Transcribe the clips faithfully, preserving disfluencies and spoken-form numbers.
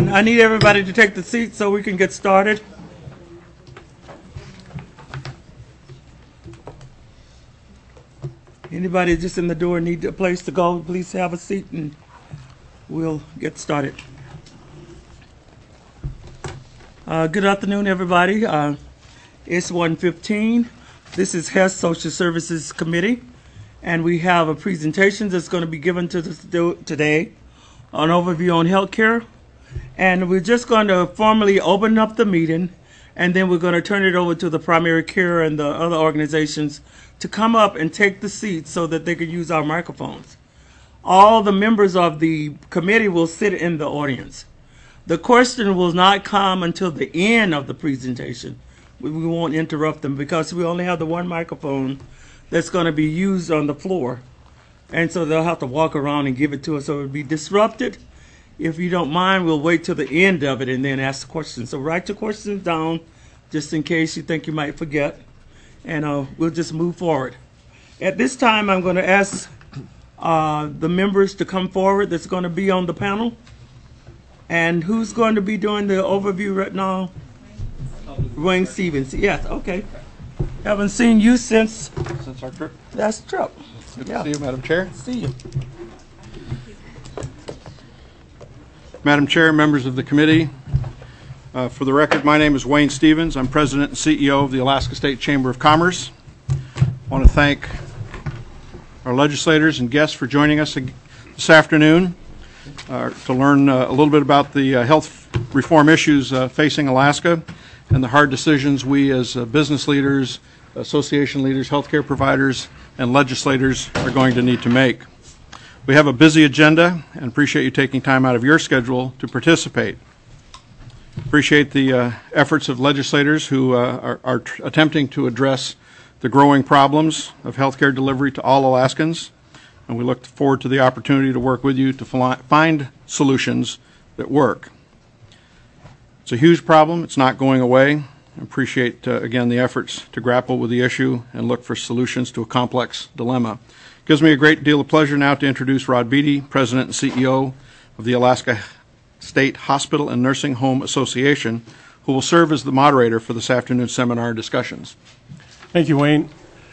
everyone. I need everybody to take the seat so we can get started. Anybody just in the door need a place to go, please have a seat and we'll get started. Uh, good afternoon, everybody. Uh, it's one fifteen. This is Health Social Services Committee, and we have a presentation that's going to be given to us today, an overview on healthcare. And we're just going to formally open up the meeting, and then we're going to turn it over to the primary care and the other organizations to come up and take the seats so that they can use our microphones. All the members of the committee will sit in the audience. The question will not come until the end of the presentation. We, we won't interrupt them because we only have the one microphone that's going to be used on the floor. And so they'll have to walk around and give it to us, so it'll be disrupted. If you don't mind, we'll wait till the end of it and then ask the questions. So write your questions down just in case you think you might forget, and uh, we'll just move forward. At this time, I'm going to ask uh, the members to come forward that's going to be on the panel. And who's going to be doing the overview right now? Wayne Stevens. Yes, okay. Haven't seen you since... Since our trip. Last trip. Good yeah. to see you, Madam Chair. See you. Madam Chair, members of the committee, uh, for the record, my name is Wayne Stevens. I'm President and C E O of the Alaska State Chamber of Commerce. I want to thank our legislators and guests for joining us this afternoon uh, to learn uh, a little bit about the uh, health reform issues uh, facing Alaska and the hard decisions we as uh, business leaders, association leaders, healthcare providers, and legislators are going to need to make. We have a busy agenda and appreciate you taking time out of your schedule to participate. Appreciate the uh, efforts of legislators who uh, are, are tr- attempting to address the growing problems of healthcare delivery to all Alaskans, and we look forward to the opportunity to work with you to fli- find solutions that work. It's a huge problem. It's not going away. I appreciate, uh, again, the efforts to grapple with the issue and look for solutions to a complex dilemma. It gives me a great deal of pleasure now to introduce Rod Beatty, President and C E O of the Alaska State Hospital and Nursing Home Association, who will serve as the moderator for this afternoon's seminar discussions. Thank you, Wayne.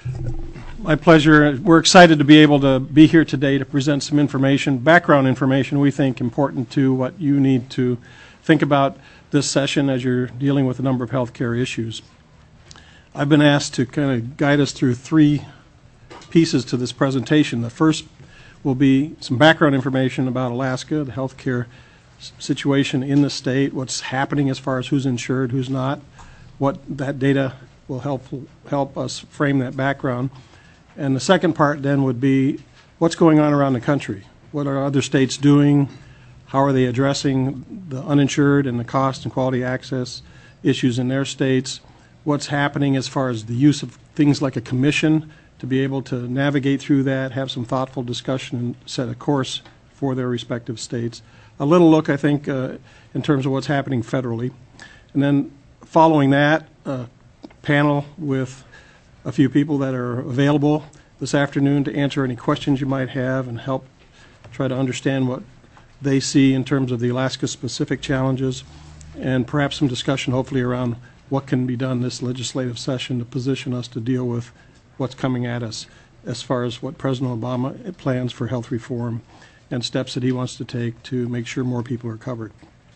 My pleasure. We're excited to be able to be here today to present some information, background information we think important to what you need to think about this session as you're dealing with a number of healthcare issues. I've been asked to kind of guide us through three pieces to this presentation. The first will be some background information about Alaska, the healthcare situation in the state, what's happening as far as who's insured, who's not, what that data will help help us frame that background. And the second part then would be what's going on around the country. What are other states doing? How are they addressing the uninsured and the cost and quality access issues in their states? What's happening as far as the use of things like a commission to be able to navigate through that, have some thoughtful discussion and set a course for their respective states. A little look, I think, uh, in terms of what's happening federally. And then following that, a panel with a few people that are available this afternoon to answer any questions you might have and help try to understand what they see in terms of the Alaska-specific challenges, and perhaps some discussion hopefully around what can be done this legislative session to position us to deal with what's coming at us as far as what President Obama plans for health reform and steps that he wants to take to make sure more people are covered.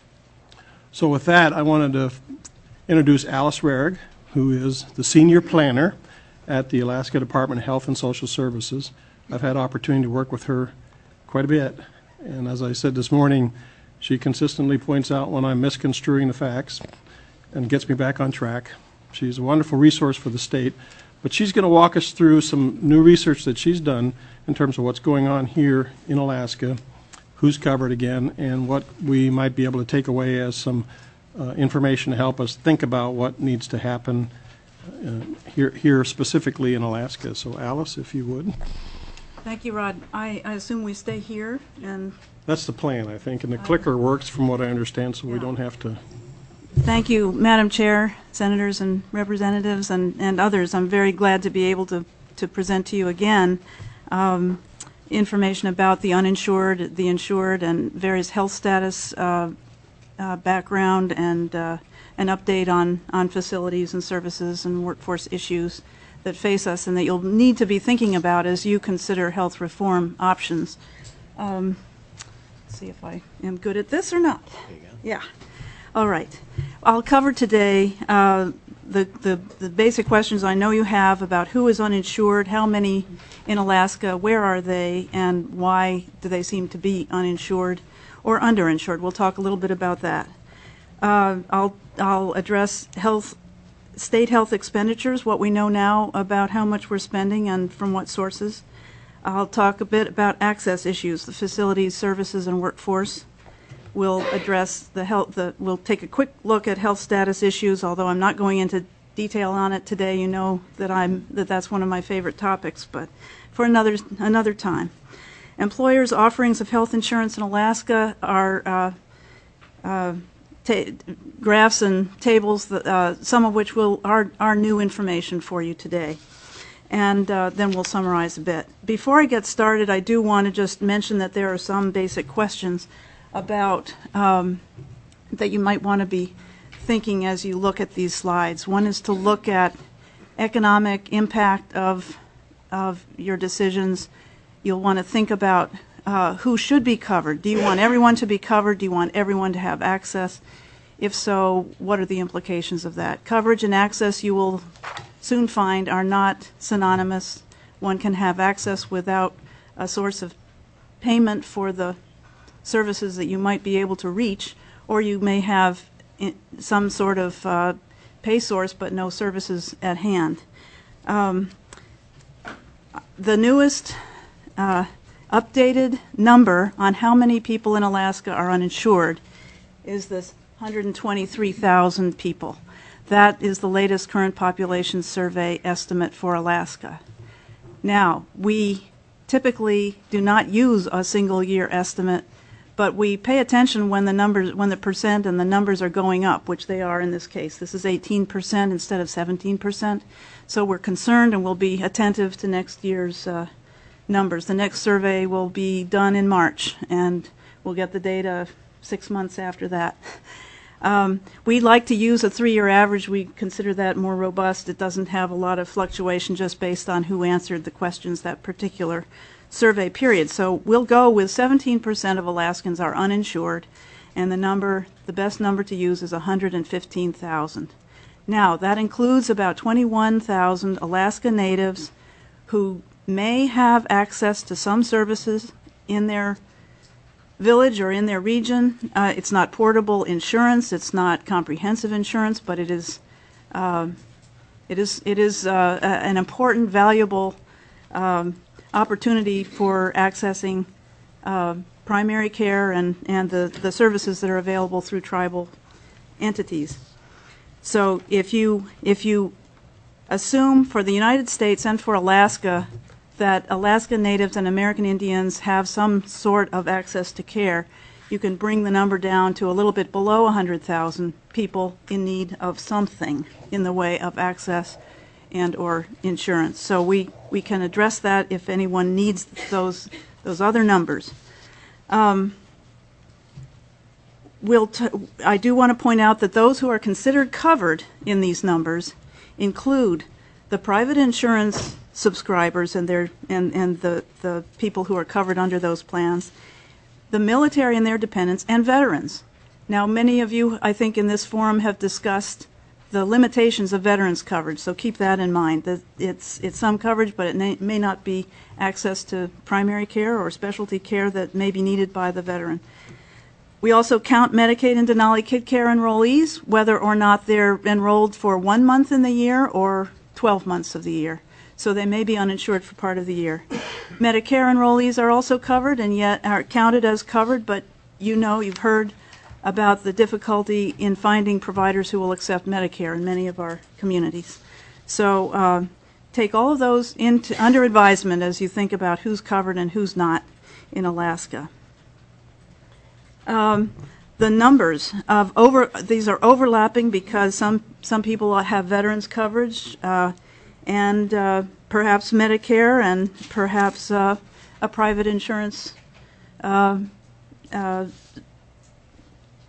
So with that, I wanted to f- introduce Alice Rarig, who is the senior planner at the Alaska Department of Health and Social Services. I've had opportunity to work with her quite a bit. And as I said this morning, she consistently points out when I'm misconstruing the facts and gets me back on track. She's a wonderful resource for the state, but she's going to walk us through some new research that she's done in terms of what's going on here in Alaska, who's covered again, and what we might be able to take away as some uh, information to help us think about what needs to happen uh, here, here specifically in Alaska. So Alice, if you would. Thank you, Rod. I, I assume we stay here, and That's the plan, I think, and the clicker works from what I understand, so we Yeah. don't have to. thank you, Madam Chair, Senators and Representatives, and, and others. I'm very glad to be able to, to present to you again um, information about the uninsured, the insured, and various health status uh, uh, background and uh, an update on, on facilities and services and workforce issues that face us and that you'll need to be thinking about as you consider health reform options. Um, let's see if I am good at this or not. There you go. Yeah. All right. I'll cover today uh, the, the, the basic questions I know you have about who is uninsured, how many in Alaska, where are they, and why do they seem to be uninsured or underinsured. We'll talk a little bit about that. Uh, I'll, I'll address health, state health expenditures, what we know now about how much we're spending and from what sources. I'll talk a bit about access issues, the facilities, services, and workforce. We'll address the health, the, we'll take a quick look at health status issues, although I'm not going into detail on it today. You know that I'm, that that's one of my favorite topics, but for another, another time. Employers' offerings of health insurance in Alaska are uh, uh, ta graphs and tables, that, uh, some of which will are, are new information for you today. And uh, then we'll summarize a bit. Before I get started, I do want to just mention that there are some basic questions about um, that you might want to be thinking as you look at these slides. One is to look at economic impact of, of your decisions. You'll want to think about uh, who should be covered. Do you want everyone to be covered? Do you want everyone to have access? If so, what are the implications of that? Coverage and access, you will soon find, are not synonymous. One can have access without a source of payment for the services that you might be able to reach, or you may have some sort of uh, pay source but no services at hand. Um, the newest uh, updated number on how many people in Alaska are uninsured is this one hundred twenty-three thousand people. That is the latest current population survey estimate for Alaska. Now, we typically do not use a single year estimate, but we pay attention when the numbers, when the percent and the numbers are going up, which they are in this case. This is eighteen percent instead of seventeen percent. So we're concerned and we'll be attentive to next year's uh, numbers. The next survey will be done in March, and we'll get the data six months after that. Um, we like to use a three-year average. We consider that more robust. It doesn't have a lot of fluctuation just based on who answered the questions that particular survey period. So we'll go with seventeen percent of Alaskans are uninsured, and the number, the best number to use is one hundred fifteen thousand. Now, that includes about twenty-one thousand Alaska natives who may have access to some services in their village or in their region. Uh, it's not portable insurance, it's not comprehensive insurance, but it is uh, it is it is uh, a, an important, valuable um, opportunity for accessing uh, primary care and and the the services that are available through tribal entities. So if you if you assume for the United States and for Alaska that Alaska Natives and American Indians have some sort of access to care, you can bring the number down to a little bit below one hundred thousand people in need of something in the way of access and or insurance. So we, we can address that if anyone needs those, those other numbers. Um, we'll t I do want to point out that those who are considered covered in these numbers include the private insurance subscribers and their and, and the, the people who are covered under those plans, the military and their dependents, and veterans. Now, many of you, I think, in this forum have discussed the limitations of veterans coverage, so keep that in mind. That it's, it's some coverage, but it may, may not be access to primary care or specialty care that may be needed by the veteran. We also count Medicaid and Denali Kid Care enrollees, whether or not they're enrolled for one month in the year or twelve months of the year. So they may be uninsured for part of the year. Medicare enrollees are also covered and yet are counted as covered, but you know, you've heard about the difficulty in finding providers who will accept Medicare in many of our communities. So uh, take all of those into, under advisement as you think about who's covered and who's not in Alaska. Um, the numbers of over, these are overlapping because some, some people have veterans coverage, uh, and uh, perhaps Medicare and perhaps uh, a private insurance uh, uh,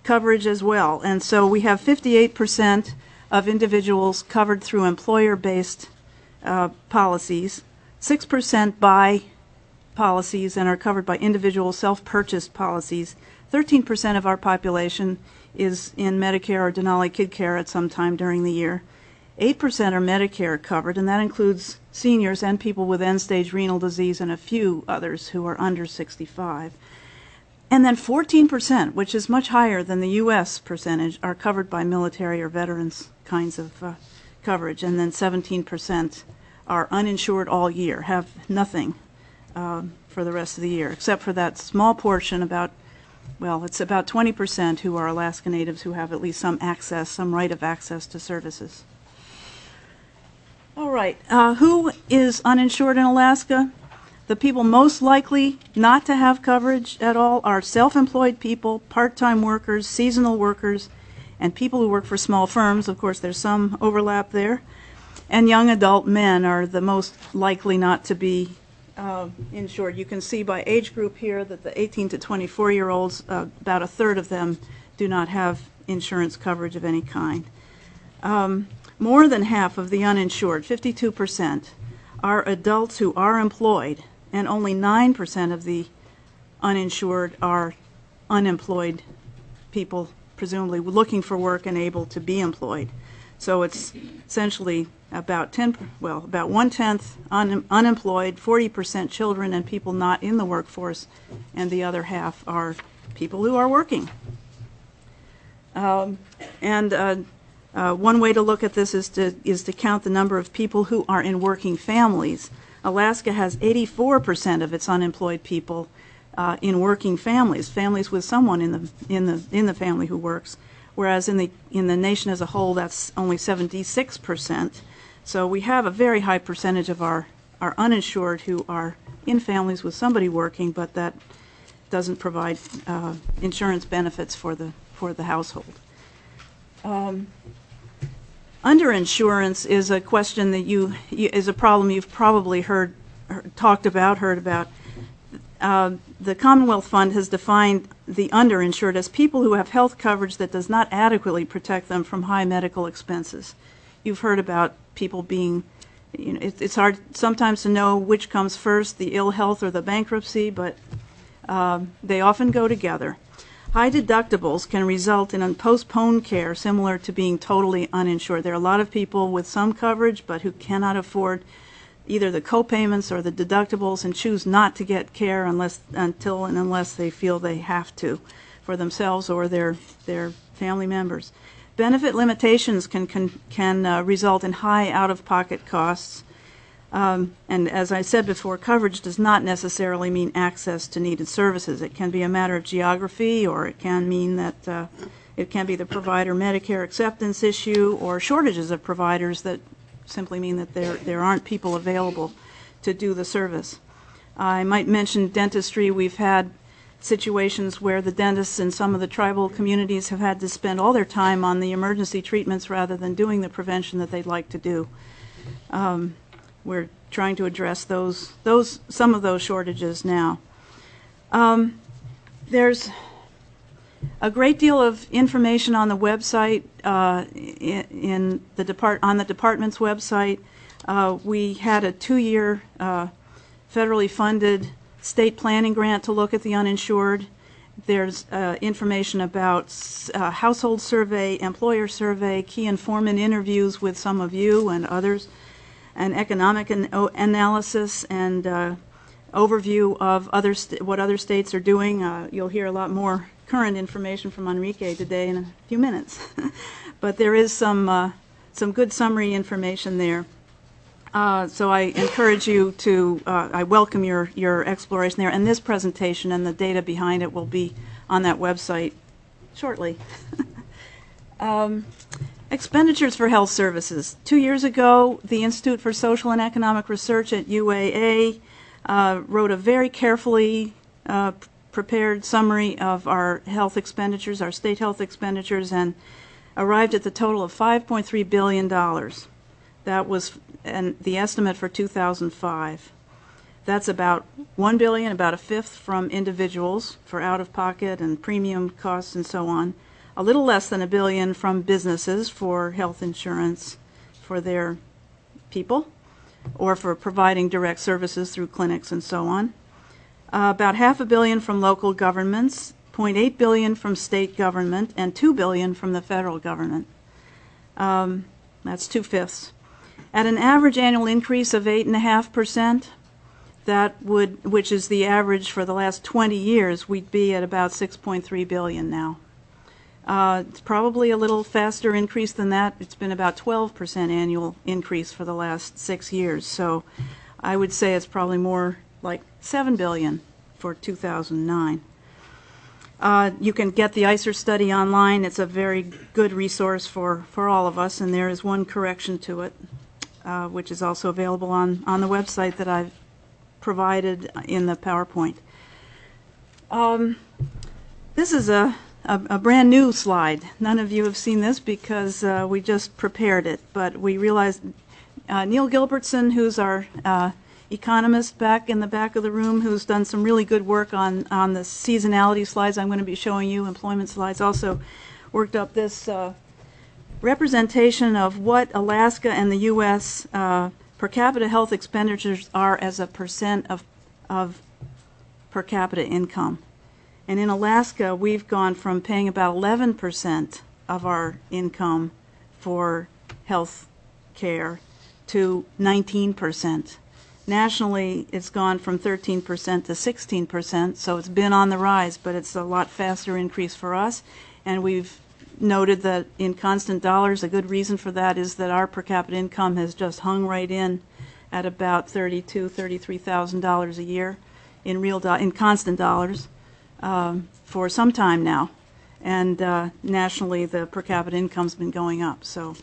coverage as well. And so we have fifty-eight percent of individuals covered through employer-based uh, policies, six percent by policies and are covered by individual self-purchased policies. thirteen percent of our population is in Medicare or Denali Kid Care at some time during the year. eight percent are Medicare covered, and that includes seniors and people with end-stage renal disease and a few others who are under sixty-five. And then fourteen percent, which is much higher than the U S percentage, are covered by military or veterans kinds of uh, coverage. And then seventeen percent are uninsured all year, have nothing um, for the rest of the year, except for that small portion, about, well, it's about twenty percent who are Alaska Natives who have at least some access, some right of access to services. All right, uh, who is uninsured in Alaska? The people most likely not to have coverage at all are self-employed people, part-time workers, seasonal workers, and people who work for small firms. Of course, there's some overlap there. And young adult men are the most likely not to be uh, insured. You can see by age group here that the eighteen to twenty-four year olds, uh, about a third of them do not have insurance coverage of any kind. Um, more than half of the uninsured, fifty-two percent, are adults who are employed, and only nine percent of the uninsured are unemployed people, presumably looking for work and able to be employed. So it's essentially about ten, well, about one-tenth un, unemployed, forty percent children and people not in the workforce, and the other half are people who are working. Um, and uh, uh, one way to look at this is to is to count the number of people who are in working families. Alaska has eighty-four percent of its unemployed people uh, in working families, families with someone in the in the in the family who works, whereas in the in the nation as a whole that's only seventy-six percent. So we have a very high percentage of our our uninsured who are in families with somebody working, but that doesn't provide uh, insurance benefits for the for the household. Um, Underinsurance is a question that you, you is a problem you've probably heard, heard talked about, heard about. Uh, the Commonwealth Fund has defined the underinsured as people who have health coverage that does not adequately protect them from high medical expenses. You've heard about people being, you know, it, it's hard sometimes to know which comes first, the ill health or the bankruptcy, but um, they often go together. High deductibles can result in postponed care similar to being totally uninsured. There are a lot of people with some coverage but who cannot afford either the co-payments or the deductibles and choose not to get care unless until and unless they feel they have to for themselves or their their family members. Benefit limitations can can, can uh, result in high out-of-pocket costs. Um, and as I said before, coverage does not necessarily mean access to needed services. It can be a matter of geography, or it can mean that uh, it can be the provider Medicare acceptance issue, or shortages of providers that simply mean that there, there aren't people available to do the service. I might mention dentistry. We've had situations where the dentists in some of the tribal communities have had to spend all their time on the emergency treatments rather than doing the prevention that they'd like to do. Um, We're trying to address those, those, some of those shortages now. Um, there's a great deal of information on the website, uh, in, in the depart on the department's website. Uh, we had a two-year uh, federally funded state planning grant to look at the uninsured. There's uh, information about uh, household survey, employer survey, key informant interviews with some of you and others, an economic an analysis and uh, overview of other what other states are doing. Uh, you'll hear a lot more current information from Enrique today in a few minutes, but there is some uh, some good summary information there. Uh, so I encourage you to. Uh, I welcome your your exploration there, and this presentation and the data behind it will be on that website shortly. um, Expenditures for health services. Two years ago, the Institute for Social and Economic Research at U A A uh, wrote a very carefully uh, prepared summary of our health expenditures, our state health expenditures, and arrived at the total of five point three billion dollars. That was and the estimate for two thousand five. That's about one billion dollars, about a fifth from individuals for out-of-pocket and premium costs and so on. a little less than a billion from businesses for health insurance for their people or for providing direct services through clinics and so on. Uh, about half a billion from local governments, zero point eight billion from state government, and two billion from the federal government. Um, that's two-fifths. At an average annual increase of eight point five percent, that would, which is the average for the last twenty years, we'd be at about six point three billion now. Uh, it's probably a little faster increase than that. It's been about twelve percent annual increase for the last six years. So I would say it's probably more like seven billion for two thousand nine. Uh, you can get the I C E R study online. It's a very good resource for, for all of us, and there is one correction to it, uh, which is also available on, on the website that I've provided in the PowerPoint. Um, this is a, a, a brand new slide. None of you have seen this because uh, we just prepared it, but we realized uh, Neil Gilbertson, who's our uh, economist back in the back of the room, who's done some really good work on, on the seasonality slides I'm going to be showing you, employment slides, also worked up this uh, representation of what Alaska and the U S uh, per capita health expenditures are as a percent of, of per capita income. And in Alaska, we've gone from paying about eleven percent of our income for health care to nineteen percent. Nationally, it's gone from thirteen percent to sixteen percent, so it's been on the rise, but it's a lot faster increase for us. And we've noted that in constant dollars, a good reason for that is that our per capita income has just hung right in at about thirty-two thousand dollars, thirty-three thousand dollars a year in real do- in constant dollars um, for some time now. And uh, nationally, the per capita income's been going up. So,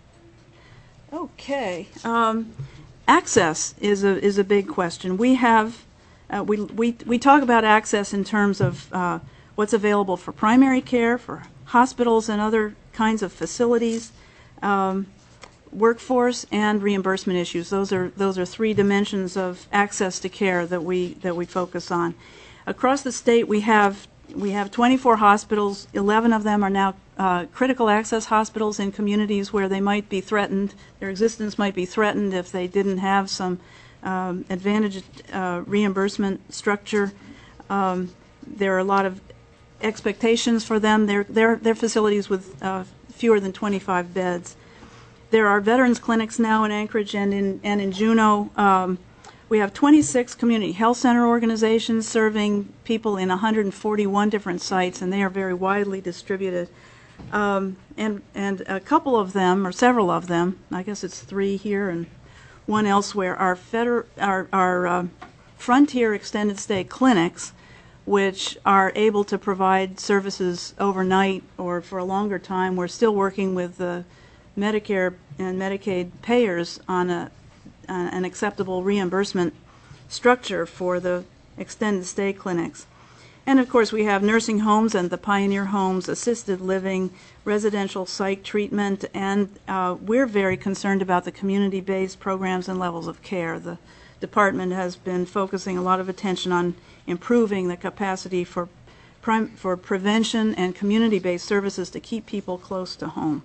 okay. Um, Access is a is a big question. We have uh, we we we talk about access in terms of uh, what's available for primary care, for hospitals and other kinds of facilities, um, workforce, and reimbursement issues. Those are those are three dimensions of access to care that we that we focus on. Across the state, we have we have twenty-four hospitals. eleven of them are now uh, critical access hospitals in communities where they might be threatened. Their existence might be threatened if they didn't have some um, advantage uh, reimbursement structure. Um, there are a lot of expectations for them. They're they're, they're facilities with uh, fewer than twenty-five beds. There are veterans clinics now in Anchorage and in and in Juneau. Um, We have twenty-six community health center organizations serving people in one hundred forty-one different sites, and they are very widely distributed. Um, and and a couple of them, or several of them, I guess it's three here and one elsewhere, are feder- are, are uh, frontier extended stay clinics, which are able to provide services overnight or for a longer time. We're still working with the Medicare and Medicaid payers on a Uh, an acceptable reimbursement structure for the extended stay clinics. And of course we have nursing homes and the Pioneer Homes, assisted living, residential psych treatment, and uh, we're very concerned about the community-based programs and levels of care. The department has been focusing a lot of attention on improving the capacity for, prim- for prevention and community-based services to keep people close to home.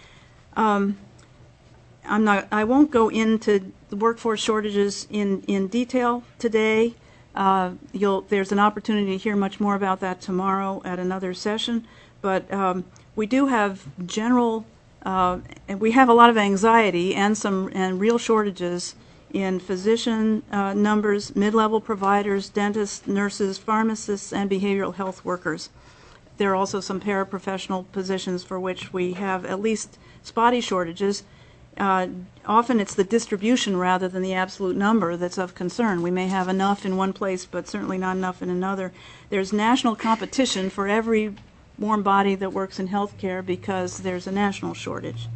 Um, I'm not, I won't go into the workforce shortages in, in detail today. Uh, you'll, there's an opportunity to hear much more about that tomorrow at another session. But um, we do have general, uh, and we have a lot of anxiety and some and real shortages in physician uh, numbers, mid-level providers, dentists, nurses, pharmacists, and behavioral health workers. There are also some paraprofessional positions for which we have at least spotty shortages. Uh, often it's the distribution rather than the absolute number that's of concern. We may have enough in one place, but certainly not enough in another. There's national competition for every warm body that works in healthcare because there's a national shortage.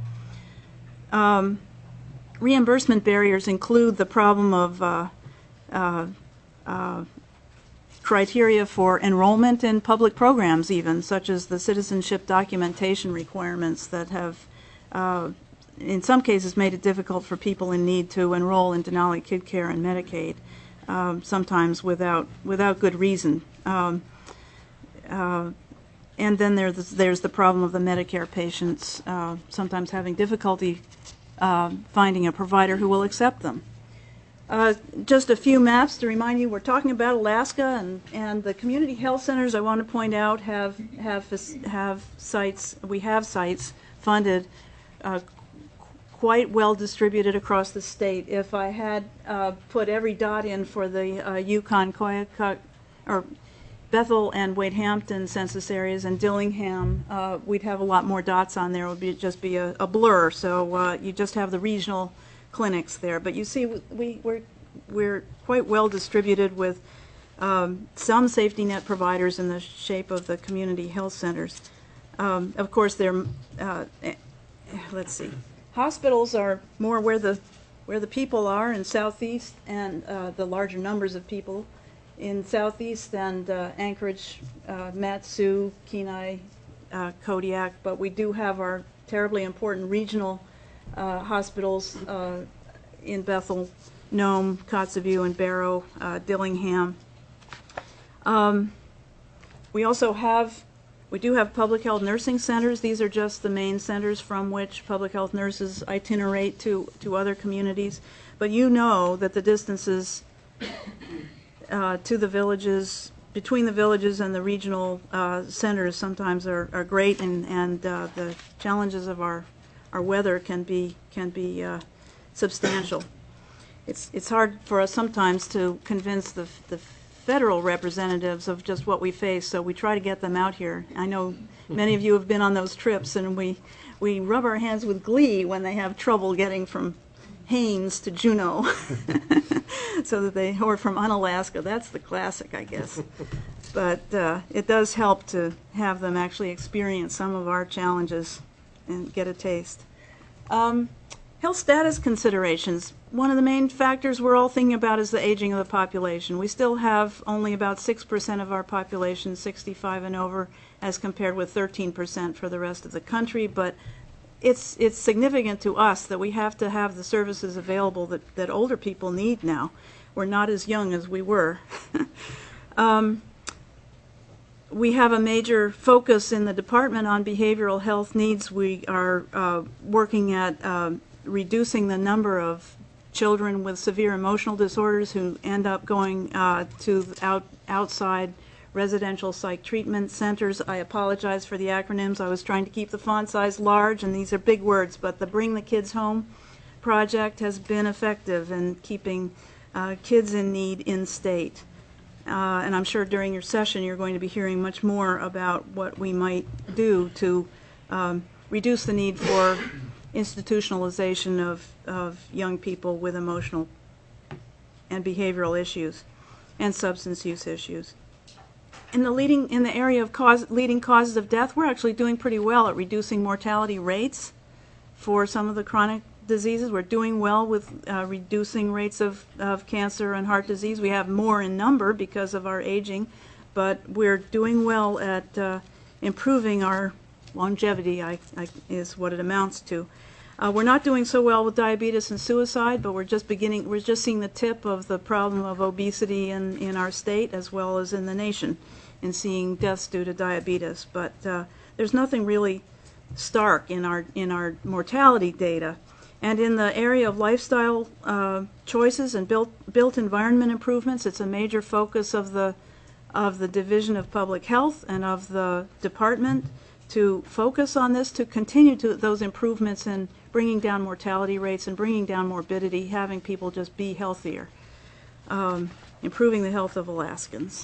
Um, reimbursement barriers include the problem of uh, uh, uh, criteria for enrollment in public programs even, such as the citizenship documentation requirements that have uh, in some cases made it difficult for people in need to enroll in Denali Kid Care and Medicaid, um, sometimes without without good reason. Um, uh, and then there's, there's the problem of the Medicare patients uh, sometimes having difficulty uh, finding a provider who will accept them. Uh, just a few maps to remind you, we're talking about Alaska, and, and the community health centers, I want to point out, have, have, have sites, we have sites funded uh, quite well distributed across the state. If I had uh, put every dot in for the uh, Yukon, Koyukuk, or Bethel and Wade Hampton census areas and Dillingham, uh, we'd have a lot more dots on there. It would be, just be a, a blur. So uh, you just have the regional clinics there. But you see, we, we're, we're quite well distributed with um, some safety net providers in the shape of the community health centers. Um, of course, they're, uh, let's see, hospitals are more where the, where the people are in Southeast, and uh, the larger numbers of people in Southeast, and uh, Anchorage, uh, Mat-Su, Kenai, uh, Kodiak, but we do have our terribly important regional uh, hospitals uh, in Bethel, Nome, Kotzebue, and Barrow, uh, Dillingham. Um, we also have, we do have public health nursing centers. These are just the main centers from which public health nurses itinerate to, to other communities. But you know that the distances uh, to the villages, between the villages and the regional uh, centers sometimes are, are great, and, and uh, the challenges of our, our weather can be, can be uh, substantial. It's, it's hard for us sometimes to convince the, the federal representatives of just what we face, so we try to get them out here. I know many of you have been on those trips, and we, we rub our hands with glee when they have trouble getting from Haines to Juneau, so that they, or from Unalaska. That's the classic, I guess. But uh, it does help to have them actually experience some of our challenges and get a taste. Um, health status considerations. One of the main factors we're all thinking about is the aging of the population. We still have only about six percent of our population sixty-five and over, as compared with thirteen percent for the rest of the country, but it's it's significant to us that we have to have the services available that, that older people need now. We're not as young as we were. um, we have a major focus in the department on behavioral health needs. We are uh, working at uh, reducing the number of children with severe emotional disorders who end up going uh, to out, outside residential psych treatment centers. I apologize for the acronyms. I was trying to keep the font size large, and these are big words, but the Bring the Kids Home project has been effective in keeping uh, kids in need in state. Uh, and I'm sure during your session you're going to be hearing much more about what we might do to um, reduce the need for institutionalization of, of young people with emotional and behavioral issues and substance use issues. In the leading in the area of cause, leading causes of death, we're actually doing pretty well at reducing mortality rates for some of the chronic diseases. We're doing well with uh, reducing rates of, of cancer and heart disease. We have more in number because of our aging, but we're doing well at uh, improving our longevity, I, I, is what it amounts to. Uh, we're not doing so well with diabetes and suicide, but we're just beginning, we're just seeing the tip of the problem of obesity in, in our state as well as in the nation, in seeing deaths due to diabetes. But uh, there's nothing really stark in our, in our mortality data. And in the area of lifestyle uh, choices and built, built environment improvements, it's a major focus of the, of the Division of Public Health and of the department to focus on this, to continue to those improvements in bringing down mortality rates and bringing down morbidity, having people just be healthier, um, improving the health of Alaskans.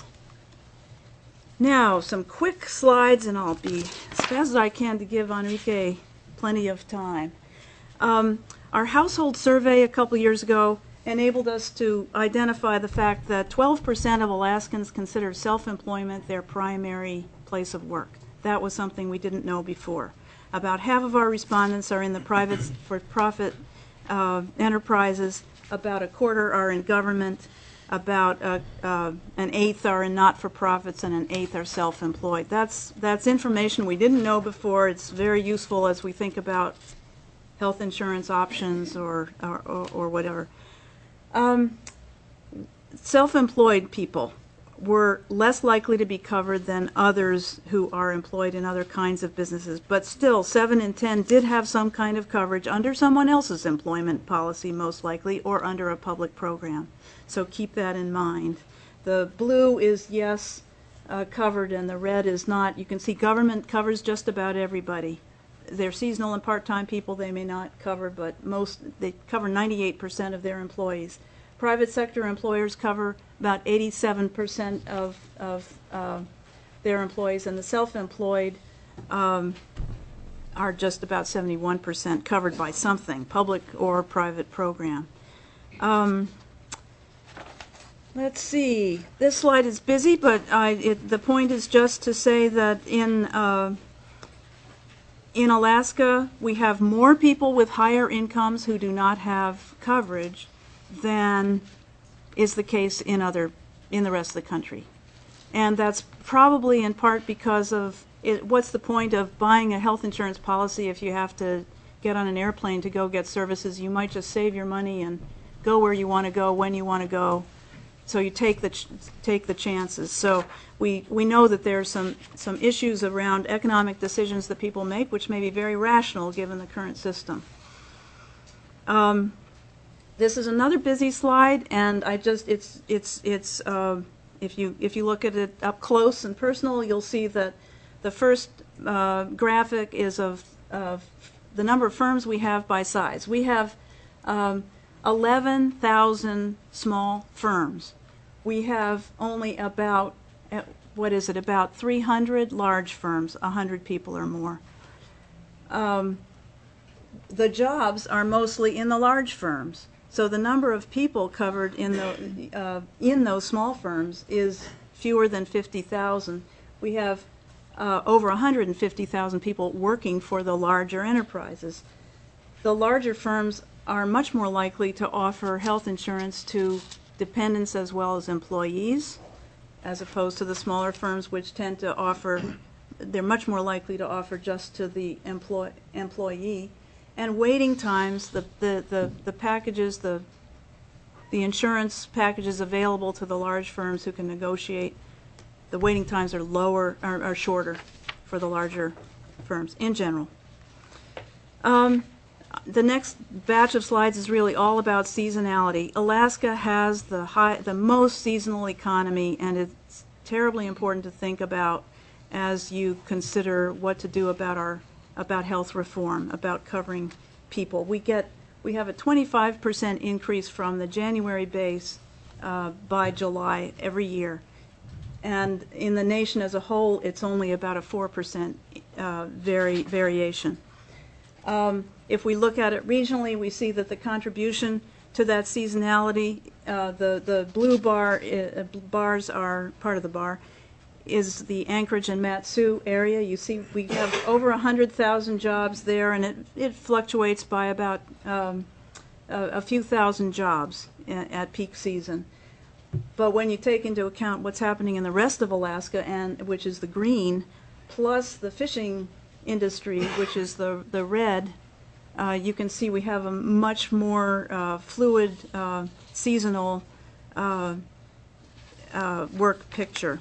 Now, some quick slides, and I'll be as fast as I can to give Enrique plenty of time. Um, our household survey a couple years ago enabled us to identify the fact that twelve percent of Alaskans consider self-employment their primary place of work. That was something we didn't know before. About half of our respondents are in the private for-profit uh, enterprises. About a quarter are in government. About uh, uh, an eighth are in not-for-profits, and an eighth are self-employed. That's that's information we didn't know before. It's very useful as we think about health insurance options or or, or, or whatever. Um, self-employed people were less likely to be covered than others who are employed in other kinds of businesses. But still, seven in ten did have some kind of coverage under someone else's employment policy, most likely, or under a public program. So keep that in mind. The blue is yes, uh, covered, and the red is not. You can see government covers just about everybody. They're seasonal and part-time people they may not cover, but most, they cover ninety-eight percent of their employees. Private sector employers cover about eighty-seven percent of, of uh, their employees, and the self-employed um, are just about seventy-one percent covered by something, public or private program. Um, let's see. This slide is busy, but I, it, the point is just to say that in uh, in Alaska, we have more people with higher incomes who do not have coverage than is the case in other in the rest of the country. And that's probably in part because of it, what's the point of buying a health insurance policy if you have to get on an airplane to go get services? You might just save your money and go where you want to go when you want to go. So you take the ch take the chances. So we we know that there's some some issues around economic decisions that people make, which may be very rational given the current system. Um, This is another busy slide, and I just it's it's it's uh, if you if you look at it up close and personal, you'll see that the first uh, graphic is of of the number of firms we have by size. We have um, eleven thousand small firms. We have only about what is it about three hundred large firms, one hundred people or more. Um, the jobs are mostly in the large firms. So the number of people covered in the uh, in those small firms is fewer than fifty thousand. We have uh, over one hundred fifty thousand people working for the larger enterprises. The larger firms are much more likely to offer health insurance to dependents as well as employees, as opposed to the smaller firms, which tend to offer, they're much more likely to offer just to the employ, employee. And waiting times, the, the, the, the packages, the, the insurance packages available to the large firms who can negotiate, the waiting times are lower, are, are shorter for the larger firms in general. Um, the next batch of slides is really all about seasonality. Alaska has the, high, the most seasonal economy, and it's terribly important to think about as you consider what to do about our about health reform, about covering people. We get, we have a twenty-five percent increase from the January base uh, by July every year. And in the nation as a whole, it's only about a four percent uh, vari variation. Um, if we look at it regionally, we see that the contribution to that seasonality, uh, the, the blue bar, uh, bars are part of the bar, is the Anchorage and Mat-Su area. You see we have over one hundred thousand jobs there, and it, it fluctuates by about um, a, a few thousand jobs at, at peak season. But when you take into account what's happening in the rest of Alaska, and which is the green, plus the fishing industry, which is the, the red, uh, you can see we have a much more uh, fluid, uh, seasonal uh, uh, work picture.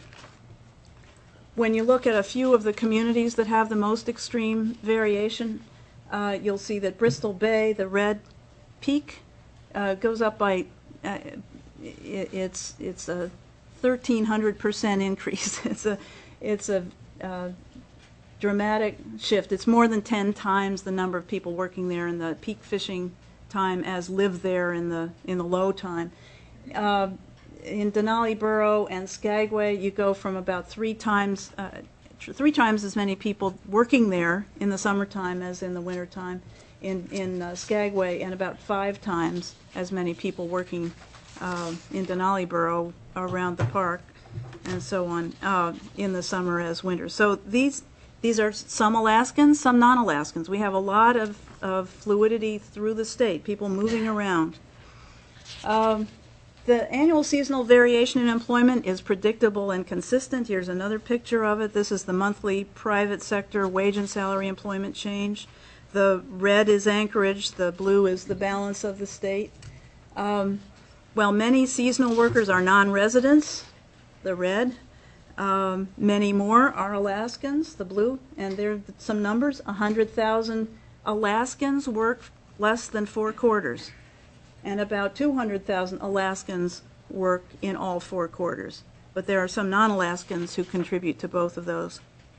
When you look at a few of the communities that have the most extreme variation, uh, you'll see that Bristol Bay, the red peak, uh, goes up by, uh, it, it's it's a thirteen hundred percent increase. It's a it's a uh, dramatic shift. It's more than ten times the number of people working there in the peak fishing time as live there in the in the low time. Uh, In Denali Borough and Skagway, you go from about three times, uh, three times as many people working there in the summertime as in the wintertime in, in uh, Skagway, and about five times as many people working uh, in Denali Borough around the park and so on uh, in the summer as winter. So these, these are some Alaskans, some non-Alaskans. We have a lot of, of fluidity through the state, people moving around. Um, The annual seasonal variation in employment is predictable and consistent. Here's another picture of it. This is the monthly private sector wage and salary employment change. The red is Anchorage, the blue is the balance of the state. Um, while many seasonal workers are non-residents, the red. Um, many more are Alaskans, the blue, and there are some numbers. one hundred thousand Alaskans work less than four quarters, and about two hundred thousand Alaskans work in all four quarters. But there are some non-Alaskans who contribute to both of those.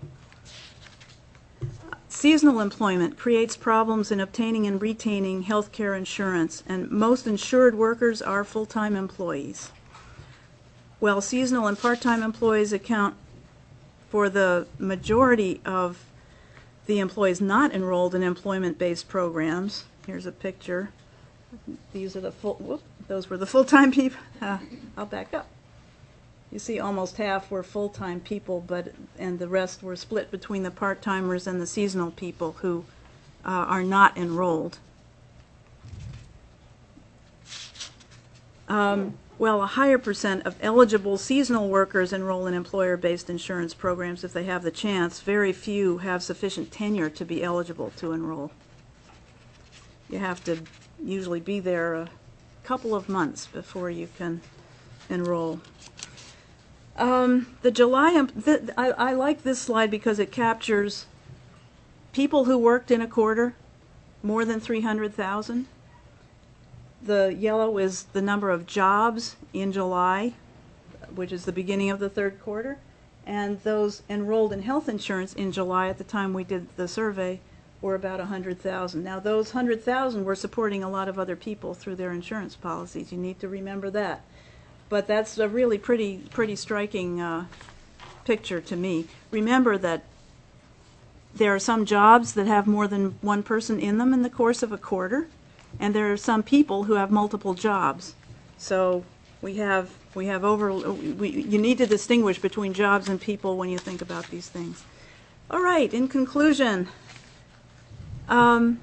Seasonal employment creates problems in obtaining and retaining health care insurance, and most insured workers are full-time employees. While seasonal and part-time employees account for the majority of the employees not enrolled in employment-based programs, here's a picture. These are the full, whoop, those were the full-time people. Uh, I'll back up. You see almost half were full-time people, but and the rest were split between the part-timers and the seasonal people who uh, are not enrolled. Um, well, a higher percent of eligible seasonal workers enroll in employer-based insurance programs if they have the chance. Very few have sufficient tenure to be eligible to enroll. You have to usually be there a couple of months before you can enroll. Um, the July, th I, I like this slide because it captures people who worked in a quarter, more than three hundred thousand. The yellow is the number of jobs in July, which is the beginning of the third quarter, and those enrolled in health insurance in July at the time we did the survey were about one hundred thousand. Now those one hundred thousand were supporting a lot of other people through their insurance policies. You need to remember that. But that's a really pretty, pretty striking uh, picture to me. Remember that there are some jobs that have more than one person in them in the course of a quarter, and there are some people who have multiple jobs. So we have we have over. We, you need to distinguish between jobs and people when you think about these things. All right. In conclusion, um,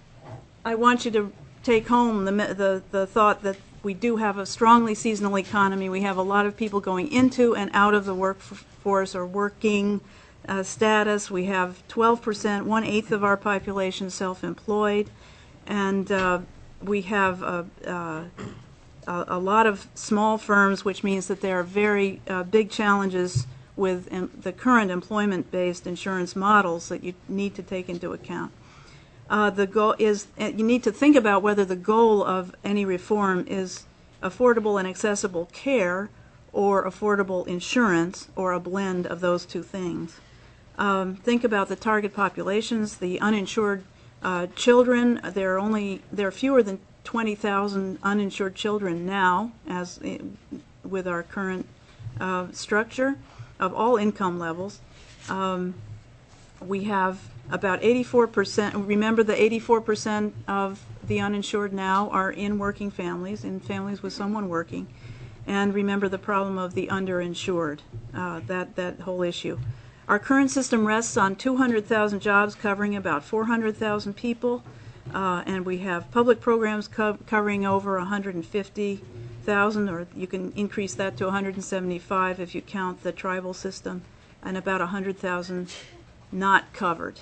I want you to take home the the the thought that we do have a strongly seasonal economy. We have a lot of people going into and out of the workforce or working uh, status. We have twelve percent, one-eighth of our population self-employed, and uh, we have a, uh, a, a lot of small firms, which means that there are very uh, big challenges with um, the current employment-based insurance models that you need to take into account. Uh, the goal is, uh, you need to think about whether the goal of any reform is affordable and accessible care or affordable insurance or a blend of those two things. Um, think about the target populations, the uninsured uh, children. There are only there are fewer than twenty thousand uninsured children now, as uh, with our current uh, structure of all income levels. Um, we have about eighty-four percent, remember the eighty-four percent of the uninsured now are in working families, in families with someone working. And remember the problem of the underinsured, uh, that, that whole issue. Our current system rests on two hundred thousand jobs covering about four hundred thousand people, uh, and we have public programs co covering over one hundred fifty thousand, or you can increase that to one hundred seventy-five if you count the tribal system, and about one hundred thousand not covered.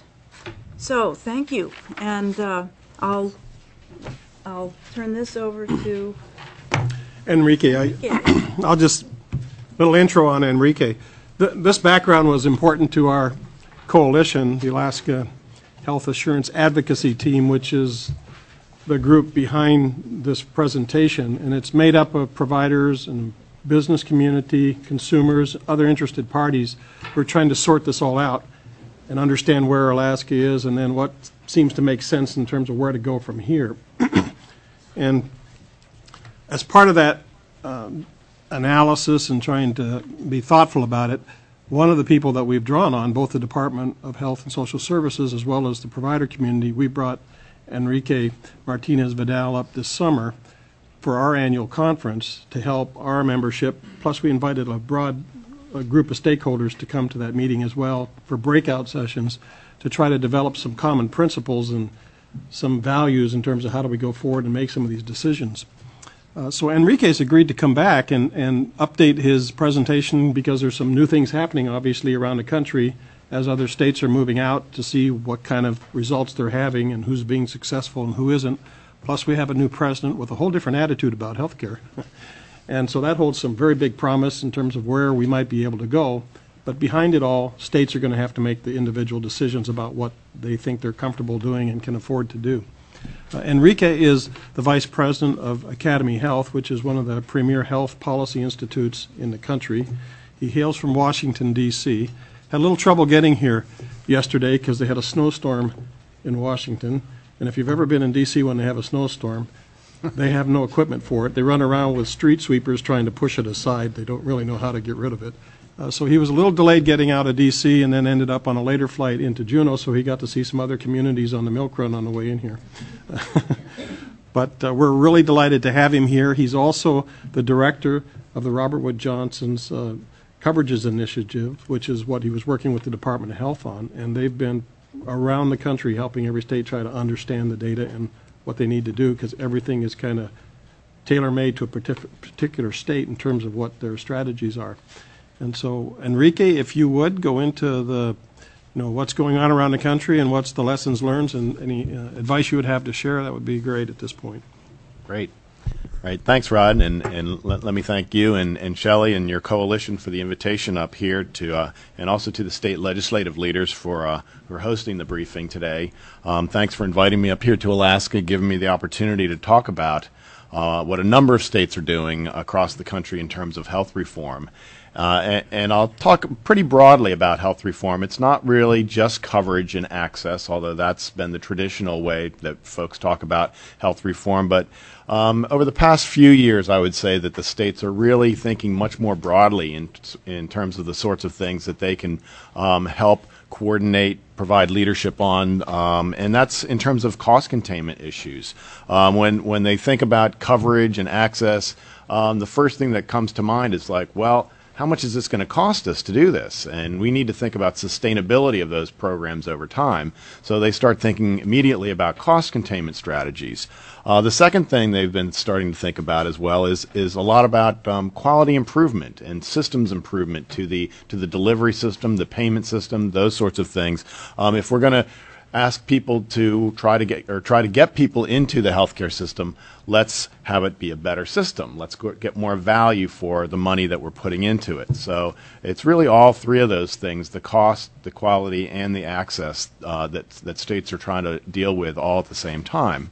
So thank you, and uh, I'll I'll turn this over to Enrique. I, I'll just little intro on Enrique. Th this background was important to our coalition, the Alaska Health Assurance Advocacy Team, which is the group behind this presentation, and it's made up of providers and business community, consumers, other interested parties. We're trying to sort this all out and understand where Alaska is and then what seems to make sense in terms of where to go from here. And as part of that um, analysis and trying to be thoughtful about it, one of the people that we've drawn on, both the Department of Health and Social Services as well as the provider community, we brought Enrique Martinez Vidal up this summer for our annual conference to help our membership, plus we invited a broad a group of stakeholders to come to that meeting as well for breakout sessions to try to develop some common principles and some values in terms of how do we go forward and make some of these decisions. Uh, so Enrique's agreed to come back and, and update his presentation because there's some new things happening obviously around the country as other states are moving out to see what kind of results they're having and who's being successful and who isn't. Plus we have a new president with a whole different attitude about health care. And so that holds some very big promise in terms of where we might be able to go. But behind it all, states are going to have to make the individual decisions about what they think they're comfortable doing and can afford to do. Uh, Enrique is the vice president of Academy Health, which is one of the premier health policy institutes in the country. He hails from Washington, D C Had a little trouble getting here yesterday because they had a snowstorm in Washington. And if you've ever been in D C when they have a snowstorm, they have no equipment for it. They run around with street sweepers trying to push it aside. They don't really know how to get rid of it. Uh, so he was a little delayed getting out of D C and then ended up on a later flight into Juneau, so he got to see some other communities on the milk run on the way in here. But uh, we're really delighted to have him here. He's also the director of the Robert Wood Johnson's uh, Coverages Initiative, which is what he was working with the Department of Health on, and they've been around the country helping every state try to understand the data and what they need to do, because everything is kind of tailor-made to a partic- particular state in terms of what their strategies are. And so, Enrique, if you would, go into the, you know, what's going on around the country and what's the lessons learned and any uh, advice you would have to share, that would be great at this point. Great. All right. Thanks, Rod. And, and let, let me thank you and, and Shelley and your coalition for the invitation up here to, uh, and also to the state legislative leaders for, uh, for hosting the briefing today. Um, thanks for inviting me up here to Alaska, giving me the opportunity to talk about uh, what a number of states are doing across the country in terms of health reform. Uh, and, and I'll talk pretty broadly about health reform. It's not really just coverage and access, although that's been the traditional way that folks talk about health reform. But um, over the past few years, I would say that the states are really thinking much more broadly in, in terms of the sorts of things that they can um, help coordinate, provide leadership on, um, and that's in terms of cost containment issues. Um, when, when they think about coverage and access, um, the first thing that comes to mind is like, well, how much is this going to cost us to do this? And we need to think about sustainability of those programs over time. So they start thinking immediately about cost containment strategies. Uh, the second thing they've been starting to think about as well is is a lot about um, quality improvement and systems improvement to the to the delivery system, the payment system, those sorts of things. Um, if we're going to ask people to try to get or try to get people into the healthcare system, let's have it be a better system. Let's go, get more value for the money that we're putting into it. So it's really all three of those things: the cost, the quality, and the access uh, that that states are trying to deal with all at the same time.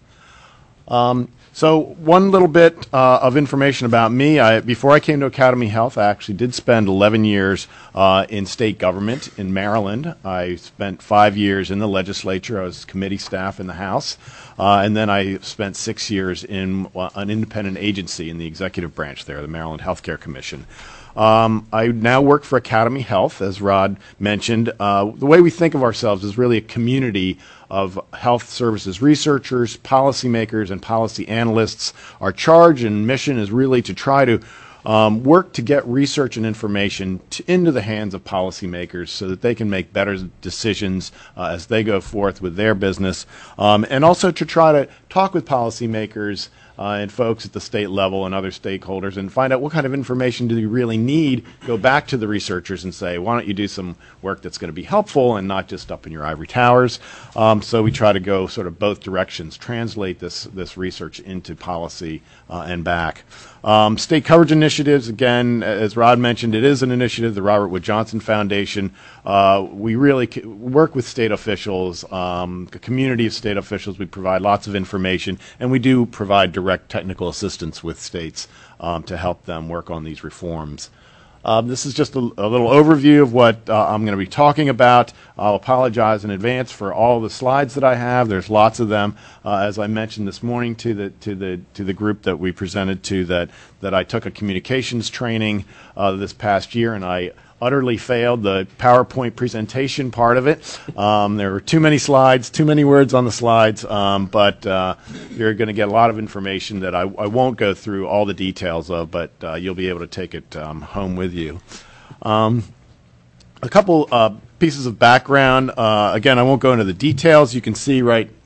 Um, so one little bit uh, of information about me. I, before I came to Academy Health, I actually did spend eleven years uh, in state government in Maryland. I spent five years in the legislature. I was committee staff in the House. Uh, and then I spent six years in uh, an independent agency in the executive branch there, the Maryland Healthcare Commission. Um, I now work for Academy Health, as Rod mentioned. Uh, the way we think of ourselves is really a community of health services researchers, policymakers, and policy analysts. Our charge and mission is really to try to um, work to get research and information to, into the hands of policymakers so that they can make better decisions uh, as they go forth with their business, um, and also to try to talk with policymakers Uh, and folks at the state level and other stakeholders and find out what kind of information do you really need, go back to the researchers and say, why don't you do some work that's going to be helpful and not just up in your ivory towers. Um, so we try to go sort of both directions, translate this, this research into policy uh, and back. Um, state coverage initiatives, again, as Rod mentioned, it is an initiative, the Robert Wood Johnson Foundation. Uh, we really c- work with state officials, um, a community of state officials. We provide lots of information, and we do provide direct technical assistance with states um, to help them work on these reforms. Um, this is just a, a little overview of what uh, I'm going to be talking about. I'll apologize in advance for all the slides that I have. There's lots of them. Uh, as I mentioned this morning to the to the to the group that we presented to, that that I took a communications training uh, this past year, and I utterly failed the PowerPoint presentation part of it. Um, there were too many slides, too many words on the slides, um, but uh, you're going to get a lot of information that I, I won't go through all the details of, but uh, you'll be able to take it um, home with you. Um, a couple uh, pieces of background. Uh, again, I won't go into the details. You can see right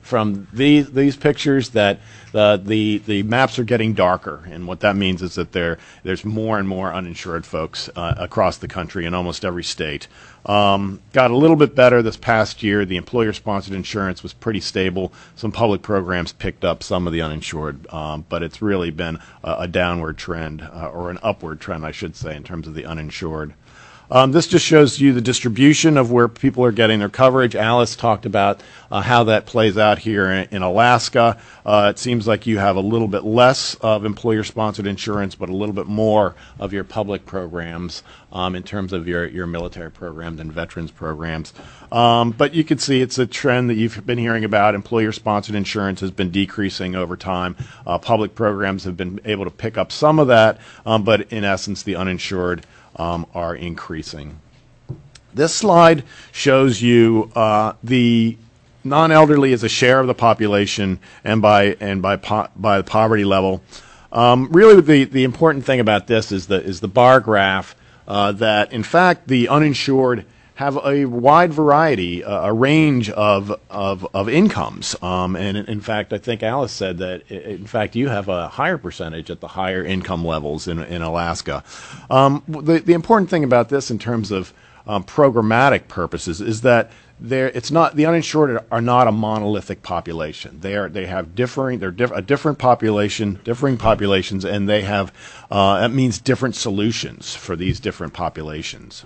from these these pictures that the the the maps are getting darker, and what that means is that there there's more and more uninsured folks uh, across the country in almost every state. Um, got a little bit better this past year. The employer-sponsored insurance was pretty stable. Some public programs picked up some of the uninsured, um, but it's really been a, a downward trend, uh, or an upward trend, I should say, in terms of the uninsured. Um, this just shows you the distribution of where people are getting their coverage. Alice talked about uh, how that plays out here in, in Alaska. Uh, it seems like you have a little bit less of employer-sponsored insurance, but a little bit more of your public programs um, in terms of your, your military programs and veterans programs. Um, but you can see it's a trend that you've been hearing about. Employer-sponsored insurance has been decreasing over time. Uh, public programs have been able to pick up some of that, um, but in essence, the uninsured Um, are increasing. This slide shows you uh, the non-elderly as a share of the population and by and by po by the poverty level. Um, really, the the important thing about this is the is the bar graph uh, that in fact the uninsured have a wide variety, uh, a range of of, of incomes, um, and in, in fact, I think Alice said that in fact you have a higher percentage at the higher income levels in in Alaska. Um, the the important thing about this, in terms of um, programmatic purposes, is that there it's not the uninsured are not a monolithic population. They are they have differing they're diff, a different population, differing populations, and they have uh, that means different solutions for these different populations.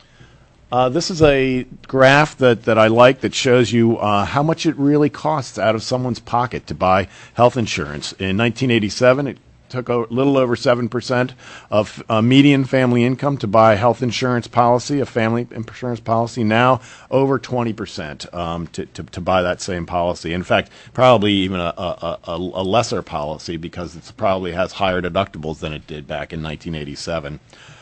Uh, this is a graph that, that I like that shows you uh, how much it really costs out of someone's pocket to buy health insurance. In nineteen eighty-seven, it took a little over seven percent of uh, median family income to buy a health insurance policy, a family insurance policy. Now, over twenty percent um, to, to, to buy that same policy. In fact, probably even a, a, a, a lesser policy, because it probably has higher deductibles than it did back in nineteen eighty-seven.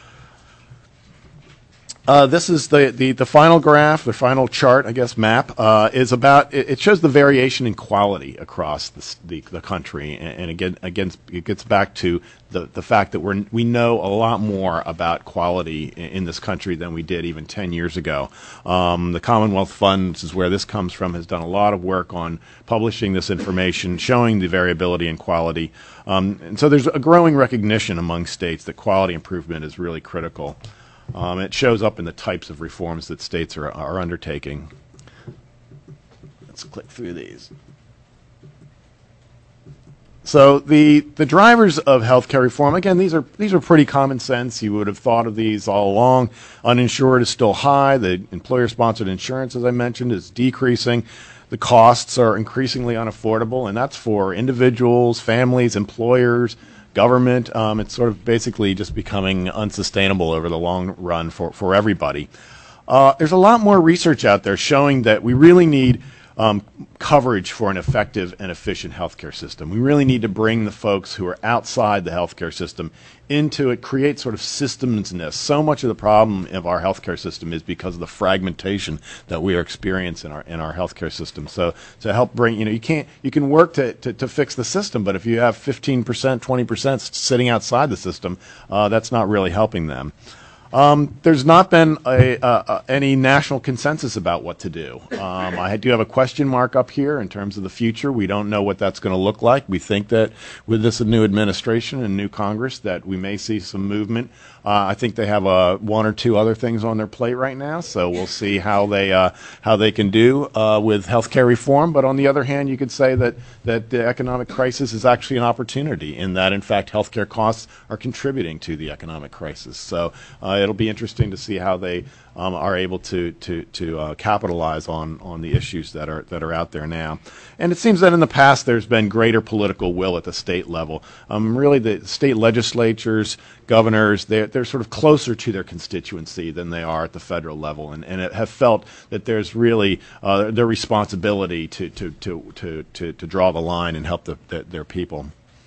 Uh, this is the, the, the final graph, the final chart, I guess, map, uh, is about, it, it shows the variation in quality across the, the, the country. And, and again, again, it gets back to the, the fact that we're, we know a lot more about quality in, in this country than we did even ten years ago. Um, the Commonwealth Fund, this is where this comes from, has done a lot of work on publishing this information, showing the variability in quality. Um, and so there's a growing recognition among states that quality improvement is really critical. Um, it shows up in the types of reforms that states are, are undertaking. Let's click through these. So the the drivers of healthcare reform, again, these are these are pretty common sense. You would have thought of these all along. Uninsured is still high. The employer-sponsored insurance, as I mentioned, is decreasing. The costs are increasingly unaffordable, and that's for individuals, families, employers, government. Um, it's sort of basically just becoming unsustainable over the long run for, for everybody. Uh, there's a lot more research out there showing that we really need um, coverage for an effective and efficient healthcare system. We really need to bring the folks who are outside the healthcare system into it, create sort of systemsness. So much of the problem of our healthcare system is because of the fragmentation that we are experiencing in our in our healthcare system. So to help bring, you know, you can't you can work to to, to fix the system, but if you have fifteen percent, twenty percent sitting outside the system, uh, that's not really helping them. Um, there's not been a, uh, any national consensus about what to do. Um, I do have a question mark up here in terms of the future. We don't know what that's going to look like. We think that with this new administration and new Congress that we may see some movement. Uh, I think they have uh, one or two other things on their plate right now, so we'll see how they uh, how they can do uh, with healthcare reform. But on the other hand, you could say that that the economic crisis is actually an opportunity, in that, in fact, healthcare costs are contributing to the economic crisis. So uh, it'll be interesting to see how they um, are able to to to uh, capitalize on on the issues that are that are out there now. And it seems that in the past there's been greater political will at the state level. Um, really, the state legislatures, governors, they're, they're sort of closer to their constituency than they are at the federal level, and, and have felt that there's really uh, their responsibility to to, to, to, to to draw the line and help the, the, their people.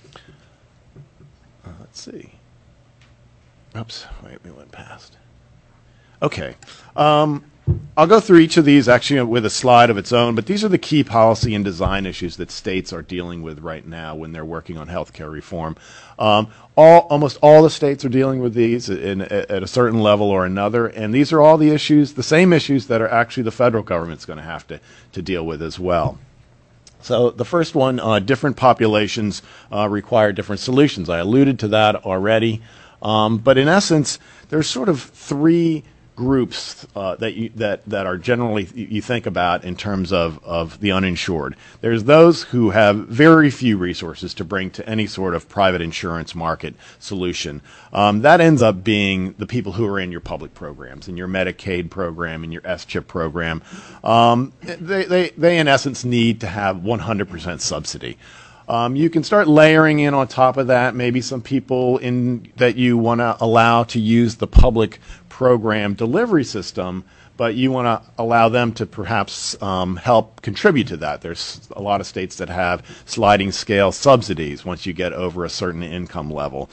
Uh, let's see. Oops, wait, we went past. Okay. Um, I'll go through each of these actually with a slide of its own, but these are the key policy and design issues that states are dealing with right now when they're working on healthcare reform. Um, all, almost all the states are dealing with these in, at a certain level or another, and these are all the issues, the same issues that are actually the federal government's going to have to to deal with as well. So the first one, uh, different populations uh, require different solutions. I alluded to that already. Um, but in essence, there's sort of three groups uh, that you that that are generally you think about in terms of of the uninsured. There's those who have very few resources to bring to any sort of private insurance market solution. Um, that ends up being the people who are in your public programs, in your Medicaid program, in your S chip program. Um, they, they they in essence need to have one hundred percent subsidy. Um, you can start layering in on top of that maybe some people in that you want to allow to use the public program delivery system, but you want to allow them to perhaps um, help contribute to that. There's a lot of states that have sliding scale subsidies once you get over a certain income level.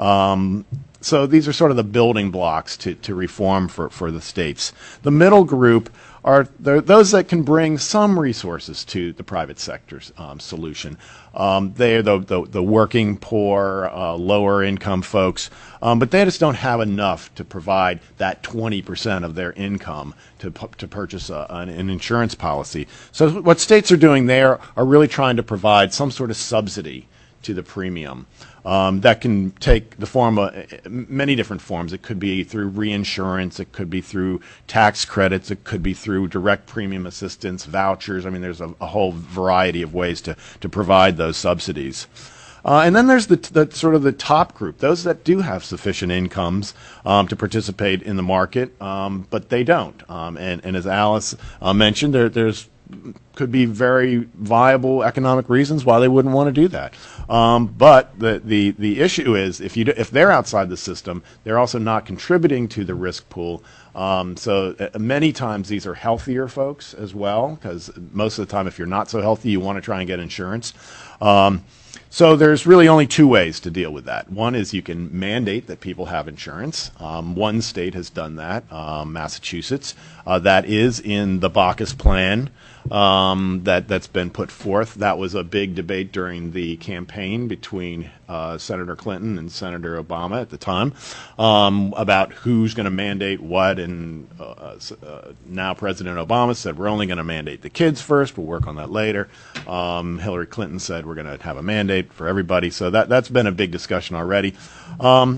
Um, so these are sort of the building blocks to, to reform for, for the states. The middle group are those that can bring some resources to the private sector's um, solution. Um, they are the, the, the working poor, uh, lower income folks, um, but they just don't have enough to provide that twenty percent of their income to, to purchase a, an, an insurance policy. So what states are doing there are really trying to provide some sort of subsidy to the premium. Um, that can take the form of many different forms. It could be through reinsurance. It could be through tax credits. It could be through direct premium assistance, vouchers. I mean, there's a, a whole variety of ways to, to provide those subsidies. Uh, and then there's the, the sort of the top group, those that do have sufficient incomes um, to participate in the market, um, but they don't. Um, and, and as Alice uh, mentioned, there, there's could be very viable economic reasons why they wouldn't want to do that. Um, but the, the, the issue is if, you do, if they're outside the system, they're also not contributing to the risk pool. Um, so uh, many times these are healthier folks as well, because most of the time if you're not so healthy, you want to try and get insurance. Um, So there's really only two ways to deal with that. One is you can mandate that people have insurance. Um, one state has done that, um, Massachusetts. Uh, that is in the Baucus plan um, that, that's been put forth. That was a big debate during the campaign between uh, Senator Clinton and Senator Obama at the time um, about who's going to mandate what. And uh, uh, now President Obama said, we're only going to mandate the kids first. We'll work on that later. Um, Hillary Clinton said, we're going to have a mandate for everybody. So that, that's been a big discussion already. Um,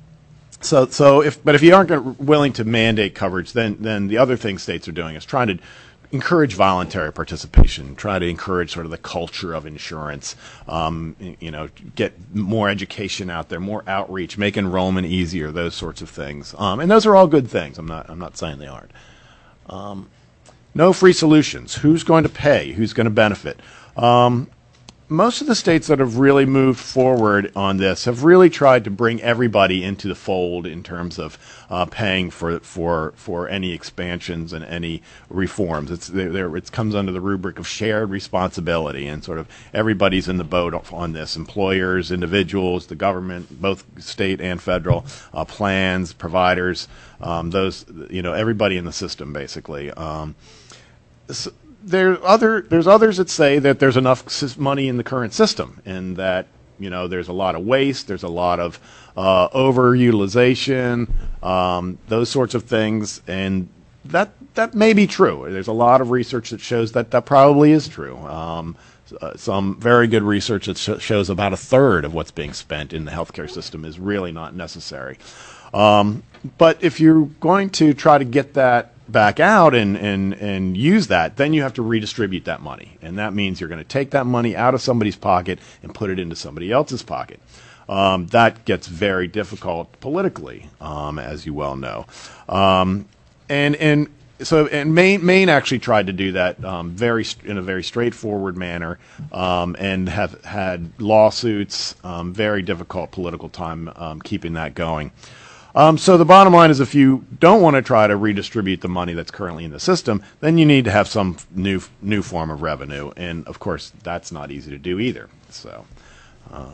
so, so if, but if you aren't gonna, willing to mandate coverage, then, then the other thing states are doing is trying to encourage voluntary participation, try to encourage sort of the culture of insurance, um, you know, get more education out there, more outreach, make enrollment easier, those sorts of things. Um, and those are all good things. I'm not, I'm not saying they aren't. Um, no free solutions. Who's going to pay? Who's going to benefit? Um, Most of the states that have really moved forward on this have really tried to bring everybody into the fold in terms of uh, paying for for for any expansions and any reforms. It's there. It comes under the rubric of shared responsibility, and sort of everybody's in the boat on this: employers, individuals, the government, both state and federal, uh, plans, providers, um, those you know, everybody in the system basically. Um, so, There other there's others that say that there's enough money in the current system, and that you know there's a lot of waste, there's a lot of uh, overutilization, um, those sorts of things, and that that may be true. There's a lot of research that shows that that probably is true. Um, uh, some very good research that sh- shows about a third of what's being spent in the healthcare system is really not necessary. Um, but if you're going to try to get that back out and, and, and use that, then you have to redistribute that money. And that means you're going to take that money out of somebody's pocket and put it into somebody else's pocket. Um, that gets very difficult politically, um, as you well know. Um, and and so and Maine, Maine actually tried to do that um, very in a very straightforward manner, um, and have had lawsuits, um, very difficult political time um, keeping that going. Um, so the bottom line is, if you don't want to try to redistribute the money that's currently in the system, then you need to have some new new form of revenue, and of course that's not easy to do either. So, uh,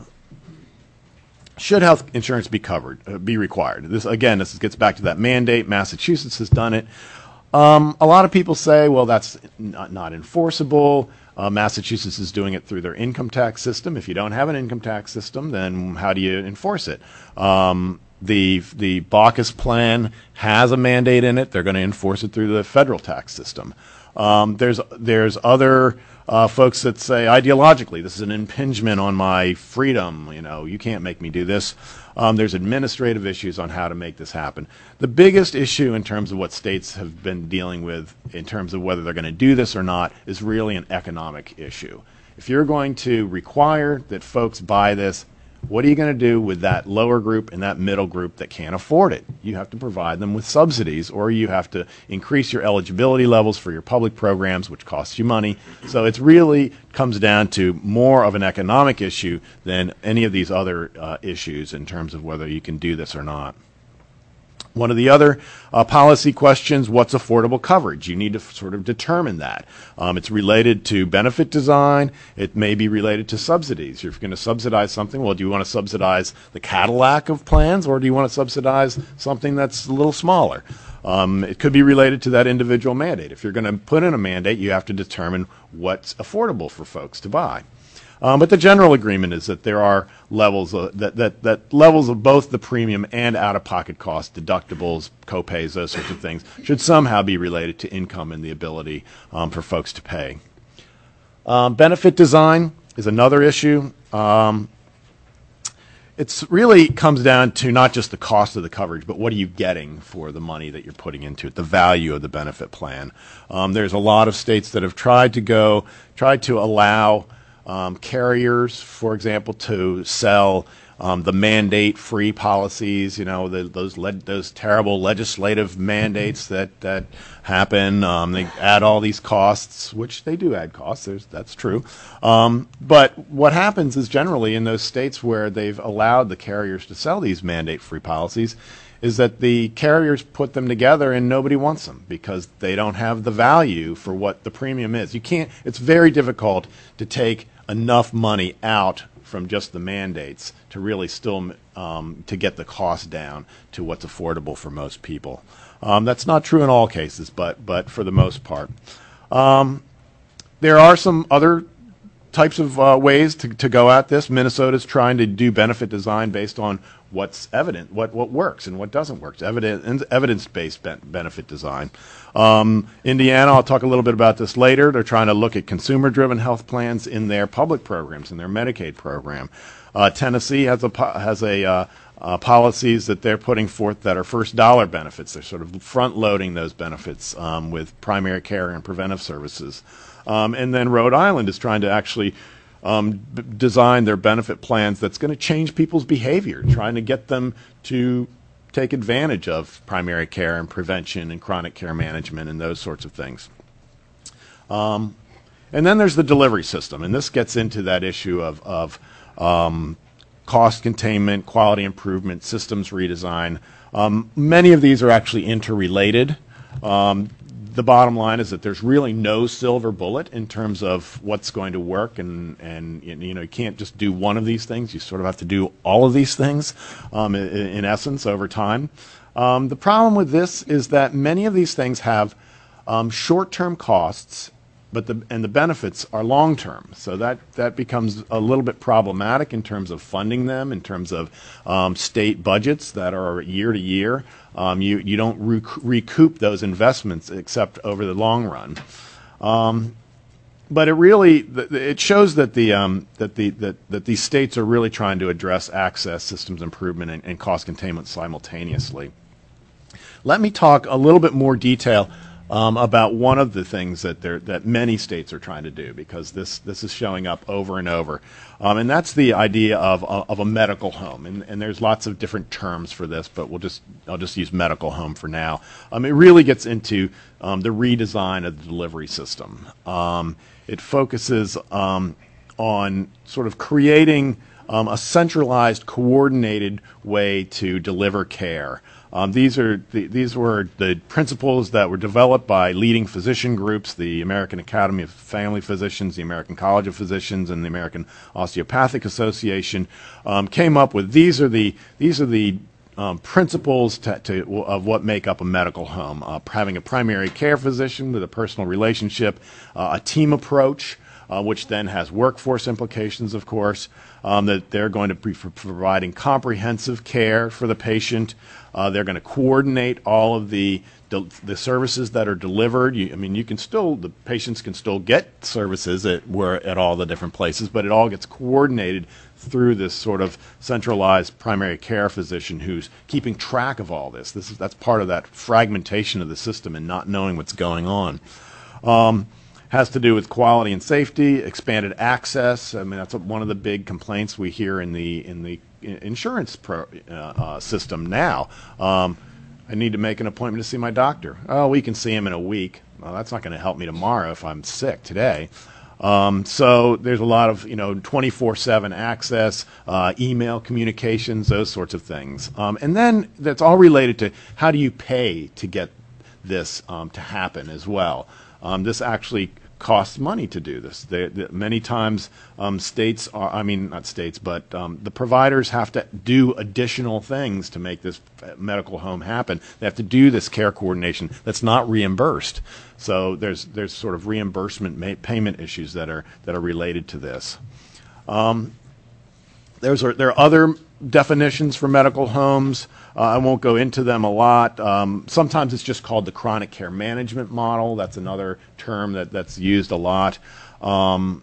should health insurance be covered, uh, be required? This again, this gets back to that mandate. Massachusetts has done it. Um, a lot of people say, well, that's not, not enforceable. Uh, Massachusetts is doing it through their income tax system. If you don't have an income tax system, then how do you enforce it? Um, The the Baucus plan has a mandate in it. They're going to enforce it through the federal tax system. Um, there's there's other uh, folks that say ideologically this is an impingement on my freedom. You know, you can't make me do this. Um, there's administrative issues on how to make this happen. The biggest issue in terms of what states have been dealing with in terms of whether they're going to do this or not is really an economic issue. If you're going to require that folks buy this, what are you going to do with that lower group and that middle group that can't afford it? You have to provide them with subsidies, or you have to increase your eligibility levels for your public programs, which costs you money. So it really comes down to more of an economic issue than any of these other uh, issues in terms of whether you can do this or not. One of the other uh, policy questions, what's affordable coverage? You need to f- sort of determine that. Um, it's related to benefit design. It may be related to subsidies. If you're going to subsidize something, well, do you want to subsidize the Cadillac of plans, or do you want to subsidize something that's a little smaller? Um, it could be related to that individual mandate. If you're going to put in a mandate, you have to determine what's affordable for folks to buy. Um, but the general agreement is that there are levels of, that, that, that levels of both the premium and out-of-pocket costs, deductibles, copays, those sorts of things, should somehow be related to income and the ability um, for folks to pay. Um, benefit design is another issue. Um, it really comes down to not just the cost of the coverage, but what are you getting for the money that you're putting into it, the value of the benefit plan. Um, there's a lot of states that have tried to go, tried to allow Um, carriers, for example, to sell um, the mandate-free policies, you know, the, those le- those terrible legislative mandates that, that happen. Um, they add all these costs, which they do add costs, There's, that's true. Um, but what happens is generally in those states where they've allowed the carriers to sell these mandate-free policies is that the carriers put them together and nobody wants them because they don't have the value for what the premium is. You can't, it's very difficult to take enough money out from just the mandates to really still um, to get the cost down to what's affordable for most people. Um, that's not true in all cases, but but for the most part. Um, there are some other types of uh, ways to, to go at this. Minnesota's trying to do benefit design based on what's evident, what, what works and what doesn't work. Evidence, evidence-based ben- benefit design. Um, Indiana, I'll talk a little bit about this later. They're trying to look at consumer-driven health plans in their public programs, in their Medicaid program. Uh, Tennessee has a has a uh, uh, policies that they're putting forth that are first dollar benefits. They're sort of front-loading those benefits um, with primary care and preventive services. Um, and then Rhode Island is trying to actually um, b- design their benefit plans that's going to change people's behavior, trying to get them to take advantage of primary care and prevention and chronic care management and those sorts of things. Um, and then there's the delivery system, and this gets into that issue of, of um, cost containment, quality improvement, systems redesign. Um, many of these are actually interrelated. Um, The bottom line is that there's really no silver bullet in terms of what's going to work, and, and you know, you can't just do one of these things. You sort of have to do all of these things um, in, in essence over time. Um, the problem with this is that many of these things have um, short-term costs, but the and the benefits are long-term. So that, that becomes a little bit problematic in terms of funding them, in terms of um, state budgets that are year to year. Um, you, you don't rec- recoup those investments except over the long run. Um, but it really th- it shows that the um, that the that, that these states are really trying to address access, systems improvement, and, and cost containment simultaneously. Let me talk a little bit more detail Um, about one of the things that they're, that many states are trying to do, because this this is showing up over and over, um, and that's the idea of of a medical home. And, and there's lots of different terms for this, but we'll just I'll just use medical home for now. Um, it really gets into um, the redesign of the delivery system. Um, it focuses um, on sort of creating um, a centralized, coordinated way to deliver care. Um, these are the, these were the principles that were developed by leading physician groups, the American Academy of Family Physicians, the American College of Physicians, and the American Osteopathic Association. Um, came up with these are the these are the um, principles to, to, of what make up a medical home. Uh, having a primary care physician with a personal relationship, uh, a team approach. uh, which then has workforce implications, of course, um, that they're going to be for providing comprehensive care for the patient. Uh, they're going to coordinate all of the the services that are delivered. You, I mean, you can still, the patients can still get services at, where, at all the different places, but it all gets coordinated through this sort of centralized primary care physician who's keeping track of all this. This is, that's part of that fragmentation of the system and not knowing what's going on. Um, has to do with quality and safety, expanded access. I mean, that's one of the big complaints we hear in the in the insurance pro, uh, uh, system now. Um, I need to make an appointment to see my doctor. Oh, we can see him in a week. Well, that's not going to help me tomorrow if I'm sick today. Um, so there's a lot of, you know, twenty-four seven access, uh, email communications, those sorts of things. Um, and then that's all related to how do you pay to get this um, to happen as well. Um, this actually costs money to do this. They, they, many times um, states are, I mean, not states, but um, the providers have to do additional things to make this medical home happen. They have to do this care coordination that's not reimbursed. So there's there's sort of reimbursement ma- payment issues that are that are related to this. Um, there's there are other definitions for medical homes. Uh, I won't go into them a lot. Um, sometimes it's just called the chronic care management model. That's another term that, that's used a lot. Um,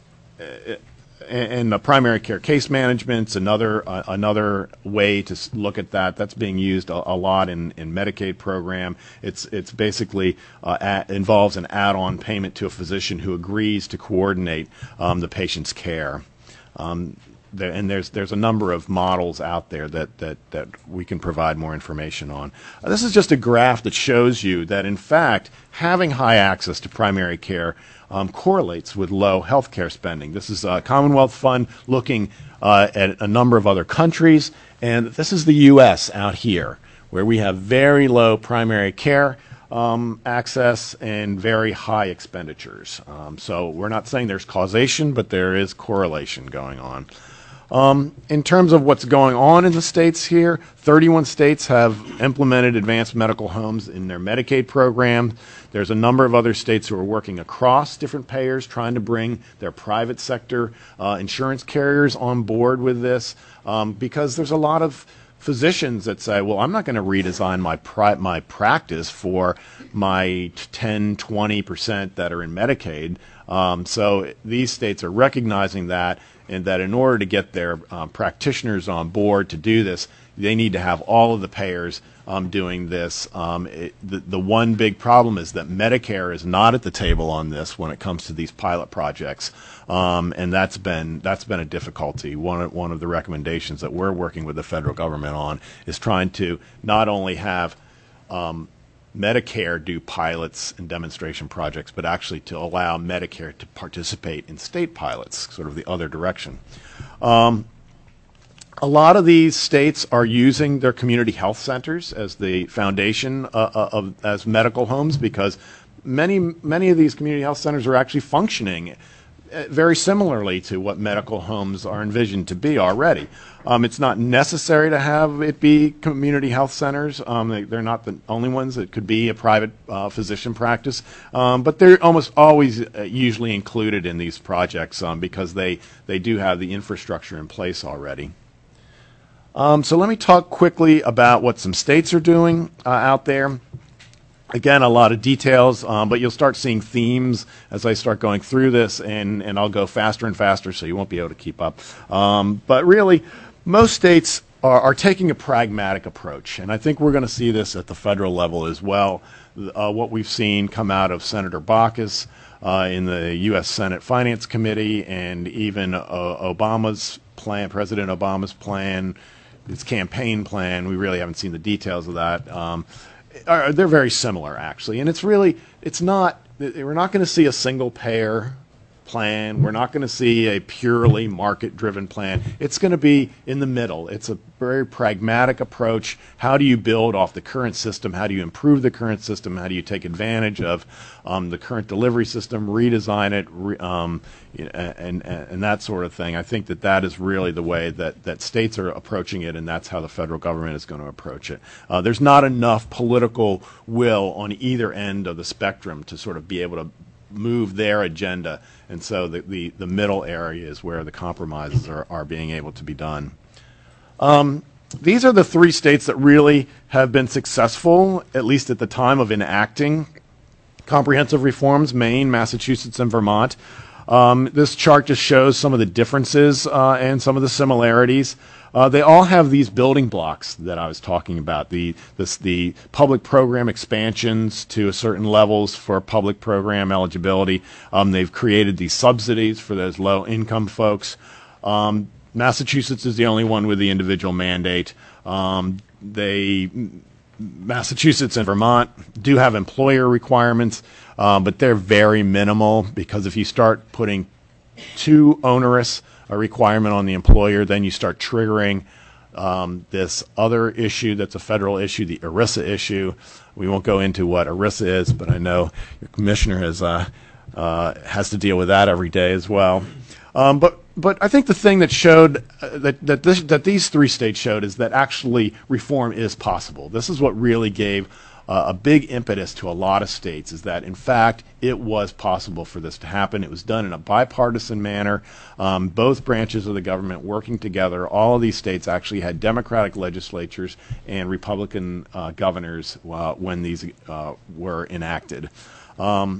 and, and the primary care case management's another uh, another way to look at that. That's being used a, a lot in, in Medicaid program. It's it's basically uh, at, involves an add-on payment to a physician who agrees to coordinate um, the patient's care. Um, There, and there's there's a number of models out there that that, that we can provide more information on. Uh, this is just a graph that shows you that, in fact, having high access to primary care um, correlates with low health care spending. This is a Commonwealth Fund looking uh, at a number of other countries, and this is the U S out here, where we have very low primary care Um, access and very high expenditures. Um, so we're not saying there's causation, but there is correlation going on. Um, in terms of what's going on in the states here, thirty-one states have implemented advanced medical homes in their Medicaid program. There's a number of other states who are working across different payers, trying to bring their private sector uh, insurance carriers on board with this, um, because there's a lot of physicians that say, well, I'm not going to redesign my pri- my practice for my ten, twenty percent that are in Medicaid. Um, so these states are recognizing that, and that in order to get their um, practitioners on board to do this, they need to have all of the payers um, doing this. Um, it, the, the one big problem is that Medicare is not at the table on this when it comes to these pilot projects, um, and that's been that's been a difficulty. One of, one of the recommendations that we're working with the federal government on is trying to not only have um, Medicare do pilots and demonstration projects, but actually to allow Medicare to participate in state pilots, sort of the other direction. Um, a lot of these states are using their community health centers as the foundation uh, of as medical homes, because many many of these community health centers are actually functioning very similarly to what medical homes are envisioned to be already. Um, it's not necessary to have it be community health centers. Um, they, they're not the only ones. It could be a private uh, physician practice, um, but they're almost always uh, usually included in these projects um, because they, they do have the infrastructure in place already. Um, so let me talk quickly about what some states are doing uh, out there. Again, a lot of details, um, but you'll start seeing themes as I start going through this, and, and I'll go faster and faster, so you won't be able to keep up. Um, but really, most states are, are taking a pragmatic approach, and I think we're going to see this at the federal level as well. Uh, what we've seen come out of Senator Baucus uh, in the U S Senate Finance Committee, and even uh, Obama's plan, President Obama's plan, his campaign plan, we really haven't seen the details of that. Um, Are, they're very similar, actually, and it's really, it's not, we're not going to see a single payer plan. We're not going to see a purely market-driven plan. It's going to be in the middle. It's a very pragmatic approach. How do you build off the current system? How do you improve the current system? How do you take advantage of um, the current delivery system, redesign it, re, um, and, and, and that sort of thing? I think that that is really the way that, that states are approaching it, and that's how the federal government is going to approach it. Uh, there's not enough political will on either end of the spectrum to sort of be able to move their agenda. And so the, the, the middle area is where the compromises are, are being able to be done. Um, these are the three states that really have been successful, at least at the time of enacting comprehensive reforms: Maine, Massachusetts, and Vermont. Um, this chart just shows some of the differences uh, and some of the similarities. Uh, they all have these building blocks that I was talking about, the, this, the public program expansions to certain levels for public program eligibility. Um, they've created these subsidies for those low-income folks. Um, Massachusetts is the only one with the individual mandate. Um, they, Massachusetts and Vermont do have employer requirements, um, but they're very minimal, because if you start putting too onerous a requirement on the employer, then you start triggering um, this other issue that's a federal issue, the ERISA issue. We won't go into what ERISA is, but I know your commissioner has uh, uh, has to deal with that every day as well. Um, but but I think the thing that showed uh, that that this, that these three states showed is that actually reform is possible. This is what really gave Uh, a big impetus to a lot of states, is that in fact it was possible for this to happen. It was done in a bipartisan manner, um, both branches of the government working together. All of these states actually had Democratic legislatures and Republican uh, governors uh, when these uh, were enacted. Um,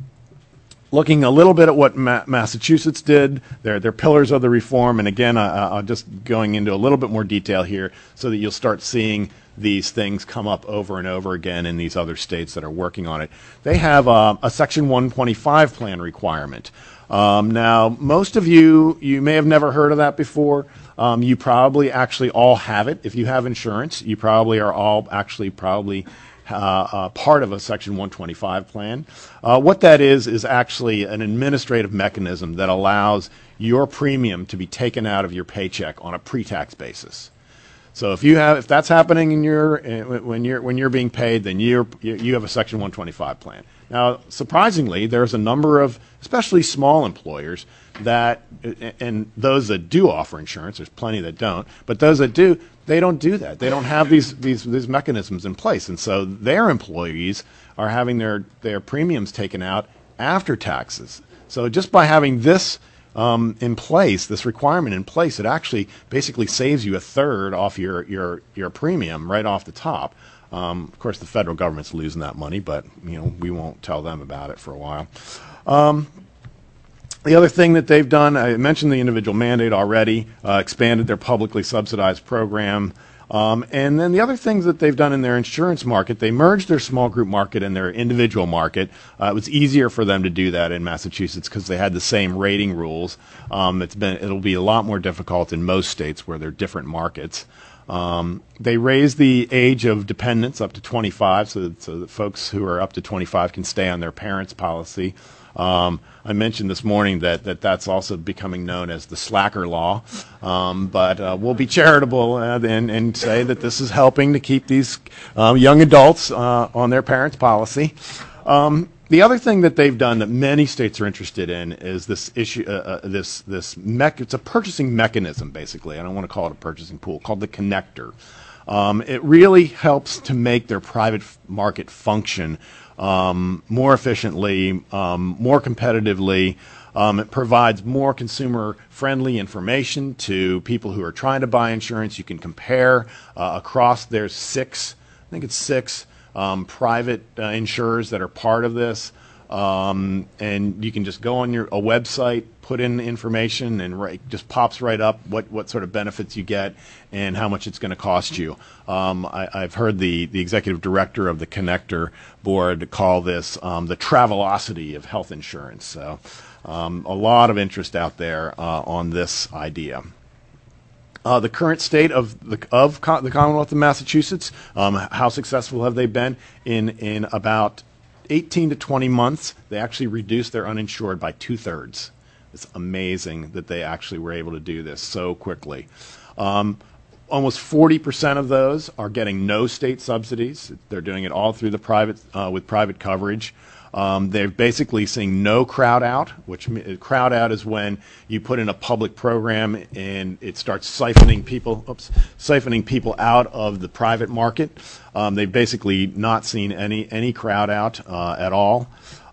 Looking a little bit at what Ma- Massachusetts did, they're, they're pillars of the reform, and again, I, I'm just going into a little bit more detail here so that you'll start seeing these things come up over and over again in these other states that are working on it. They have uh, a Section one twenty-five plan requirement. Um, now, most of you, you may have never heard of that before. Um, you probably actually all have it. If you have insurance, you probably are all actually probably Uh, uh, part of a Section one twenty-five plan. Uh, what that is is actually an administrative mechanism that allows your premium to be taken out of your paycheck on a pre-tax basis. So if you have, if that's happening in your uh, when you're when you're being paid, then you're you, you have a Section one twenty-five plan. Now, surprisingly, there's a number of, especially small employers, that, and those that do offer insurance, there's plenty that don't, but those that do, they don't do that. They don't have these these these mechanisms in place, and so their employees are having their their premiums taken out after taxes. So just by having this um, in place, this requirement in place, it actually basically saves you a third off your your your premium right off the top. Um, of course, the federal government's losing that money, but you know we won't tell them about it for a while. Um, The other thing that they've done, I mentioned the individual mandate already, uh, expanded their publicly subsidized program. Um, and then the other things that they've done in their insurance market, they merged their small group market and their individual market. Uh, it was easier for them to do that in Massachusetts because they had the same rating rules. Um, it's been, it'll be a lot more difficult in most states where they're different markets. Um, they raised the age of dependents up to twenty-five, so that, so that folks who are up to twenty-five can stay on their parents' policy. Um, I mentioned this morning that, that that's also becoming known as the slacker law, um, but uh, we'll be charitable uh, and, and say that this is helping to keep these um, young adults uh, on their parents' policy. Um, the other thing that they've done that many states are interested in is this issue. Uh, uh, this this mech- it's a purchasing mechanism, basically. I don't want to call it a purchasing pool, called the connector. Um, it really helps to make their private f- market function Um, more efficiently, um, more competitively. Um, it provides more consumer-friendly information to people who are trying to buy insurance. You can compare uh, across their six, I think it's six um, private uh, insurers that are part of this. Um, and you can just go on your a website, put in information, and right, just pops right up what, what sort of benefits you get and how much it's going to cost you. Um, I, I've heard the, the executive director of the Connector board call this um, the Travelocity of health insurance. So um, a lot of interest out there uh, on this idea. Uh, the current state of the of co- the Commonwealth of Massachusetts, um, how successful have they been in in about eighteen to twenty months? They actually reduced their uninsured by two-thirds. It's amazing that they actually were able to do this so quickly. Um, almost forty percent of those are getting no state subsidies. They're doing it all through the private, uh, with private coverage. Um, they're basically seeing no crowd out, which crowd out is when you put in a public program and it starts siphoning people, oops, siphoning people out of the private market. Um, they've basically not seen any any crowd out uh, at all.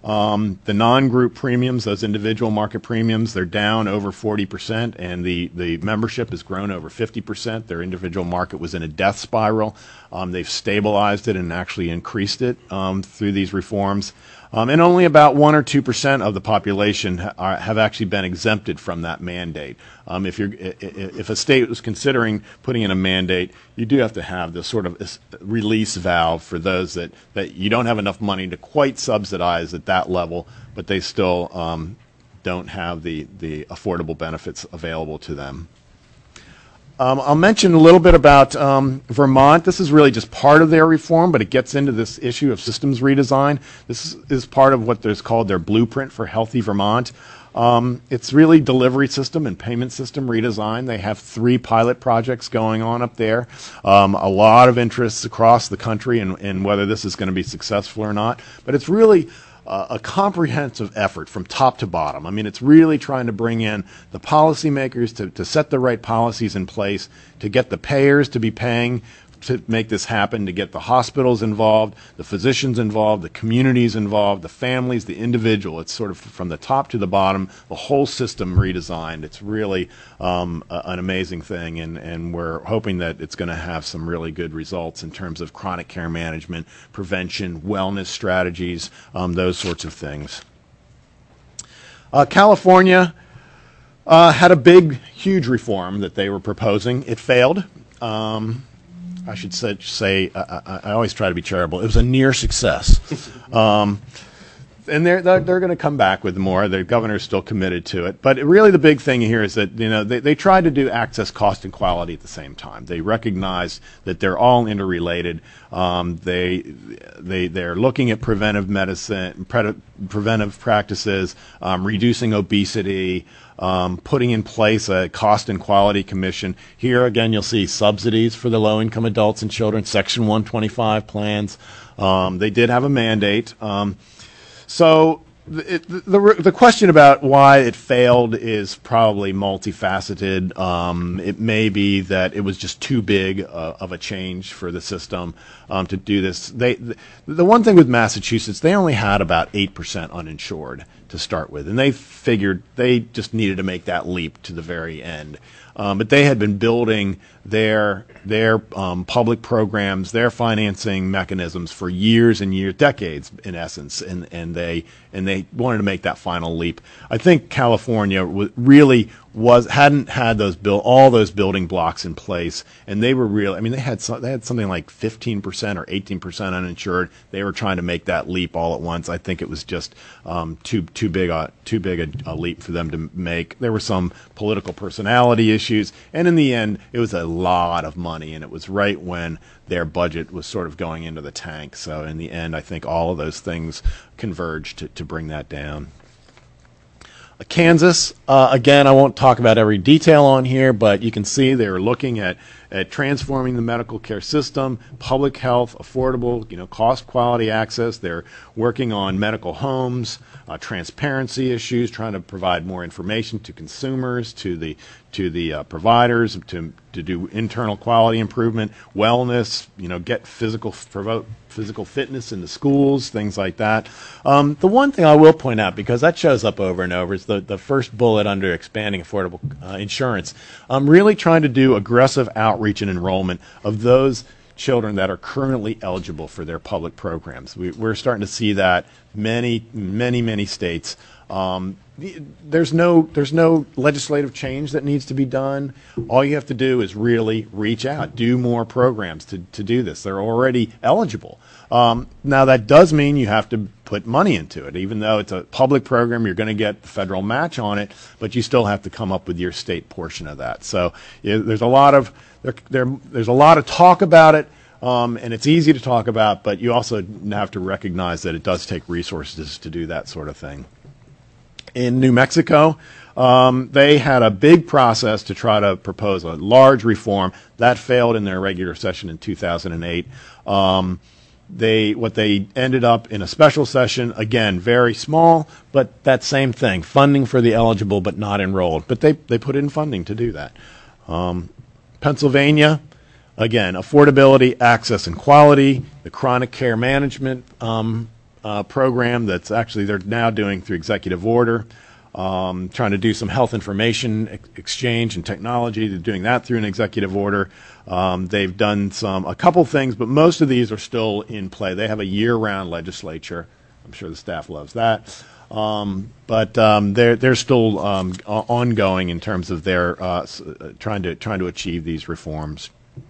Um, the non-group premiums, those individual market premiums, they're down over forty percent, and the, the membership has grown over fifty percent. Their individual market was in a death spiral. Um, they've stabilized it and actually increased it um, through these reforms. Um, and only about one or two percent of the population ha- are, have actually been exempted from that mandate. Um, if you're, if a state was considering putting in a mandate, you do have to have this sort of release valve for those that, that you don't have enough money to quite subsidize at that level, but they still um, don't have the, the affordable benefits available to them. Um, I'll mention a little bit about um, Vermont. This is really just part of their reform, but it gets into this issue of systems redesign. This is, is part of what is called their blueprint for Healthy Vermont. Um, it's really delivery system and payment system redesign. They have three pilot projects going on up there. Um, a lot of interests across the country in, in whether this is going to be successful or not. But it's really Uh, a comprehensive effort from top to bottom. I mean, it's really trying to bring in the policymakers to, to set the right policies in place, to get the payers to be paying to make this happen, to get the hospitals involved, the physicians involved, the communities involved, the families, the individual. It's sort of from the top to the bottom, the whole system redesigned. It's really um, a, an amazing thing, and, and we're hoping that it's going to have some really good results in terms of chronic care management, prevention, wellness strategies, um, those sorts of things. Uh, California uh, had a big, huge reform that they were proposing. It failed. Um, I should say, say I, I, I always try to be charitable. It was a near success. Um, and they're, they're, they're going to come back with more. The governor's still committed to it. But really the big thing here is that, you know, they, they tried to do access, cost, and quality at the same time. They recognize that they're all interrelated. Um, they, they, they're looking at preventive medicine, pre- preventive practices, um, reducing obesity, Um, putting in place a cost and quality commission. Here again, you'll see subsidies for the low-income adults and children, Section one twenty-five plans. Um, they did have a mandate. Um, so it, the, the the question about why it failed is probably multifaceted. Um, it may be that it was just too big uh, of a change for the system um, to do this. They the, the one thing with Massachusetts, they only had about eight percent uninsured to start with, and they figured they just needed to make that leap to the very end. Um, but they had been building their their um, public programs, their financing mechanisms for years and years, decades in essence, and and they and they wanted to make that final leap. I think California w- really was hadn't had those build all those building blocks in place, and they were really. I mean, they had so, they had something like fifteen percent or eighteen percent uninsured. They were trying to make that leap all at once. I think it was just um, too too big a too big a, a leap for them to make. There were some political personality issues, and in the end, it was a lot of money, and it was right when their budget was sort of going into the tank. So in the end, I think all of those things converged to, to bring that down. Uh, Kansas, uh, again, I won't talk about every detail on here, but you can see they're looking at, at transforming the medical care system, public health, affordable, you know, cost, quality, access. They're working on medical homes, uh, transparency issues, trying to provide more information to consumers, to the to the uh, providers, to to do internal quality improvement, wellness, you know, get physical provoke physical fitness in the schools, things like that. Um, the one thing I will point out, because that shows up over and over, is the, the first bullet under expanding affordable uh, insurance. I'm really trying to do aggressive outreach and enrollment of those children that are currently eligible for their public programs. We, we're starting to see that many, many, many states. Um, there's no there's no legislative change that needs to be done. All you have to do is really reach out, do more programs to, to do this. They're already eligible. Um, now, that does mean you have to put money into it. Even though it's a public program, you're going to get the federal match on it, but you still have to come up with your state portion of that. So yeah, there's a lot of there, there there's a lot of talk about it. Um, and it's easy to talk about, but you also have to recognize that it does take resources to do that sort of thing. In New Mexico, um, they had a big process to try to propose a large reform. That failed in their regular session in two thousand eight. Um, they what they ended up in a special session, again, very small, but that same thing, funding for the eligible but not enrolled. But they, they put in funding to do that. Um, Pennsylvania, again, affordability, access, and quality, the chronic care management um, uh, program that's actually they're now doing through executive order, um, trying to do some health information ex- exchange and technology. They're doing that through an executive order. Um, they've done some a couple things, but most of these are still in play. They have a year-round legislature. I'm sure the staff loves that. Um, but um, they're they're still um, ongoing in terms of their uh, trying to trying to achieve these reforms.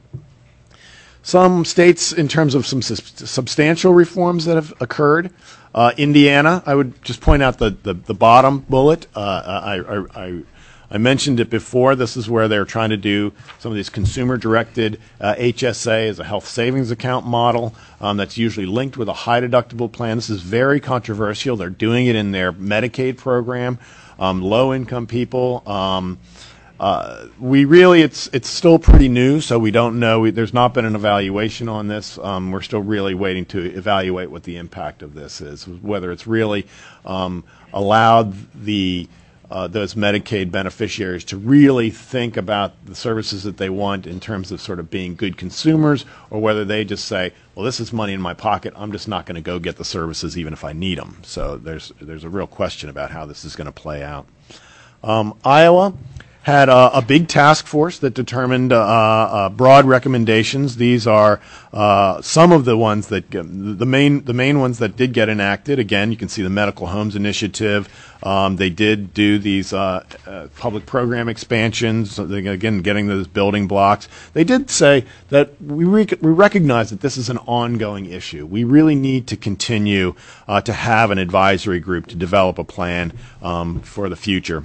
Some states, in terms of some sus- substantial reforms that have occurred, uh, Indiana, I would just point out the the, the bottom bullet. Uh, I, I, I I mentioned it before. This is where they're trying to do some of these consumer-directed uh, H S A as a health savings account model um, that's usually linked with a high deductible plan. This is very controversial. They're doing it in their Medicaid program, um, low-income people. Um, uh, we really, it's it's still pretty new, so we don't know. We, there's not been an evaluation on this. Um, we're still really waiting to evaluate what the impact of this is, whether it's really um, allowed the Uh, those Medicaid beneficiaries to really think about the services that they want in terms of sort of being good consumers, or whether they just say, well, this is money in my pocket, I'm just not going to go get the services even if I need them. So there's there's a real question about how this is going to play out. Um, Iowa had a, a big task force that determined uh, uh, broad recommendations. These are uh, some of the ones that the main the main ones that did get enacted. Again, you can see the Medical Homes Initiative. Um, they did do these uh, uh, public program expansions. Again, getting those building blocks. They did say that we rec- we recognize that this is an ongoing issue. We really need to continue uh, to have an advisory group to develop a plan um, for the future.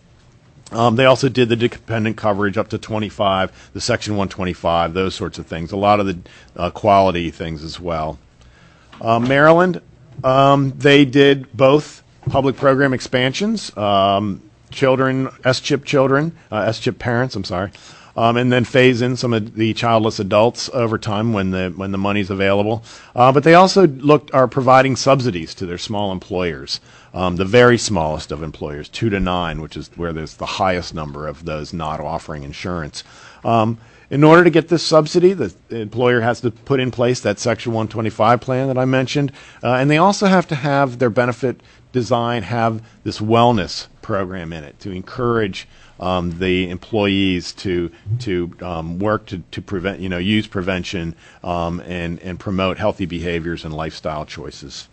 Um, they also did the dependent coverage up to twenty-five, the Section one twenty-five, those sorts of things, a lot of the uh, quality things as well. Uh, Maryland, um, they did both public program expansions, um, children, S chip children, uh, S chip parents, I'm sorry, um, and then phase in some of the childless adults over time when the when the money's available. Uh, but they also looked are providing subsidies to their small employers. Um, the very smallest of employers, two to nine, which is where there's the highest number of those not offering insurance. Um, in order to get this subsidy, the employer has to put in place that Section one twenty-five plan that I mentioned, uh, and they also have to have their benefit design have this wellness program in it to encourage um, the employees to to um, work to, to prevent, you know, use prevention um, and and promote healthy behaviors and lifestyle choices.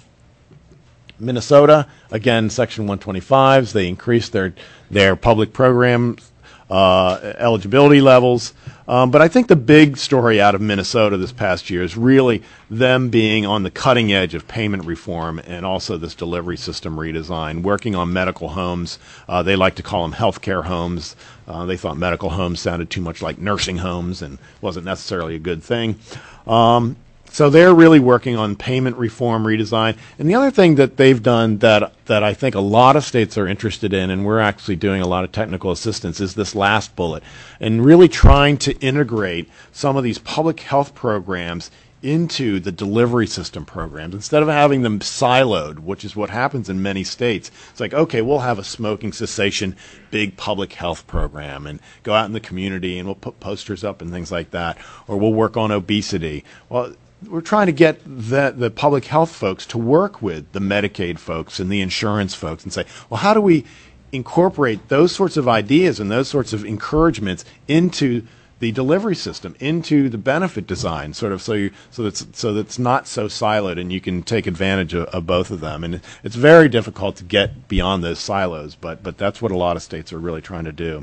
Minnesota, again, Section one twenty-fives, they increased their their public program uh, eligibility levels. Um, but I think the big story out of Minnesota this past year is really them being on the cutting edge of payment reform and also this delivery system redesign, working on medical homes. Uh, they like to call them healthcare homes. Uh, they thought medical homes sounded too much like nursing homes and wasn't necessarily a good thing. Um, So they're really working on payment reform redesign. And the other thing that they've done that that I think a lot of states are interested in, and we're actually doing a lot of technical assistance, is this last bullet, and really trying to integrate some of these public health programs into the delivery system programs instead of having them siloed, which is what happens in many states. It's like, okay, we'll have a smoking cessation big public health program and go out in the community and we'll put posters up and things like that, or we'll work on obesity. Well, we're trying to get the, the public health folks to work with the Medicaid folks and the insurance folks and say, well, how do we incorporate those sorts of ideas and those sorts of encouragements into the delivery system, into the benefit design, sort of so you so that's so that's not so siloed and you can take advantage of, of both of them. And it's very difficult to get beyond those silos, but but that's what a lot of states are really trying to do.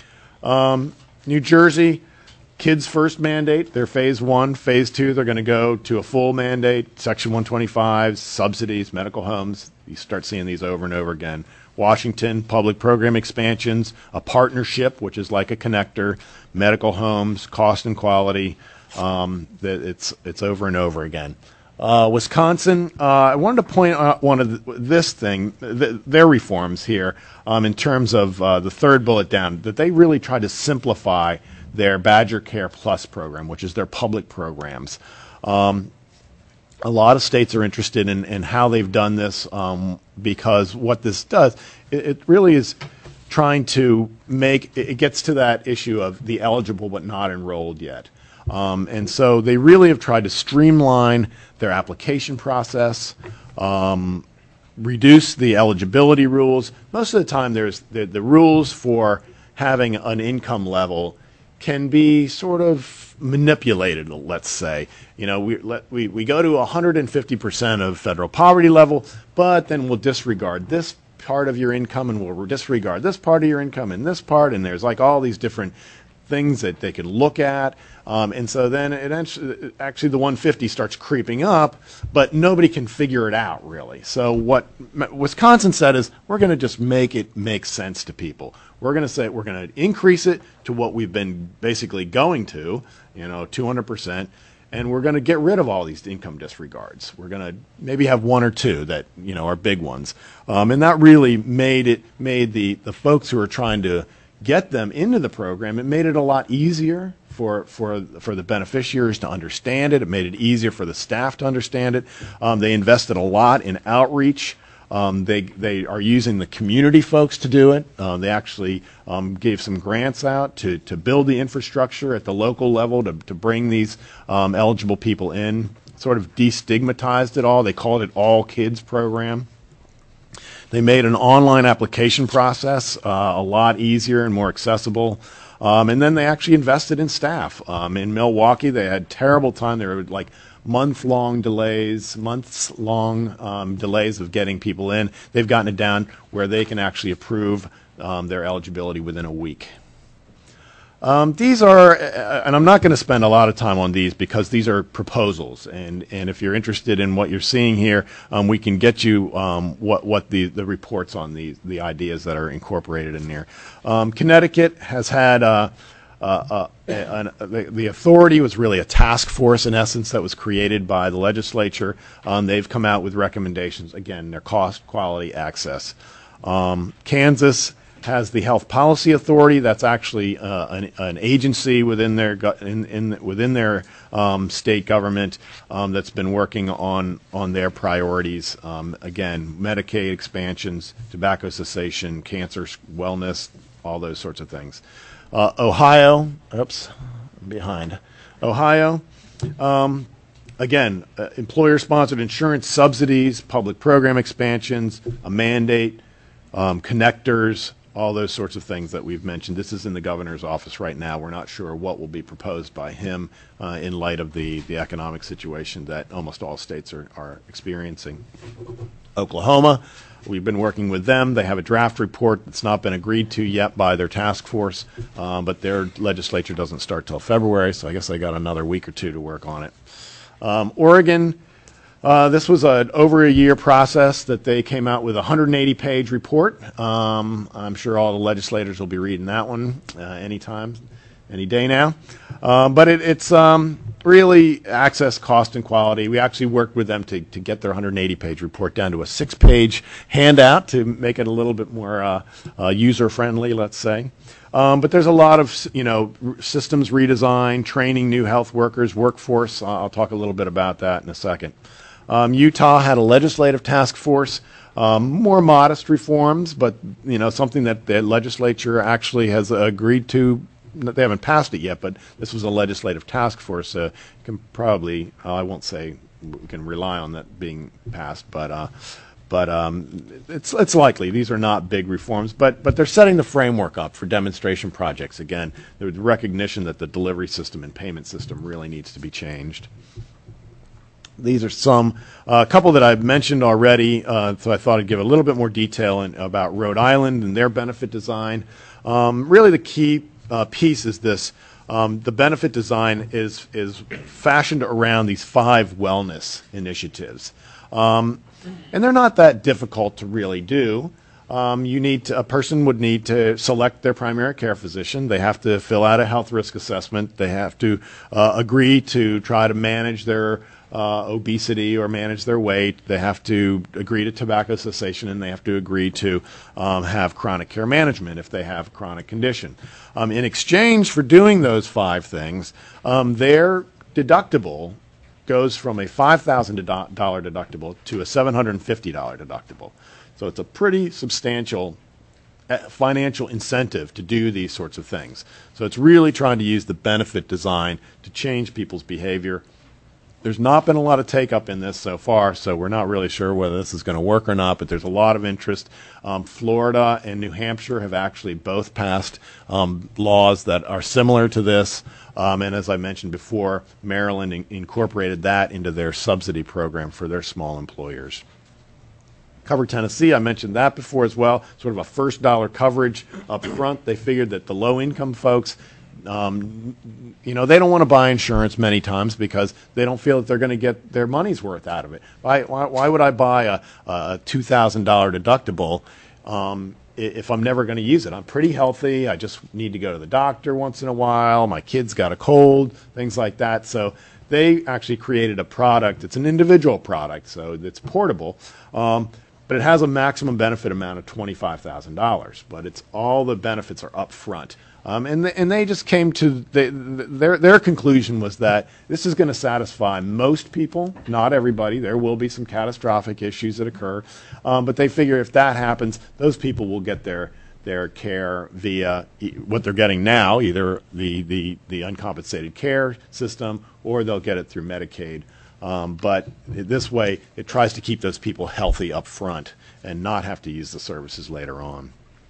Um, New Jersey. Kids First mandate, they're phase one. Phase two, they're going to go to a full mandate, Section one twenty-five, subsidies, medical homes. You start seeing these over and over again. Washington, public program expansions, a partnership, which is like a connector, medical homes, cost and quality. Um, that it's it's over and over again. Uh, Wisconsin, uh, I wanted to point out one of the, this thing, th- their reforms here, um, in terms of uh, the third bullet down, that they really try to simplify their Badger Care Plus program, which is their public programs. Um, a lot of states are interested in, in how they've done this um, because what this does, it, it really is trying to make, it gets to that issue of the eligible but not enrolled yet. Um, and so they really have tried to streamline their application process. um, reduce the eligibility rules. Most of the time, there's the, the rules for having an income level can be sort of manipulated, let's say. You know, we, let, we, we go to one hundred fifty percent of federal poverty level, but then we'll disregard this part of your income and we'll disregard this part of your income and this part, and there's like all these different things that they could look at. Um, and so then it actually, actually the one hundred fifty starts creeping up, but nobody can figure it out really. So what Wisconsin said is, we're going to just make it make sense to people. We're going to say we're going to increase it to what we've been basically going to, you know, two hundred percent, and we're going to get rid of all these income disregards. We're going to maybe have one or two that, you know, are big ones. Um, and that really made it, made the, the folks who are trying to get them into the program, it made it a lot easier for for for the beneficiaries to understand it. It made it easier for the staff to understand it. Um, they invested a lot in outreach. Um, they they are using the community folks to do it. Uh, they actually um, gave some grants out to to build the infrastructure at the local level to to bring these um, eligible people in. Sort of destigmatized it all. They called it All Kids program. They made an online application process uh, a lot easier and more accessible. Um, and then they actually invested in staff. Um, in Milwaukee, they had terrible time. There were like month-long delays, months-long um, delays of getting people in. They've gotten it down where they can actually approve um, their eligibility within a week. Um, these are, uh, and I'm not going to spend a lot of time on these because these are proposals, and, and if you're interested in what you're seeing here, um, we can get you um, what, what the, the reports on the, the ideas that are incorporated in there. Um, Connecticut has had, uh, uh, uh, an, the, the authority was really a task force in essence that was created by the legislature. Um, they've come out with recommendations, again, their cost, quality, access. Um, Kansas has the Health Policy Authority. That's actually uh, an, an agency within their in, in within their um, state government um, that's been working on on their priorities. Um, again, Medicaid expansions, tobacco cessation, cancer wellness, all those sorts of things. Uh, Ohio, oops, I'm behind. Ohio. Um, Again, uh, employer-sponsored insurance subsidies, public program expansions, a mandate, um, connectors, all those sorts of things that we've mentioned. This is in the governor's office right now. We're not sure what will be proposed by him uh, in light of the, the economic situation that almost all states are, are experiencing. Oklahoma, we've been working with them. They have a draft report that's not been agreed to yet by their task force, um, but their legislature doesn't start till February, so I guess they got another week or two to work on it. Um, Oregon, Uh, this was an over a year process that they came out with a one hundred eighty page report. Um, I'm sure all the legislators will be reading that one uh, anytime, any day now. Um, but it, it's um, really access, cost, and quality. We actually worked with them to, to get their one hundred eighty page report down to a six page handout to make it a little bit more uh, uh, user-friendly, let's say. Um, but there's a lot of, you know, systems redesign, training new health workers, workforce. I'll talk a little bit about that in a second. Um, Utah had a legislative task force, um, more modest reforms, but you know something that the legislature actually has agreed to. They haven't passed it yet, but this was a legislative task force. Uh, you can probably, uh, I won't say we can rely on that being passed, but uh, but um, it's it's likely. These are not big reforms, but but they're setting the framework up for demonstration projects. Again, there's recognition that the delivery system and payment system really needs to be changed. These are some, a uh, couple that I've mentioned already, uh, so I thought I'd give a little bit more detail in, about Rhode Island and their benefit design. Um, really the key uh, piece is this. Um, the benefit design is, is fashioned around these five wellness initiatives. Um, and they're not that difficult to really do. Um, you need to, a person would need to select their primary care physician. They have to fill out a health risk assessment. They have to uh, agree to try to manage their Uh, obesity or manage their weight. They have to agree to tobacco cessation, and they have to agree to um, have chronic care management if they have a chronic condition. Um, in exchange for doing those five things, um, their deductible goes from a five thousand dollars deductible to a seven hundred fifty dollars deductible. So it's a pretty substantial financial incentive to do these sorts of things. So it's really trying to use the benefit design to change people's behavior. there's not been a lot of take-up in this so far, so we're not really sure whether this is going to work or not, but there's a lot of interest. Um, Florida and New Hampshire have actually both passed um, laws that are similar to this, um, and as I mentioned before, Maryland in- incorporated that into their subsidy program for their small employers. Cover Tennessee, I mentioned that before as well, sort of a first dollar coverage up front. They figured that the low-income folks, Um, you know, they don't want to buy insurance many times because they don't feel that they're going to get their money's worth out of it. Why, why, why would I buy a, a two thousand dollars deductible um, if I'm never going to use it? I'm pretty healthy. I just need to go to the doctor once in a while. My kid's got a cold, things like that. So they actually created a product. It's an individual product, so it's portable. Um, but it has a maximum benefit amount of twenty-five thousand dollars. But it's all the benefits are up front. Um, and, the, and they just came to, the, their, their conclusion was that this is going to satisfy most people, not everybody. There will be some catastrophic issues that occur. Um, but they figure if that happens, those people will get their, their care via e- what they're getting now, either the, the, the uncompensated care system or they'll get it through Medicaid. Um, but this way, it tries to keep those people healthy up front and not have to use the services later on.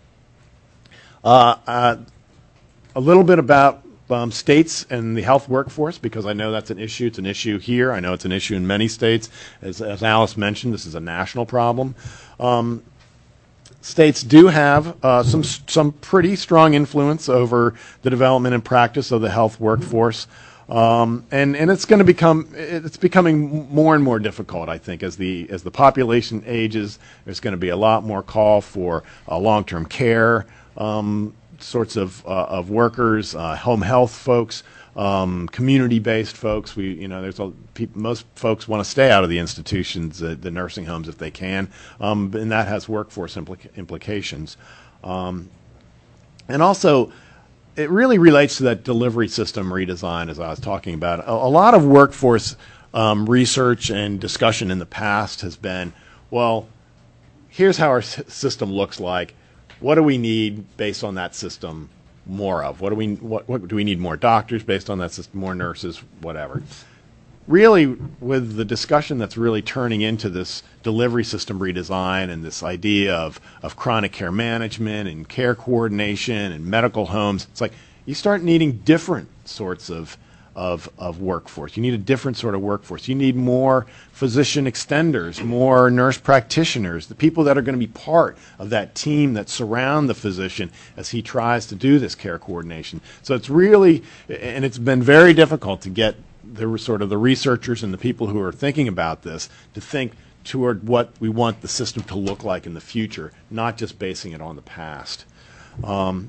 Uh, uh, A little bit about um, states and the health workforce, because I know that's an issue. It's an issue here. I know it's an issue in many states. As, as Alice mentioned, this is a national problem. Um, states do have uh, some some pretty strong influence over the development and practice of the health workforce, um, and and it's going to become it's becoming more and more difficult. I think as the as the population ages, there's going to be a lot more call for uh, long-term care. Um, sorts of uh, of workers, uh, home health folks, um, community-based folks. We, you know, there's a people, most folks want to stay out of the institutions, uh, the nursing homes, if they can, um, and that has workforce implica- implications. Um, and also, it really relates to that delivery system redesign, as I was talking about. A, a lot of workforce um, research and discussion in the past has been, well, here's how our s- system looks like. What do we need based on that system more of? What do we what, what do we need more doctors based on that system, more nurses, whatever? Really, with the discussion that's really turning into this delivery system redesign and this idea of, of chronic care management and care coordination and medical homes, it's like you start needing different sorts of Of, of workforce. You need a different sort of workforce. You need more physician extenders, more nurse practitioners, the people that are going to be part of that team that surround the physician as he tries to do this care coordination. So it's really, and it's been very difficult to get the sort of the researchers and the people who are thinking about this to think toward what we want the system to look like in the future, not just basing it on the past. Um,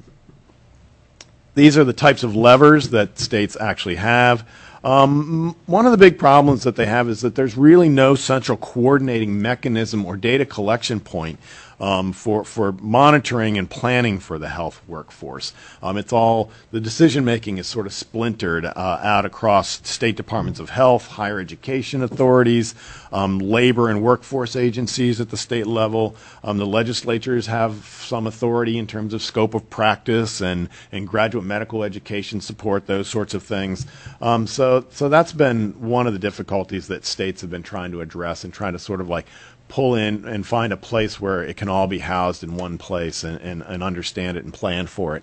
These are the types of levers that states actually have. Um, one of the big problems that they have is that there's really no central coordinating mechanism or data collection point um, for, for monitoring and planning for the health workforce. Um, it's all, the decision making is sort of splintered uh, out across state departments of health, higher education authorities, um, labor and workforce agencies at the state level. Um, the legislatures have some authority in terms of scope of practice and, and graduate medical education support, those sorts of things. Um, so, so that's been one of the difficulties that states have been trying to address and trying to sort of like pull in and find a place where it can all be housed in one place and, and, and understand it and plan for it.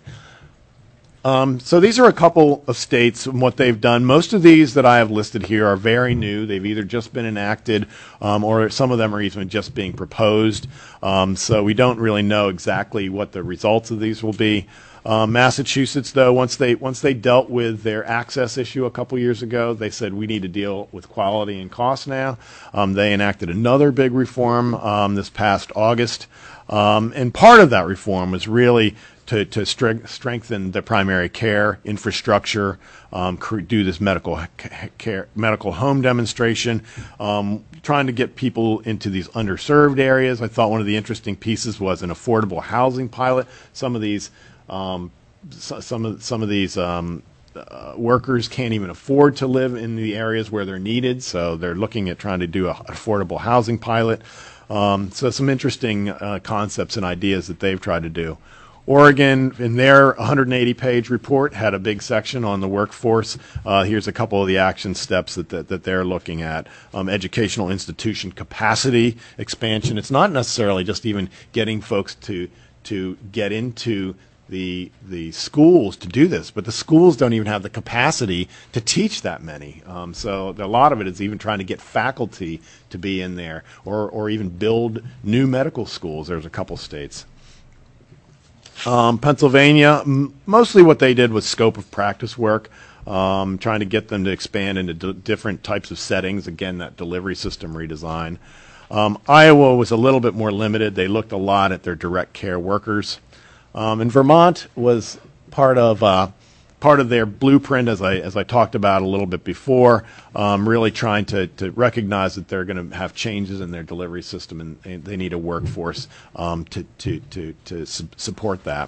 Um, so these are a couple of states and what they've done. Most of these that I have listed here are very new. They've either just been enacted um, or some of them are even just being proposed. Um, so we don't really know exactly what the results of these will be. Um, Massachusetts, though, once they once they dealt with their access issue a couple years ago, they said we need to deal with quality and cost now. Um, they enacted another big reform um, this past August, um, and part of that reform was really to, to stre- strengthen the primary care infrastructure, um, cr- do this medical care, medical home demonstration, um, trying to get people into these underserved areas. I thought one of the interesting pieces was an affordable housing pilot. Some of these Um, so, some of some of these um, uh, workers can't even afford to live in the areas where they're needed, so they're looking at trying to do an affordable housing pilot. Um, so some interesting uh, concepts and ideas that they've tried to do. Oregon, in their one hundred eighty page report, had a big section on the workforce. Uh, here's a couple of the action steps that, that, that they're looking at. Um, educational institution capacity expansion. It's not necessarily just even getting folks to to get into the the schools to do this, but the schools don't even have the capacity to teach that many. Um, so a lot of it is even trying to get faculty to be in there, or or even build new medical schools. There's a couple states. Um, Pennsylvania, m- mostly what they did was scope of practice work, um, trying to get them to expand into d- different types of settings. Again, that delivery system redesign. Um, Iowa was a little bit more limited. They looked a lot at their direct care workers. Um, and Vermont was part of uh, part of their blueprint, as I as I talked about a little bit before, um, really trying to, to recognize that they're going to have changes in their delivery system, and, and they need a workforce um, to to to to su- support that.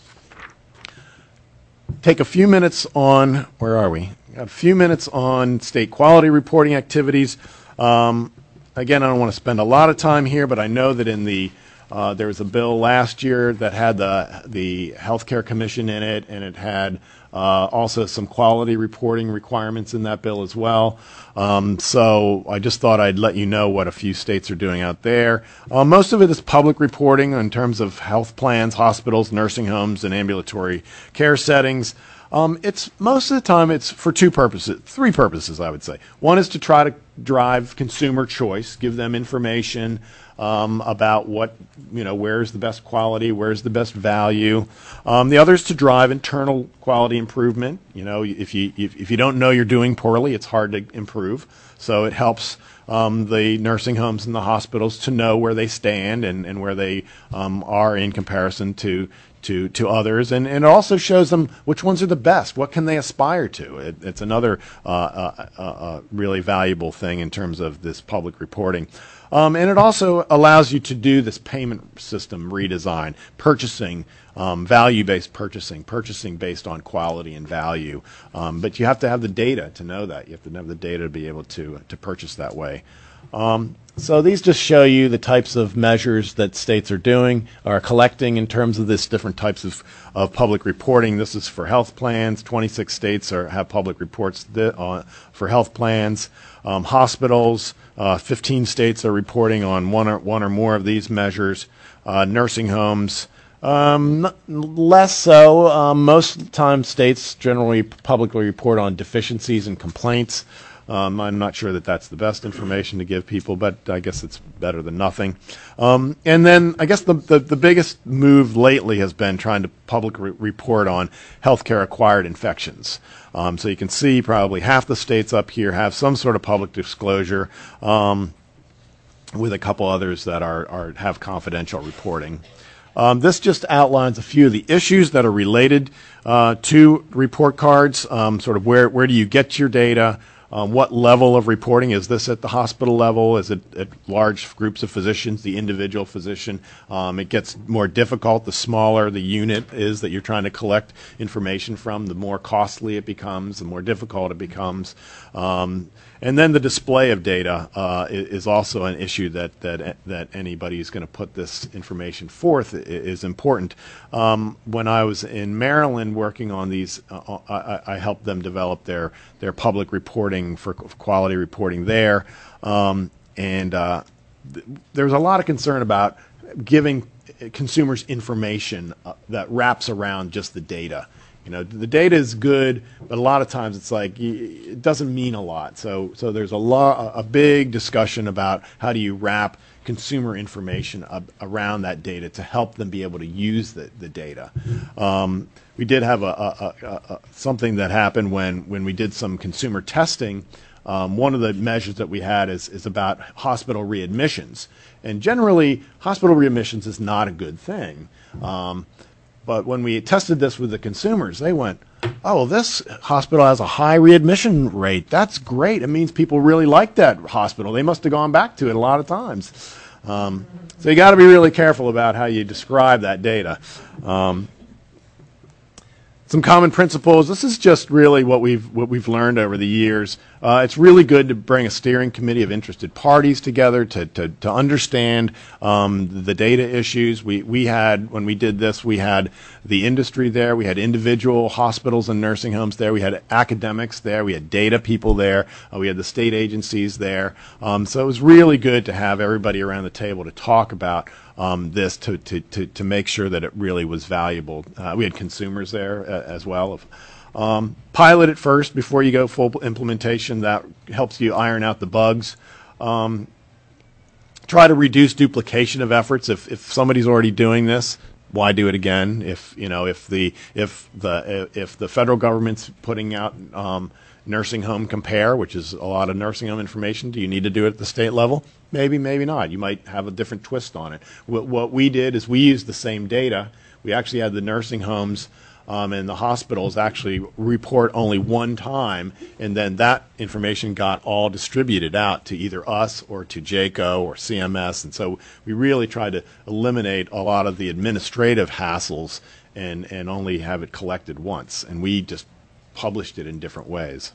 Take a few minutes on where are we? A few minutes on state quality reporting activities. Um, again, I don't want to spend a lot of time here, but I know that in the Uh, there was a bill last year that had the the Healthcare Commission in it, and it had uh, also some quality reporting requirements in that bill as well. Um, so I just thought I'd let you know what a few states are doing out there. Uh, most of it is public reporting in terms of health plans, hospitals, nursing homes, and ambulatory care settings. Um, it's most of the time it's for two purposes, three purposes, I would say. One is to try to drive consumer choice, give them information um, about what, you know, where's the best quality, where's the best value. Um, the other is to drive internal quality improvement. You know, if you if, if you don't know you're doing poorly, it's hard to improve. So it helps um, the nursing homes and the hospitals to know where they stand and, and where they um, are in comparison to to to others, and, and it also shows them which ones are the best. What can they aspire to? It, it's another uh, uh, uh, uh, really valuable thing in terms of this public reporting. Um, and it also allows you to do this payment system redesign, purchasing, um, value-based purchasing, purchasing based on quality and value. Um, but you have to have the data to know that. You have to have the data to be able to to purchase that way. Um, so these just show you the types of measures that states are doing, are collecting in terms of this different types of, of public reporting. This is for health plans. twenty-six states are, have public reports th- uh, for health plans. Um, hospitals, uh, fifteen states are reporting on one or, one or more of these measures. Uh, nursing homes, um, less so. Um, most times states generally publicly report on deficiencies and complaints. Um, I'm not sure that that's the best information to give people, but I guess it's better than nothing. Um, and then I guess the, the, the biggest move lately has been trying to publicly re- report on healthcare acquired infections. Um, so you can see probably half the states up here have some sort of public disclosure, um, with a couple others that are, are have confidential reporting. Um, this just outlines a few of the issues that are related uh, to report cards, um, sort of where, where do you get your data. Um, what level of reporting? Is this at the hospital level? Is it at large groups of physicians, the individual physician? Um, it gets more difficult the smaller the unit is that you're trying to collect information from, the more costly it becomes, the more difficult it becomes. Um, and then the display of data uh, is also an issue that that that anybody who's going to put this information forth is important. Um, when I was in Maryland working on these, uh, I, I helped them develop their their public reporting for quality reporting there, um, and uh, th- there's a lot of concern about giving consumers information uh, that wraps around just the data. You know, the data is good, but a lot of times it's like it doesn't mean a lot. So, so there's a lot, a big discussion about how do you wrap consumer information ab- around that data to help them be able to use the, the data. Um, we did have a, a, a, a something that happened when when we did some consumer testing. Um, one of the measures that we had is is about hospital readmissions, and generally hospital readmissions is not a good thing. Um, But when we tested this with the consumers, they went, oh, well, this hospital has a high readmission rate. That's great. It means people really like that hospital. They must have gone back to it a lot of times. Um, so you got to be really careful about how you describe that data. Um, some common principles. This is just really what we've what we've learned over the years. Uh, it's really good to bring a steering committee of interested parties together to to, to understand um, the data issues. We we had when we did this, we had the industry there, we had individual hospitals and nursing homes there, we had academics there, we had data people there, uh, we had the state agencies there. Um, so it was really good to have everybody around the table to talk about Um, this to, to, to, to make sure that it really was valuable. Uh, we had consumers there uh, as well. Um, pilot it first before you go full implementation. That helps you iron out the bugs. Um, try to reduce duplication of efforts. If, if somebody's already doing this, why do it again? If you know if the if the if the federal government's putting out um, Nursing Home Compare, which is a lot of nursing home information, do you need to do it at the state level? Maybe, maybe not. You might have a different twist on it. What, what we did is we used the same data. We actually had the nursing homes um, and the hospitals actually report only one time, and then that information got all distributed out to either us or to J C O or C M S. And so we really tried to eliminate a lot of the administrative hassles and, and only have it collected once. And we just published it in different ways.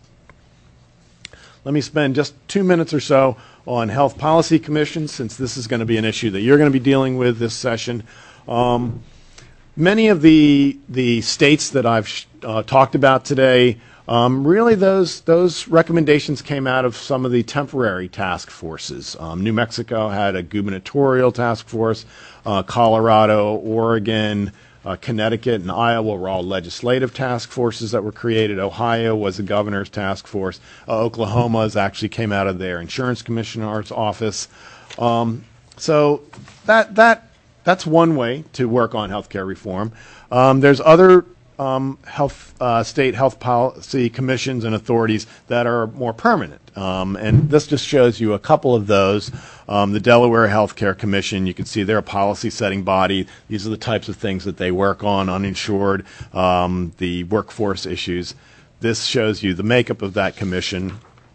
Let me spend just two minutes or so on Health Policy Commission, since this is going to be an issue that you're going to be dealing with this session. Um, many of the the states that I've uh, talked about today, um, really those those recommendations came out of some of the temporary task forces. Um, New Mexico had a gubernatorial task force. Uh, Colorado, Oregon, Uh, Connecticut and Iowa were all legislative task forces that were created. Ohio was a governor's task force. Uh, Oklahoma's actually came out of their insurance commissioner's office. Um, so that that that's one way to work on healthcare reform. Um, there's other um, health uh, state health policy commissions and authorities that are more permanent, um, and this just shows you a couple of those. Um, the Delaware Healthcare Commission, you can see they're a policy-setting body. These are the types of things that they work on, uninsured, um, the workforce issues. This shows you the makeup of that commission.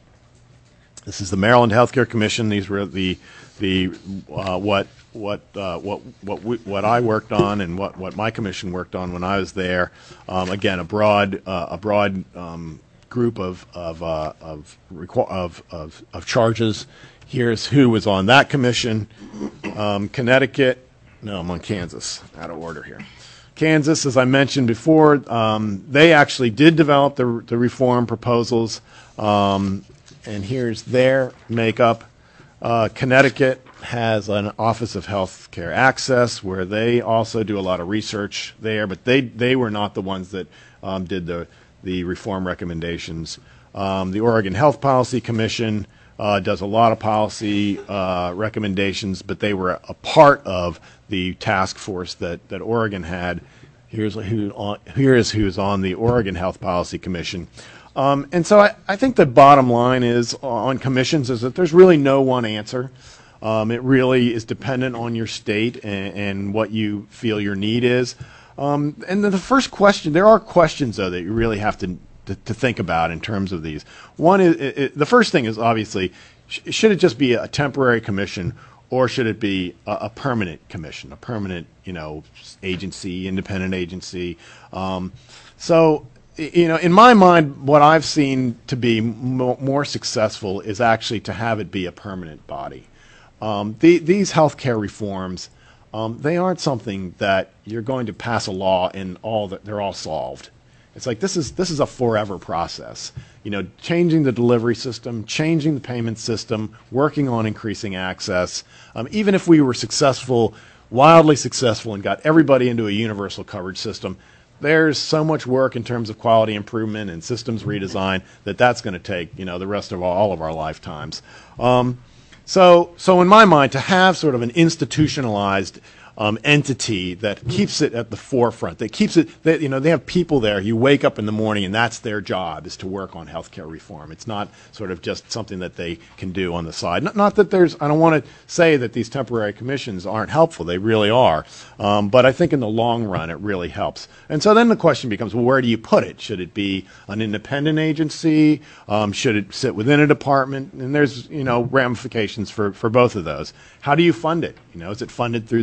This is the Maryland Healthcare Commission. These were the the uh, what what uh, what what we, what I worked on and what, what my commission worked on when I was there. Um, again, a broad uh, a broad um, group of of, uh, of of of of charges. Here's who was on that commission. Um, Connecticut, no, I'm on Kansas, out of order here. Kansas, as I mentioned before, um, they actually did develop the, the reform proposals, um, and here's their makeup. Uh, Connecticut has an Office of Health Care Access where they also do a lot of research there, but they, they were not the ones that um, did the, the reform recommendations. Um, the Oregon Health Policy Commission Uh, does a lot of policy uh, recommendations, but they were a part of the task force that, that Oregon had. Here's who on, here is who's on the Oregon Health Policy Commission. Um, and so I, I think the bottom line is on commissions is that there's really no one answer. Um, it really is dependent on your state and, and what you feel your need is. Um, and then the first question, there are questions, though, that you really have to To, to think about in terms of these. One is it, it, the first thing is obviously sh should it just be a temporary commission, or should it be a, a permanent commission, a permanent you know agency, independent agency? Um, so you know, in my mind, what I've seen to be mo more successful is actually to have it be a permanent body. Um, the, these healthcare reforms, um, they aren't something that you're going to pass a law and all that they're all solved. It's like this is this is a forever process. You know, changing the delivery system, changing the payment system, working on increasing access. Um, even if we were successful, wildly successful, and got everybody into a universal coverage system, there's so much work in terms of quality improvement and systems redesign that that's going to take you know the rest of all, all of our lifetimes. Um, so so in my mind, to have sort of an institutionalized Um, entity that keeps it at the forefront, that keeps it, that, you know, they have people there. You wake up in the morning and that's their job, is to work on healthcare reform. It's not sort of just something that they can do on the side. Not, not that there's, I don't want to say that these temporary commissions aren't helpful. They really are. Um, but I think in the long run it really helps. And so then the question becomes, well, where do you put it? Should it be an independent agency? Um, should it sit within a department? And there's, you know, ramifications for, for both of those. How do you fund it? You know, is it funded through the general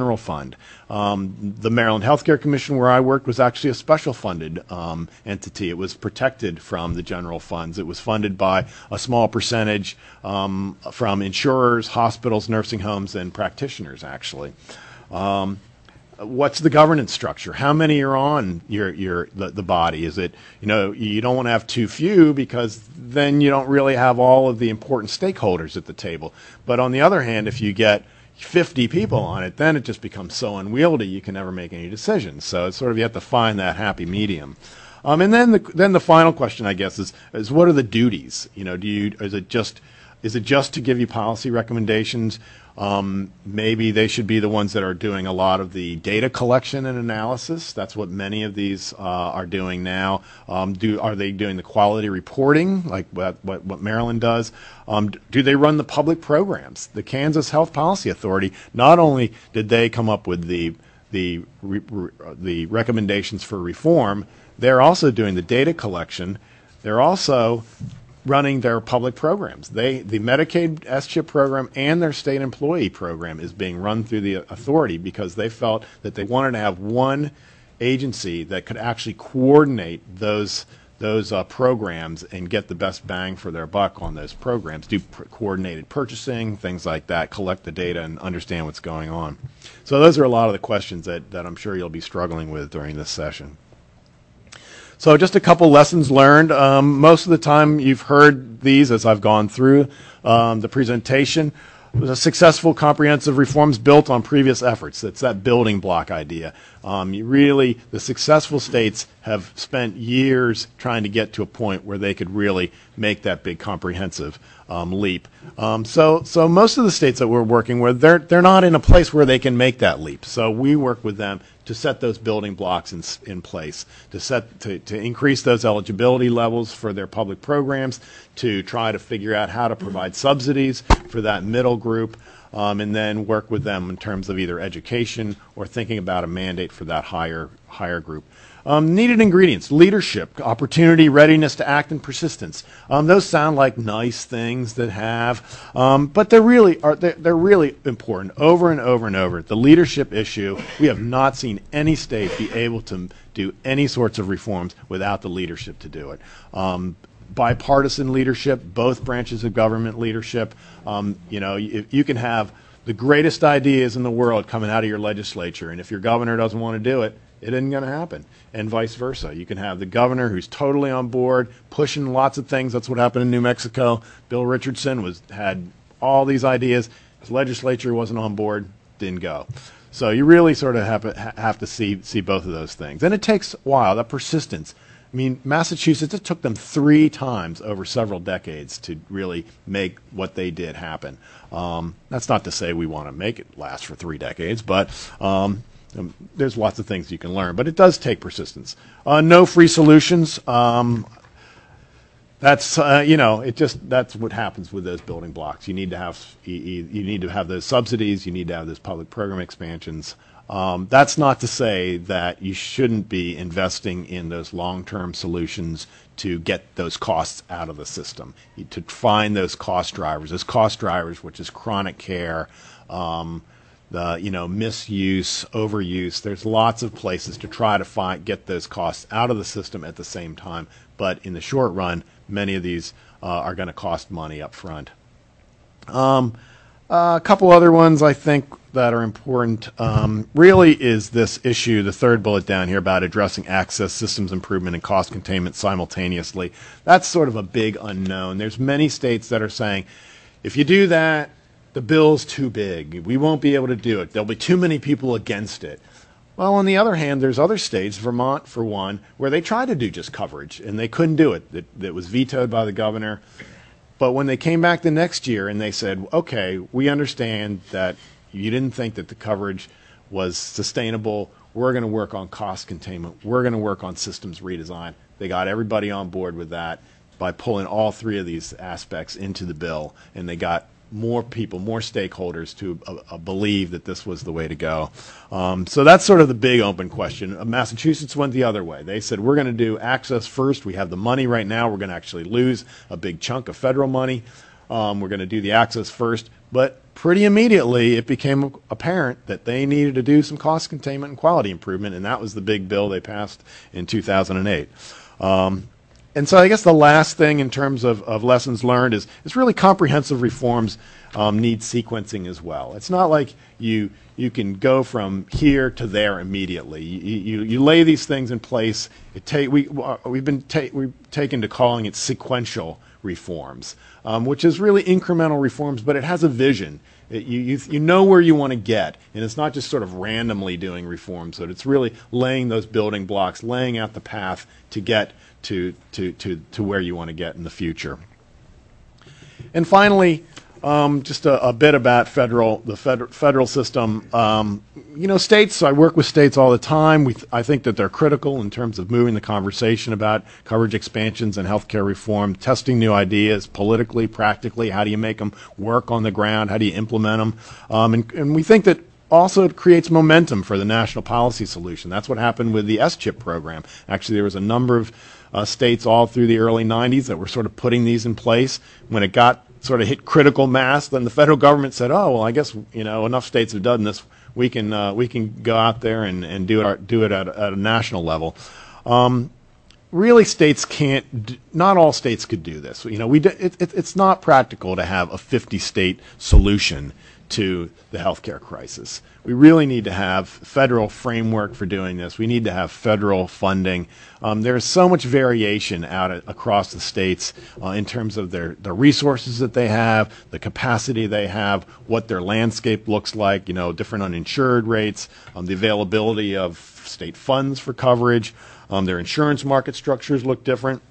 general fund. Um, the Maryland Healthcare Commission, where I worked, was actually a special funded um, entity. It was protected from the general funds. It was funded by a small percentage um, from insurers, hospitals, nursing homes, and practitioners, actually. Um, What's the governance structure? How many are on your your the, the body? Is it, you know, you don't want to have too few, because then you don't really have all of the important stakeholders at the table. But on the other hand, if you get fifty people on it, then it just becomes so unwieldy you can never make any decisions. So it's sort of, you have to find that happy medium. Um, and then the then the final question, I guess, is is what are the duties? You know, do you is it just is it just to give you policy recommendations? Um, maybe they should be the ones that are doing a lot of the data collection and analysis. That's what many of these uh, are doing now. Um, do are they doing the quality reporting, like what what, what Maryland does? Um, do they run the public programs? The Kansas Health Policy Authority, not only did they come up with the the re, re, the recommendations for reform, they're also doing the data collection. They're also running their public programs. They, the Medicaid S chip program and their state employee program is being run through the authority, because they felt that they wanted to have one agency that could actually coordinate those those uh, programs and get the best bang for their buck on those programs, do pr- coordinated purchasing, things like that, collect the data and understand what's going on. So those are a lot of the questions that, that I'm sure you'll be struggling with during this session. So just a couple lessons learned. Um, most of the time you've heard these as I've gone through um, the presentation. The successful comprehensive reforms built on previous efforts. That's that building block idea. Um, you really, the successful states have spent years trying to get to a point where they could really make that big comprehensive um, leap. Um, so, so most of the states that we're working with, they're they're not in a place where they can make that leap. So we work with them to set those building blocks in in place, to set to, to increase those eligibility levels for their public programs, to try to figure out how to provide subsidies for that middle group, um, and then work with them in terms of either education or thinking about a mandate for that higher higher group. Um, needed ingredients: leadership, opportunity, readiness to act, and persistence. Um, those sound like nice things that have, um, but they're really are they're, they're really important. Over and over and over, the leadership issue. We have not seen any state be able to do any sorts of reforms without the leadership to do it. Um, bipartisan leadership, both branches of government leadership. Um, you know, you, you can have the greatest ideas in the world coming out of your legislature, and if your governor doesn't want to do it, it isn't going to happen, and vice versa. You can have the governor who's totally on board, pushing lots of things. That's what happened in New Mexico. Bill Richardson was had all these ideas. His legislature wasn't on board, didn't go. So you really sort of have, have to see see both of those things. And it takes a while, that persistence. I mean, Massachusetts, it took them three times over several decades to really make what they did happen. Um, that's not to say we want to make it last for three decades, but um, Um, there's lots of things you can learn, but it does take persistence. Uh, no free solutions. Um, that's uh, you know, it just that's what happens with those building blocks. You need to have you, you need to have those subsidies. You need to have those public program expansions. Um, that's not to say that you shouldn't be investing in those long-term solutions to get those costs out of the system. You, to find those cost drivers, those cost drivers, which is chronic care. Um, The you know misuse, overuse. There's lots of places to try to find get those costs out of the system at the same time. But in the short run, many of these uh, are going to cost money up front. Um, uh, a couple other ones I think that are important um, really is this issue, the third bullet down here, about addressing access, systems improvement, and cost containment simultaneously. That's sort of a big unknown. There's many states that are saying, if you do that, the bill's too big. We won't be able to do it. There'll be too many people against it. Well, on the other hand, there's other states, Vermont for one, where they tried to do just coverage, and they couldn't do it. It, it was vetoed by the governor. But when they came back the next year and they said, okay, we understand that you didn't think that the coverage was sustainable. We're going to work on cost containment. We're going to work on systems redesign. They got everybody on board with that by pulling all three of these aspects into the bill, and they got more people, more stakeholders to uh, uh, believe that this was the way to go. Um, so that's sort of the big open question. Uh, Massachusetts went the other way. They said, we're going to do access first. We have the money right now. We're going to actually lose a big chunk of federal money. Um, we're going to do the access first. But pretty immediately, it became apparent that they needed to do some cost containment and quality improvement, and that was the big bill they passed in two thousand eight. Um, and so I guess the last thing in terms of, of lessons learned is, is really comprehensive reforms um, need sequencing as well. It's not like you you can go from here to there immediately. You, you, you lay these things in place. It take, we, we've been ta we've taken to calling it sequential reforms, um, which is really incremental reforms, but it has a vision. It, you, you, you know where you want to get, and it's not just sort of randomly doing reforms, but it's really laying those building blocks, laying out the path to get to, to, to, to where you want to get in the future. And finally, Um, just a, a bit about federal, the federal, federal system. Um, you know, states, I work with states all the time. We th I think that they're critical in terms of moving the conversation about coverage expansions and healthcare reform, testing new ideas politically, practically. How do you make them work on the ground? How do you implement them? Um, and, and we think that also it creates momentum for the national policy solution. That's what happened with the S chip program. Actually, there was a number of uh, states all through the early nineties that were sort of putting these in place. When it got sort of hit critical mass, then the federal government said, "Oh, well, I guess you know enough states have done this. We can uh, we can go out there and, and do it do it at, at a national level." Um, really, states can't. D not all states could do this. You know, we d it, it, it's not practical to have a fifty state solution to the healthcare crisis. We really need to have federal framework for doing this. We need to have federal funding. Um, there's so much variation out at, across the states uh, in terms of their, the resources that they have, the capacity they have, what their landscape looks like, you know, different uninsured rates, um, the availability of state funds for coverage, um, their insurance market structures look different.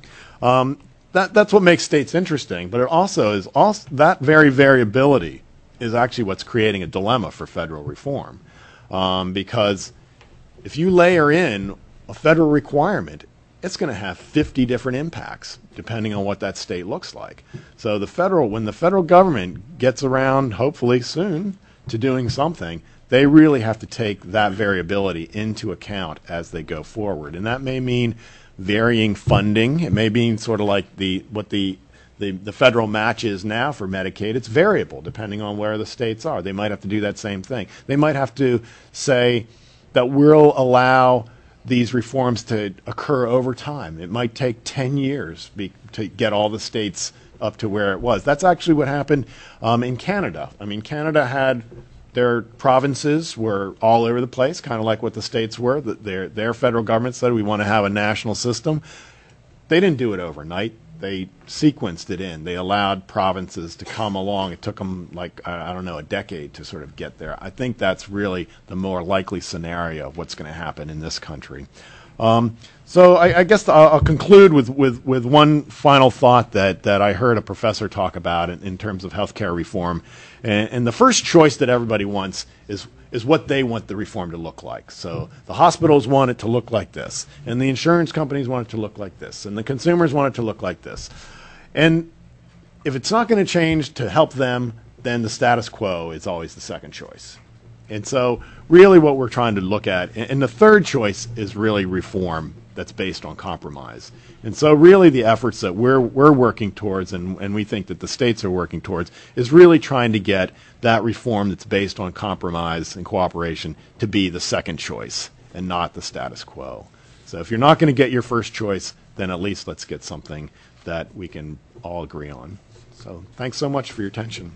Um, that, that's what makes states interesting, but it also is also that very variability is actually what's creating a dilemma for federal reform. Um, because if you layer in a federal requirement, it's going to have fifty different impacts depending on what that state looks like. So the federal, when the federal government gets around, hopefully soon, to doing something, they really have to take that variability into account as they go forward. And that may mean varying funding. It may mean sort of like the what the The, the federal match is now for Medicaid. It's variable depending on where the states are. They might have to do that same thing. They might have to say that we'll allow these reforms to occur over time. It might take ten years be, to get all the states up to where it was. That's actually what happened um, in Canada. I mean, Canada had their provinces were all over the place, kind of like what the states were. Their, their federal government said we want to have a national system. They didn't do it overnight. They sequenced it in. They allowed provinces to come along. It took them like, I don't know, a decade to sort of get there. I think that's really the more likely scenario of what's going to happen in this country. Um, so I, I guess I'll, I'll conclude with, with, with one final thought that, that I heard a professor talk about in, in terms of healthcare reform. And, and the first choice that everybody wants is is what they want the reform to look like. So the hospitals want it to look like this, and the insurance companies want it to look like this, and the consumers want it to look like this. And if it's not going to change to help them, then the status quo is always the second choice. And so really what we're trying to look at, and the third choice is really reform that's based on compromise. And so really the efforts that we're, we're working towards, and, and we think that the states are working towards, is really trying to get that reform that's based on compromise and cooperation to be the second choice and not the status quo. So if you're not going to get your first choice, then at least let's get something that we can all agree on. So thanks so much for your attention.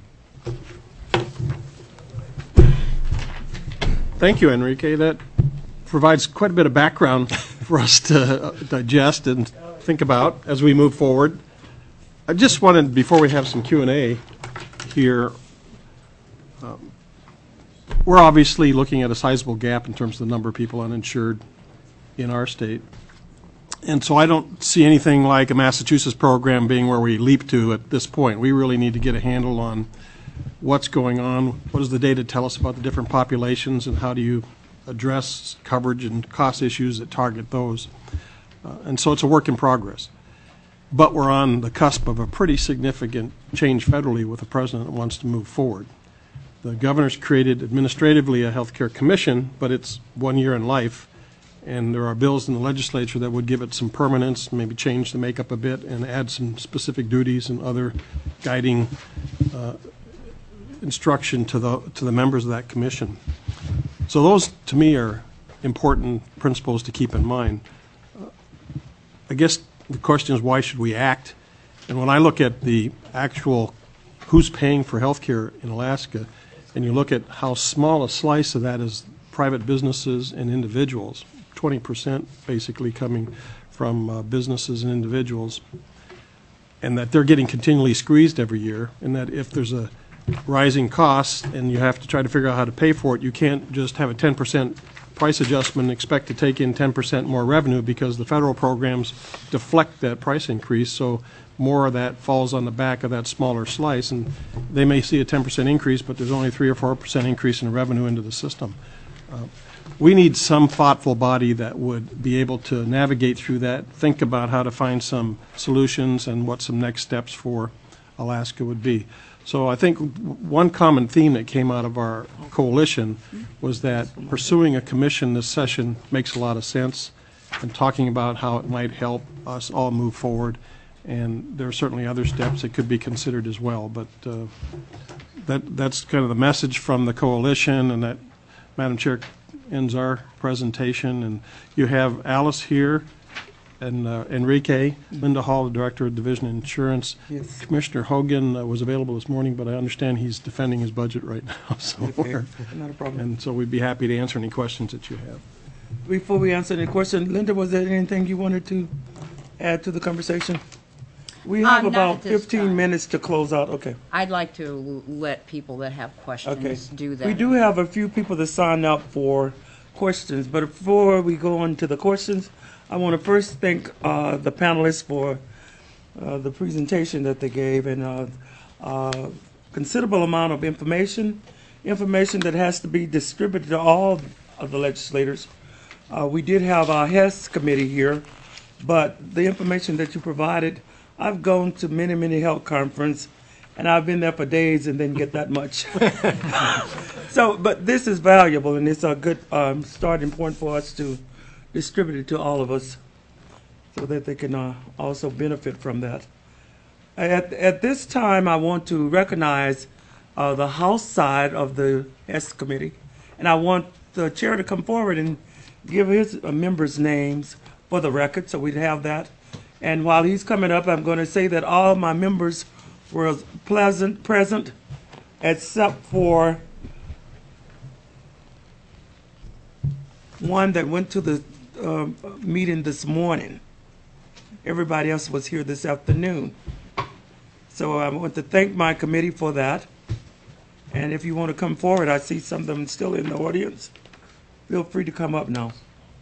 Thank you, Enrique. That provides quite a bit of background for us to digest and think about as we move forward. I just wanted, before we have some Q and A here, um, we're obviously looking at a sizable gap in terms of the number of people uninsured in our state. And so I don't see anything like a Massachusetts program being where we leap to at this point. We really need to get a handle on what's going on, what does the data tell us about the different populations, and how do you address coverage and cost issues that target those. Uh, and so it's a work in progress. But we're on the cusp of a pretty significant change federally with a president that wants to move forward. The governor's created administratively a healthcare commission, but it's one year in life, And there are bills in the legislature that would give it some permanence, maybe change the makeup a bit, and add some specific duties and other guiding uh, instruction to the to the members of that commission. So those, to me, are important principles to keep in mind. Uh, I guess the question is, why should we act? And when I look at the actual who's paying for health care in Alaska, and you look at how small a slice of that is private businesses and individuals, twenty percent basically coming from uh, businesses and individuals, and that they're getting continually squeezed every year, and that if there's a rising cost and you have to try to figure out how to pay for it, you can't just have a ten percent price adjustment and expect to take in ten percent more revenue, because the federal programs deflect that price increase, so more of that falls on the back of that smaller slice, and they may see a ten percent increase, but there's only three or four percent increase in revenue into the system. Uh, we need some thoughtful body that would be able to navigate through that, think about how to find some solutions and what some next steps for Alaska would be. So I think one common theme that came out of our coalition was that pursuing a commission this session makes a lot of sense, and talking about how it might help us all move forward. And there are certainly other steps that could be considered as well. But uh, that that's kind of the message from the coalition, and that, Madam Chair, ends our presentation. And you have Alice here, and uh, Enrique, Linda Hall, the Director of Division of Insurance. Yes. Commissioner Hogan uh, was available this morning, but I understand he's defending his budget right now somewhere. Okay, not a problem. And so we'd be happy to answer any questions that you have. Before we answer any question, Linda, was there anything you wanted to add to the conversation? We Uh, have not about at this fifteen time. minutes to close out. Okay. I'd like to l- let people that have Okay. questions do that. We do have a few people that signed up for questions, but before we go on to the questions, I want to first thank uh, the panelists for uh, the presentation that they gave, and uh, uh, considerable amount of information, information that has to be distributed to all of the legislators. Uh, we did have our HES committee here, but the information that you provided, I've gone to many, many health conferences, and I've been there for days and didn't get that much. So, but this is valuable, and it's a good um, starting point for us to distribute it to all of us, so that they can uh, also benefit from that. At, at this time, I want to recognize uh, the House side of the HES committee, and I want the chair to come forward and give his uh, members' names for the record, so we'd have that. And while he's coming up, I'm going to say that all my members were pleasant, present, except for one that went to the uh, meeting this morning. Everybody else was here this afternoon. So I want to thank my committee for that. And if you want to come forward, I see some of them still in the audience. Feel free to come up now.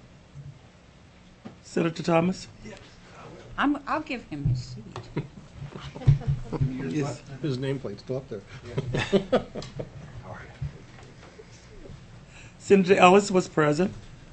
Senator Thomas? I'm, I'll give him his seat. Yes. His nameplate's still up there. Senator Ellis was present.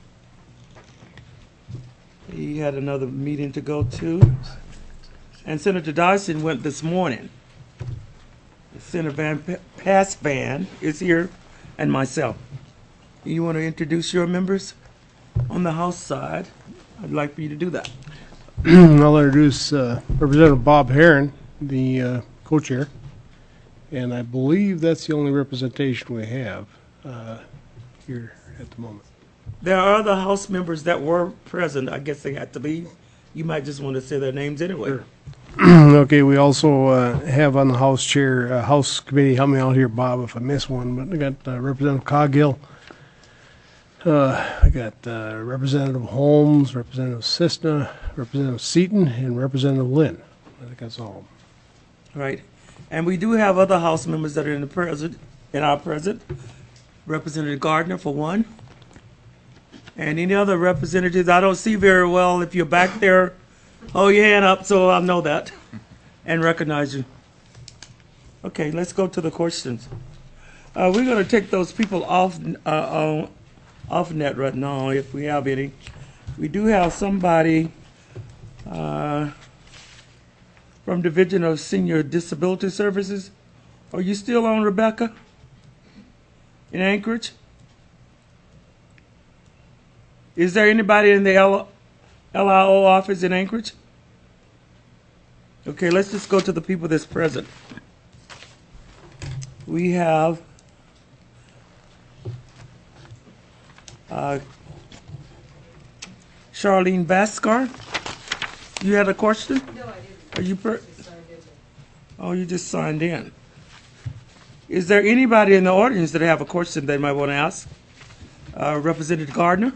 He had another meeting to go to. And Senator Dyson went this morning. Senator Van P- Passvan is here, and myself. You want to introduce your members on the House side? I'd like for you to do that. I'll introduce uh, Representative Bob Herron, the uh, co-chair, and I believe that's the only representation we have uh, here at the moment. There are other House members that were present. I guess they had to leave. You might just want to say their names anyway. Sure. Okay, we also uh, have on the House chair, uh, House committee, help me out here, Bob, if I miss one, but I got uh, Representative Coghill, uh, I got uh, Representative Holmes, Representative Cisna, Representative Seaton, and Representative Lynn. I think that's all. Right. And we do have other House members that are in the present, in our present. Representative Gardner, for one. And any other representatives, I don't see very well. If you're back there, hold your hand up so I'll know that and recognize you. Okay, let's go to the questions. Uh, we're going to take those people off uh, uh, off net right now, if we have any. We do have somebody uh, from Division of Senior Disability Services. Are you still on, Rebecca, in Anchorage? Is there anybody in the L- L I O office in Anchorage? Okay, let's just go to the people that's present. We have uh, Charlene Baskar. You had a question? No, I didn't. Are you per- Oh, you just signed in. Is there anybody in the audience that have a question they might want to ask? Uh, Representative Gardner?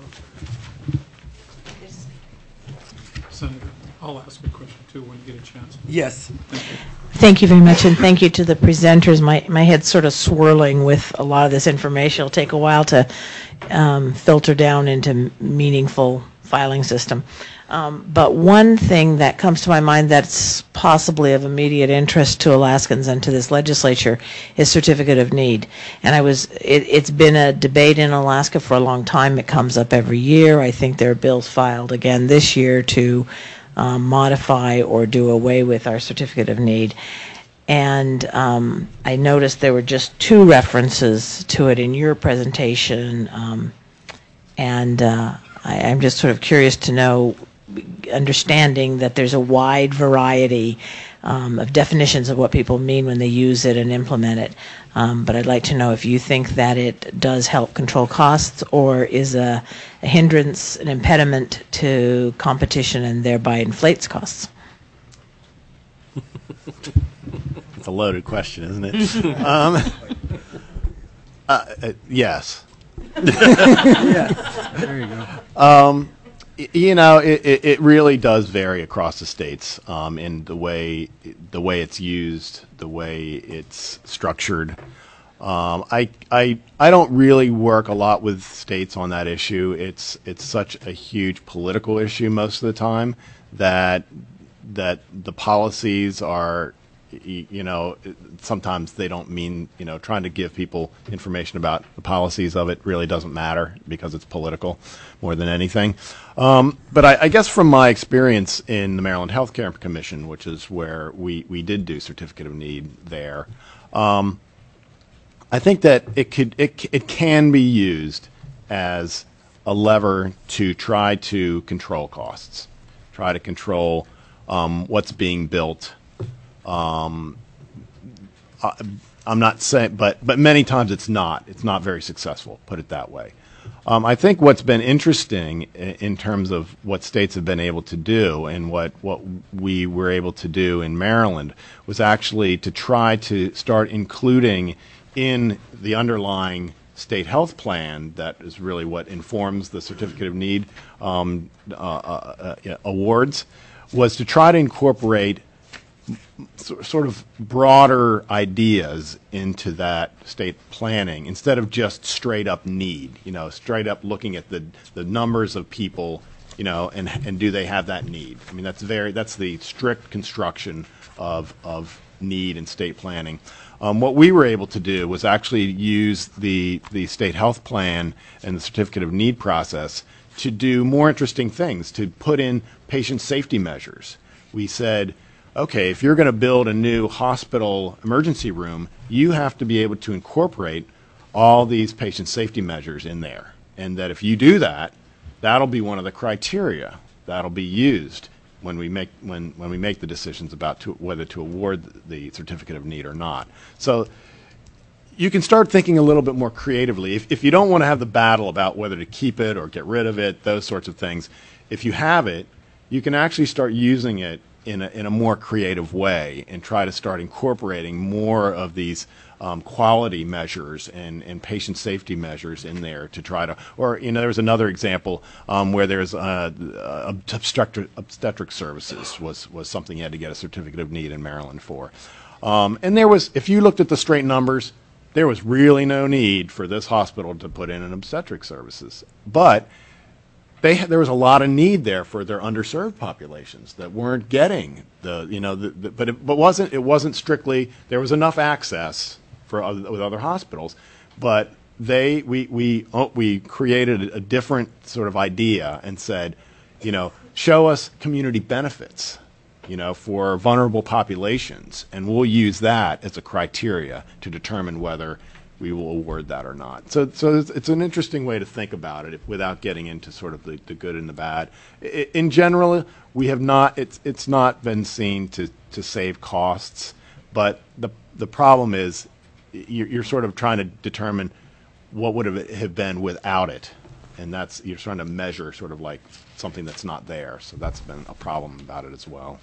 Senator, I'll ask a question too when you get a chance. Yes. Thank you very much, and thank you to the presenters. My my head's sort of swirling with a lot of this information. It'll take a while to um, filter down into meaningful filing system. Um, but one thing that comes to my mind that's possibly of immediate interest to Alaskans and to this legislature is certificate of need. And I was, it, it's been a debate in Alaska for a long time. It comes up every year. I think there are bills filed again this year to um, modify or do away with our certificate of need. And um, I noticed there were just two references to it in your presentation. Um, and uh, I, I'm just sort of curious to know, understanding that there's a wide variety um, of definitions of what people mean when they use it and implement it. Um, but I'd like to know if you think that it does help control costs or is a, a hindrance, an impediment to competition and thereby inflates costs. It's a loaded question, isn't it? um, uh, uh, yes. There you go. Um, y- you know, it, it, it really does vary across the states um, in the way the way it's used, the way it's structured. Um, I, I, I don't really work a lot with states on that issue. It's it's such a huge political issue most of the time that that the policies are, y- you know, sometimes they don't mean, you know, trying to give people information about the policies of it really doesn't matter because it's political more than anything. Um, but I, I guess from my experience in the Maryland Healthcare Commission, which is where we, we did do certificate of need there, um, I think that it could it it can be used as a lever to try to control costs, try to control um, what's being built. Um, I, I'm not saying, but but many times it's not. It's not very successful. Put it that way. Um, I think what's been interesting in, in terms of what states have been able to do and what what we were able to do in Maryland was actually to try to start including in the underlying state health plan, that is really what informs the certificate of need um, uh, uh, uh, awards, was to try to incorporate so, sort of broader ideas into that state planning instead of just straight up need, you know, straight up looking at the, the numbers of people, you know, and and do they have that need? I mean, that's very, that's the strict construction of, of need in state planning. Um, what we were able to do was actually use the, the state health plan and the certificate of need process to do more interesting things, to put in patient safety measures. We said, okay, if you're going to build a new hospital emergency room, you have to be able to incorporate all these patient safety measures in there. And that if you do that, that'll be one of the criteria that'll be used when we make when, when we make the decisions about to, whether to award the certificate of need or not. So you can start thinking a little bit more creatively. If, if you don't want to have the battle about whether to keep it or get rid of it, those sorts of things, if you have it, you can actually start using it in a, in a more creative way and try to start incorporating more of these um, quality measures and, and patient safety measures in there to try to, or, you know, there was another example um, where there's uh, uh, obstetric, obstetric services was, was something you had to get a certificate of need in Maryland for. Um, and there was, if you looked at the straight numbers, there was really no need for this hospital to put in an obstetric services. But They, there was a lot of need there for their underserved populations that weren't getting the, you know, the, the, but it but wasn't it wasn't strictly, there was enough access for other, with other hospitals, but they we we oh, we created a different sort of idea and said, you know, show us community benefits, you know, for vulnerable populations, and we'll use that as a criteria to determine whether we will award that or not. So, so it's, it's an interesting way to think about it without getting into sort of the, the good and the bad. I, in general, we have not, it's, it's not been seen to, to save costs, but the, the problem is you're, you're sort of trying to determine what would have, have been without it. And that's, you're trying to measure sort of like something that's not there. So that's been a problem about it as well.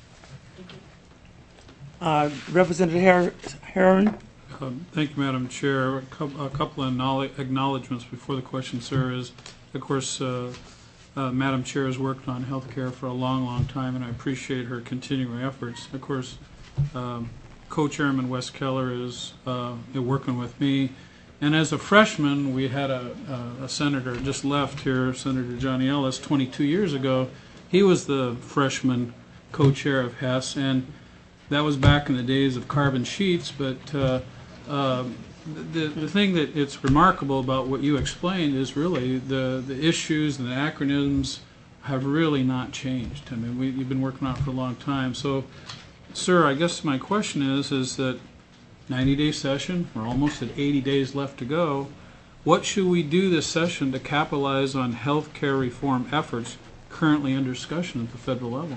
Uh, Representative Her- Herron? Um, Thank you, Madam Chair. A cou- a couple of knowledge- acknowledgements before the question, sir, is, of course, uh, uh, Madam Chair has worked on health care for a long, long time, and I appreciate her continuing efforts. Of course, um, Co-Chairman Wes Keller is uh, working with me. And as a freshman, we had a, a, a senator just left here, Senator Johnny Ellis, twenty-two years ago. He was the freshman co-chair of Hess, and that was back in the days of carbon sheets, but uh, uh, the, the thing that it's remarkable about what you explained is really the, the issues and the acronyms have really not changed. I mean, we, you've been working on it for a long time. So, sir, I guess my question is, is that ninety-day session, we're almost at eighty days left to go. What should we do this session to capitalize on health care reform efforts currently under discussion at the federal level?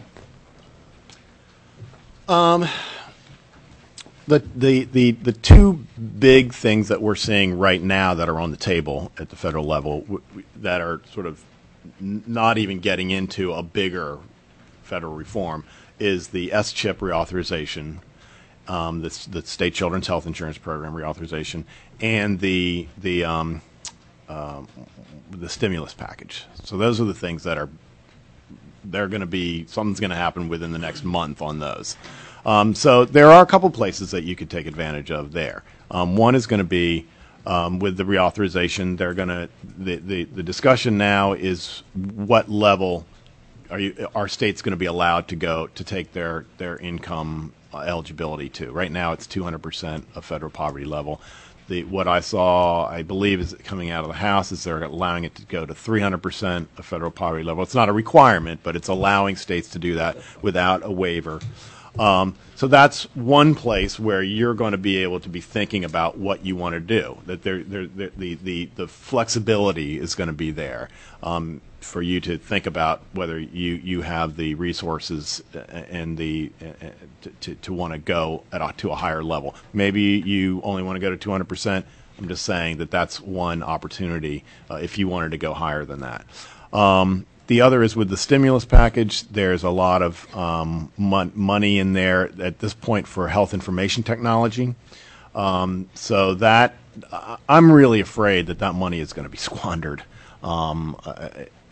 Um, the, the, the, the two big things that we're seeing right now that are on the table at the federal level w- w- that are sort of n- not even getting into a bigger federal reform is the S CHIP reauthorization, um, the, the State Children's Health Insurance Program reauthorization, and the, the, um, um, the stimulus package. So those are the things that are they're going to be, something's going to happen within the next month on those. Um, so there are a couple places that you could take advantage of there. Um, one is going to be um, with the reauthorization. They're going to, the, the, the discussion now is what level are you, are states going to be allowed to go to take their, their income uh, eligibility to. Right now it's two hundred percent of federal poverty level. The, what I saw, I believe, is coming out of the House is they're allowing it to go to three hundred percent of federal poverty level. It's not a requirement, but it's allowing states to do that without a waiver. Um, so that's one place where you're going to be able to be thinking about what you want to do. That there, there, there, the, the, the flexibility is going to be there um, for you to think about whether you, you have the resources and the uh, to, to, to want to go at a, to a higher level. Maybe you only want to go to two hundred percent. I'm just saying that that's one opportunity uh, if you wanted to go higher than that. Um, The other is with the stimulus package. There's a lot of um, mon- money in there at this point for health information technology. Um, so that uh, I'm really afraid that that money is going to be squandered. Um, uh,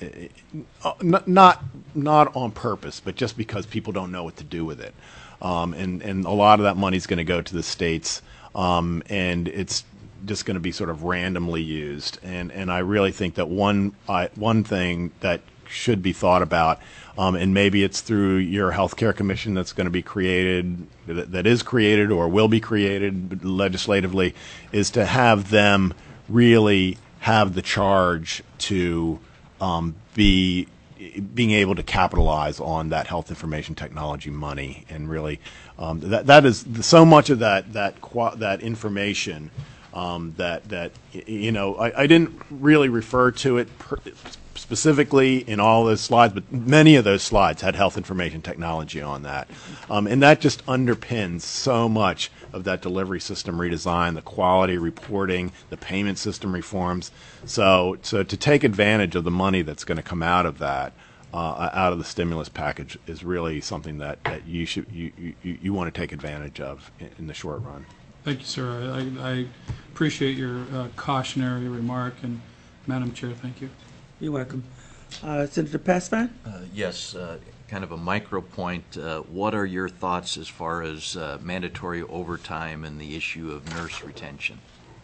uh, not not on purpose, but just because people don't know what to do with it. Um, and and a lot of that money is going to go to the states, um, and it's just going to be sort of randomly used. And and I really think that one uh, one thing that should be thought about, um, and maybe it's through your healthcare commission that's going to be created, that, that is created or will be created legislatively, is to have them really have the charge to um, be being able to capitalize on that health information technology money, and really um, that that is so much of that that that information um, that that you know I, I didn't really refer to it per, specifically in all those slides, but many of those slides had health information technology on that. Um, and that just underpins so much of that delivery system redesign, the quality reporting, the payment system reforms. So, so to take advantage of the money that's going to come out of that, uh, out of the stimulus package, is really something that, that you should you, you, you want to take advantage of in, in the short run. Thank you, sir. I, I appreciate your uh, cautionary remark, and Madam Chair, thank you. You're welcome. Uh, Senator Pasvan? Uh, yes, uh, kind of a micro point. Uh, what are your thoughts as far as uh, mandatory overtime and the issue of nurse retention?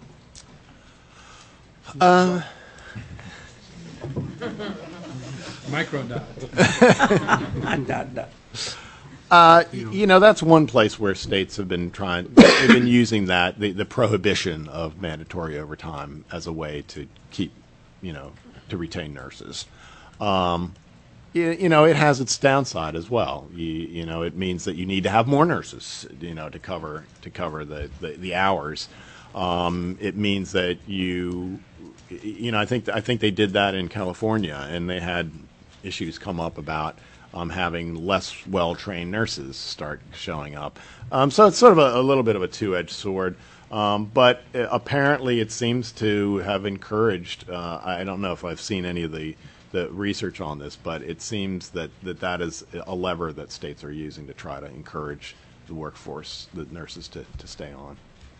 Uh, Micro dot. dot, dot. Uh, you know, that's one place where states have been trying, they've been using that, the, the prohibition of mandatory overtime as a way to keep, you know, to retain nurses. Um, you, you know, it has its downside as well. You, you know, it means that you need to have more nurses, you know, to cover to cover the, the, the hours. Um, it means that you, you know, I think I think they did that in California, and they had issues come up about um, having less well-trained nurses start showing up. Um, so it's sort of a, a little bit of a two-edged sword. Um, but uh, apparently it seems to have encouraged, uh, I don't know if I've seen any of the, the research on this, but it seems that, that that is a lever that states are using to try to encourage the workforce, the nurses, to, to stay on.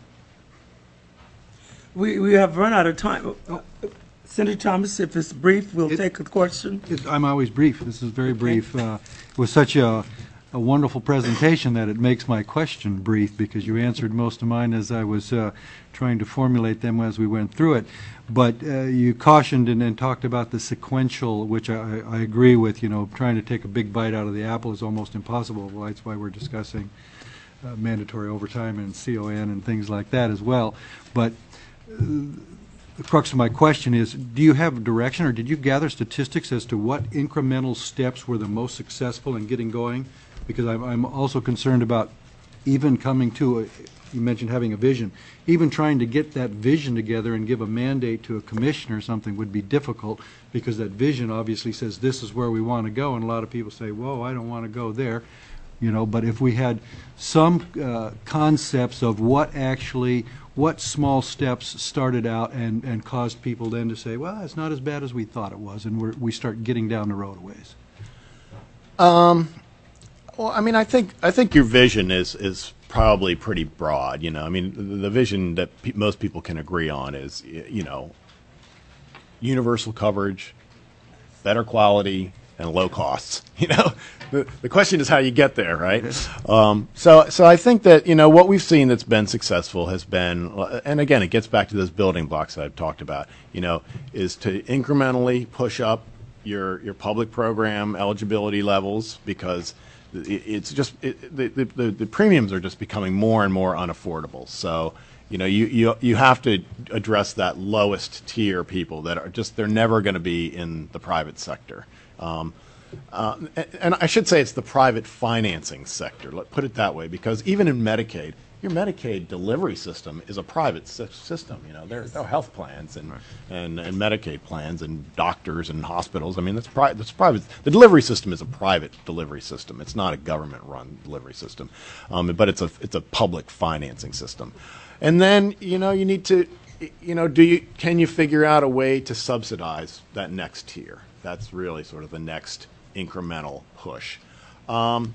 We, we have run out of time. Senator Thomas, if it's brief, we'll It- take a question. It- I'm always brief. This is very brief. Uh, It was such a, a wonderful presentation that it makes my question brief, because you answered most of mine as I was uh, trying to formulate them as we went through it. But uh, you cautioned and then talked about the sequential, which I, I agree with. You know, trying to take a big bite out of the apple is almost impossible. Well, that's why we're discussing uh, mandatory overtime and C O N and things like that as well. But uh, the crux of my question is, do you have direction, or did you gather statistics as to what incremental steps were the most successful in getting going? Because I'm, I'm also concerned about even coming to, a, you mentioned having a vision, even trying to get that vision together and give a mandate to a commissioner or something would be difficult, because that vision obviously says this is where we want to go, and a lot of people say, whoa, I don't want to go there. You know, but if we had some uh, concepts of what actually, what small steps started out and, and caused people then to say, well, it's not as bad as we thought it was, and we're, we start getting down the road a ways. Um, well, I mean, I think I think your vision is is probably pretty broad. You know, I mean, the, the vision that pe- most people can agree on is, y- you know, universal coverage, better quality, and low costs. You know, the, the question is how you get there, right? Um, so, so I think that, you know, what we've seen that's been successful has been, and again, it gets back to those building blocks that I've talked about. You know, is to incrementally push up your your public program eligibility levels, because it, it's just it, the, the the premiums are just becoming more and more unaffordable. So, you know, you, you you have to address that lowest tier people that are just, they're never going to be in the private sector. Um, uh, and, and I should say it's the private financing sector. Let's put it that way, because even in Medicaid, your Medicaid delivery system is a private sy- system. You know, there, there are health plans and, and and Medicaid plans and doctors and hospitals. I mean, that's pri- that's private. The delivery system is a private delivery system. It's not a government-run delivery system, um, but it's a it's a public financing system. And then, you know, you need to, you know, do you can you figure out a way to subsidize that next tier? That's really sort of the next incremental push. Um,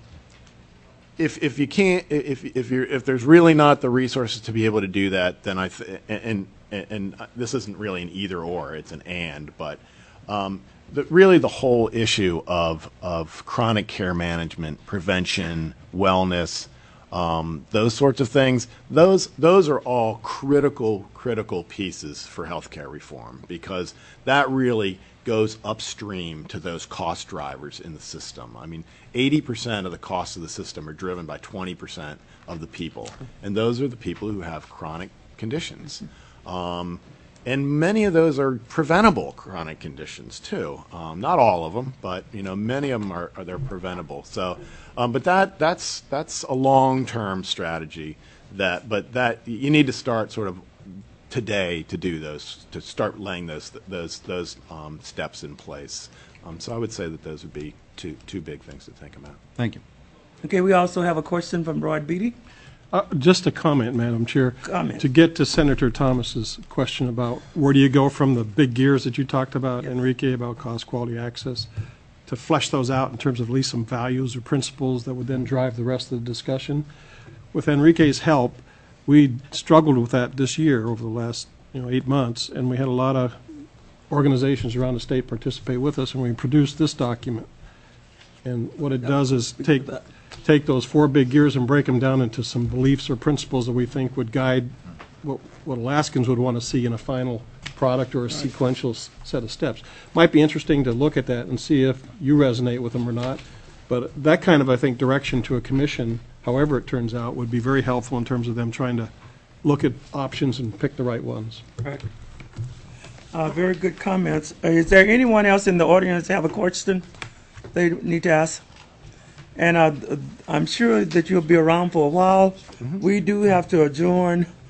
if if you can't, if if you're if there's really not the resources to be able to do that, then I th- and, and and this isn't really an either or, it's an and. But um, the, really the whole issue of of chronic care management, prevention, wellness, um, those sorts of things, those those are all critical critical pieces for healthcare reform, because that really goes upstream to those cost drivers in the system. I mean, eighty percent of the costs of the system are driven by twenty percent of the people, and those are the people who have chronic conditions. Um, and many of those are preventable chronic conditions too. Um, not all of them, but you know, many of them are, are they're preventable. So, um, but that that's that's a long-term strategy. That, but that you need to start sort of today to do those, to start laying those those those um, steps in place. Um, so I would say that those would be two two big things to think about. Thank you. Okay, we also have a question from Rod Beatty. Uh, Just a comment, Madam Chair. Comment. To get to Senator Thomas's question about where do you go from the big gears that you talked about, Enrique, about cost, quality, access, to flesh those out in terms of at least some values or principles that would then drive the rest of the discussion. With Enrique's help, we struggled with that this year over the last, you know, eight months, and we had a lot of organizations around the state participate with us, and we produced this document. And what it does is take take those four big gears and break them down into some beliefs or principles that we think would guide what, what Alaskans would want to see in a final product or a sequential s- set of steps. Might be interesting to look at that and see if you resonate with them or not. But that kind of, I think, direction to a commission, however it turns out, would be very helpful in terms of them trying to look at options and pick the right ones. Right. Uh, very good comments. Uh, is there anyone else in the audience have a question they need to ask? And uh, I'm sure that you'll be around for a while. We do have to adjourn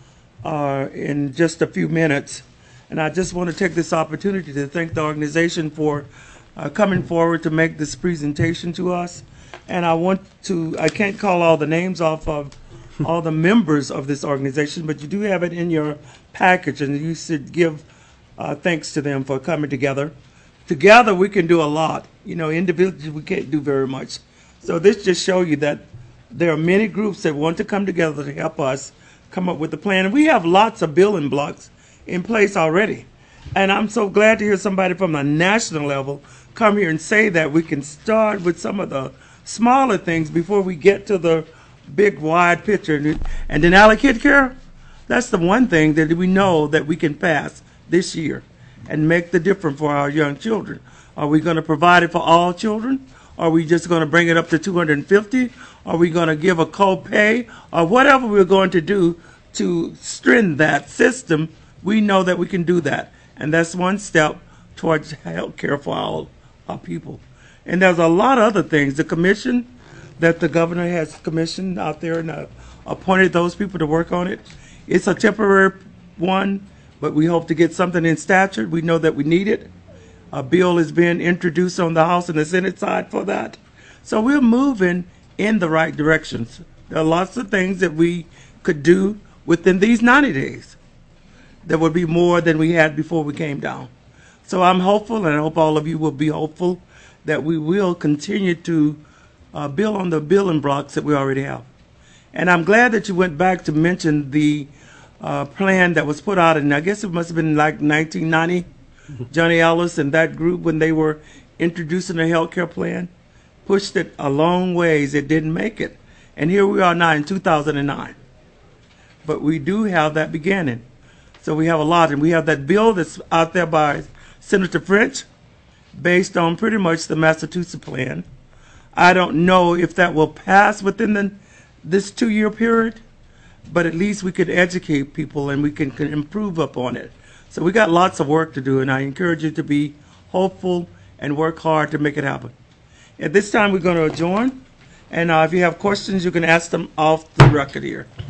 uh, in just a few minutes. And I just want to take this opportunity to thank the organization for uh, coming forward to make this presentation to us. And I want to, I can't call all the names off of all the members of this organization, but you do have it in your package, and you should give uh, thanks to them for coming together. Together we can do a lot. You know, individually we can't do very much. So this just shows you that there are many groups that want to come together to help us come up with a plan. And we have lots of building blocks in place already. And I'm so glad to hear somebody from the national level come here and say that we can start with some of the smaller things before we get to the big wide picture. And Denali Kid Care, that's the one thing that we know that we can pass this year and make the difference for our young children. Are we going to provide it for all children? Are we just going to bring it up to two hundred fifty? Are we going to give a co-pay? Or whatever we're going to do to strengthen that system, we know that we can do that. And that's one step towards health care for all our people. And there's a lot of other things. The commission that the governor has commissioned out there and uh, appointed those people to work on it. It's a temporary one, but we hope to get something in stature. We know that we need it. A bill is being introduced on the House and the Senate side for that. So we're moving in the right directions. There are lots of things that we could do within these ninety days. There would be more than we had before we came down. So I'm hopeful, and I hope all of you will be hopeful, that we will continue to uh, build on the building blocks that we already have. And I'm glad that you went back to mention the uh, plan that was put out, and I guess it must have been like nineteen ninety, Johnny Ellis and that group, when they were introducing the health care plan, pushed it a long ways. It didn't make it. And here we are now in two thousand nine. But we do have that beginning. So we have a lot, and we have that bill that's out there by Senator French, based on pretty much the Massachusetts plan. I don't know if that will pass within the, this two-year period, but at least we could educate people and we can, can improve upon it. So we got lots of work to do, and I encourage you to be hopeful and work hard to make it happen. At this time, we're going to adjourn, and uh, if you have questions, you can ask them off the record here.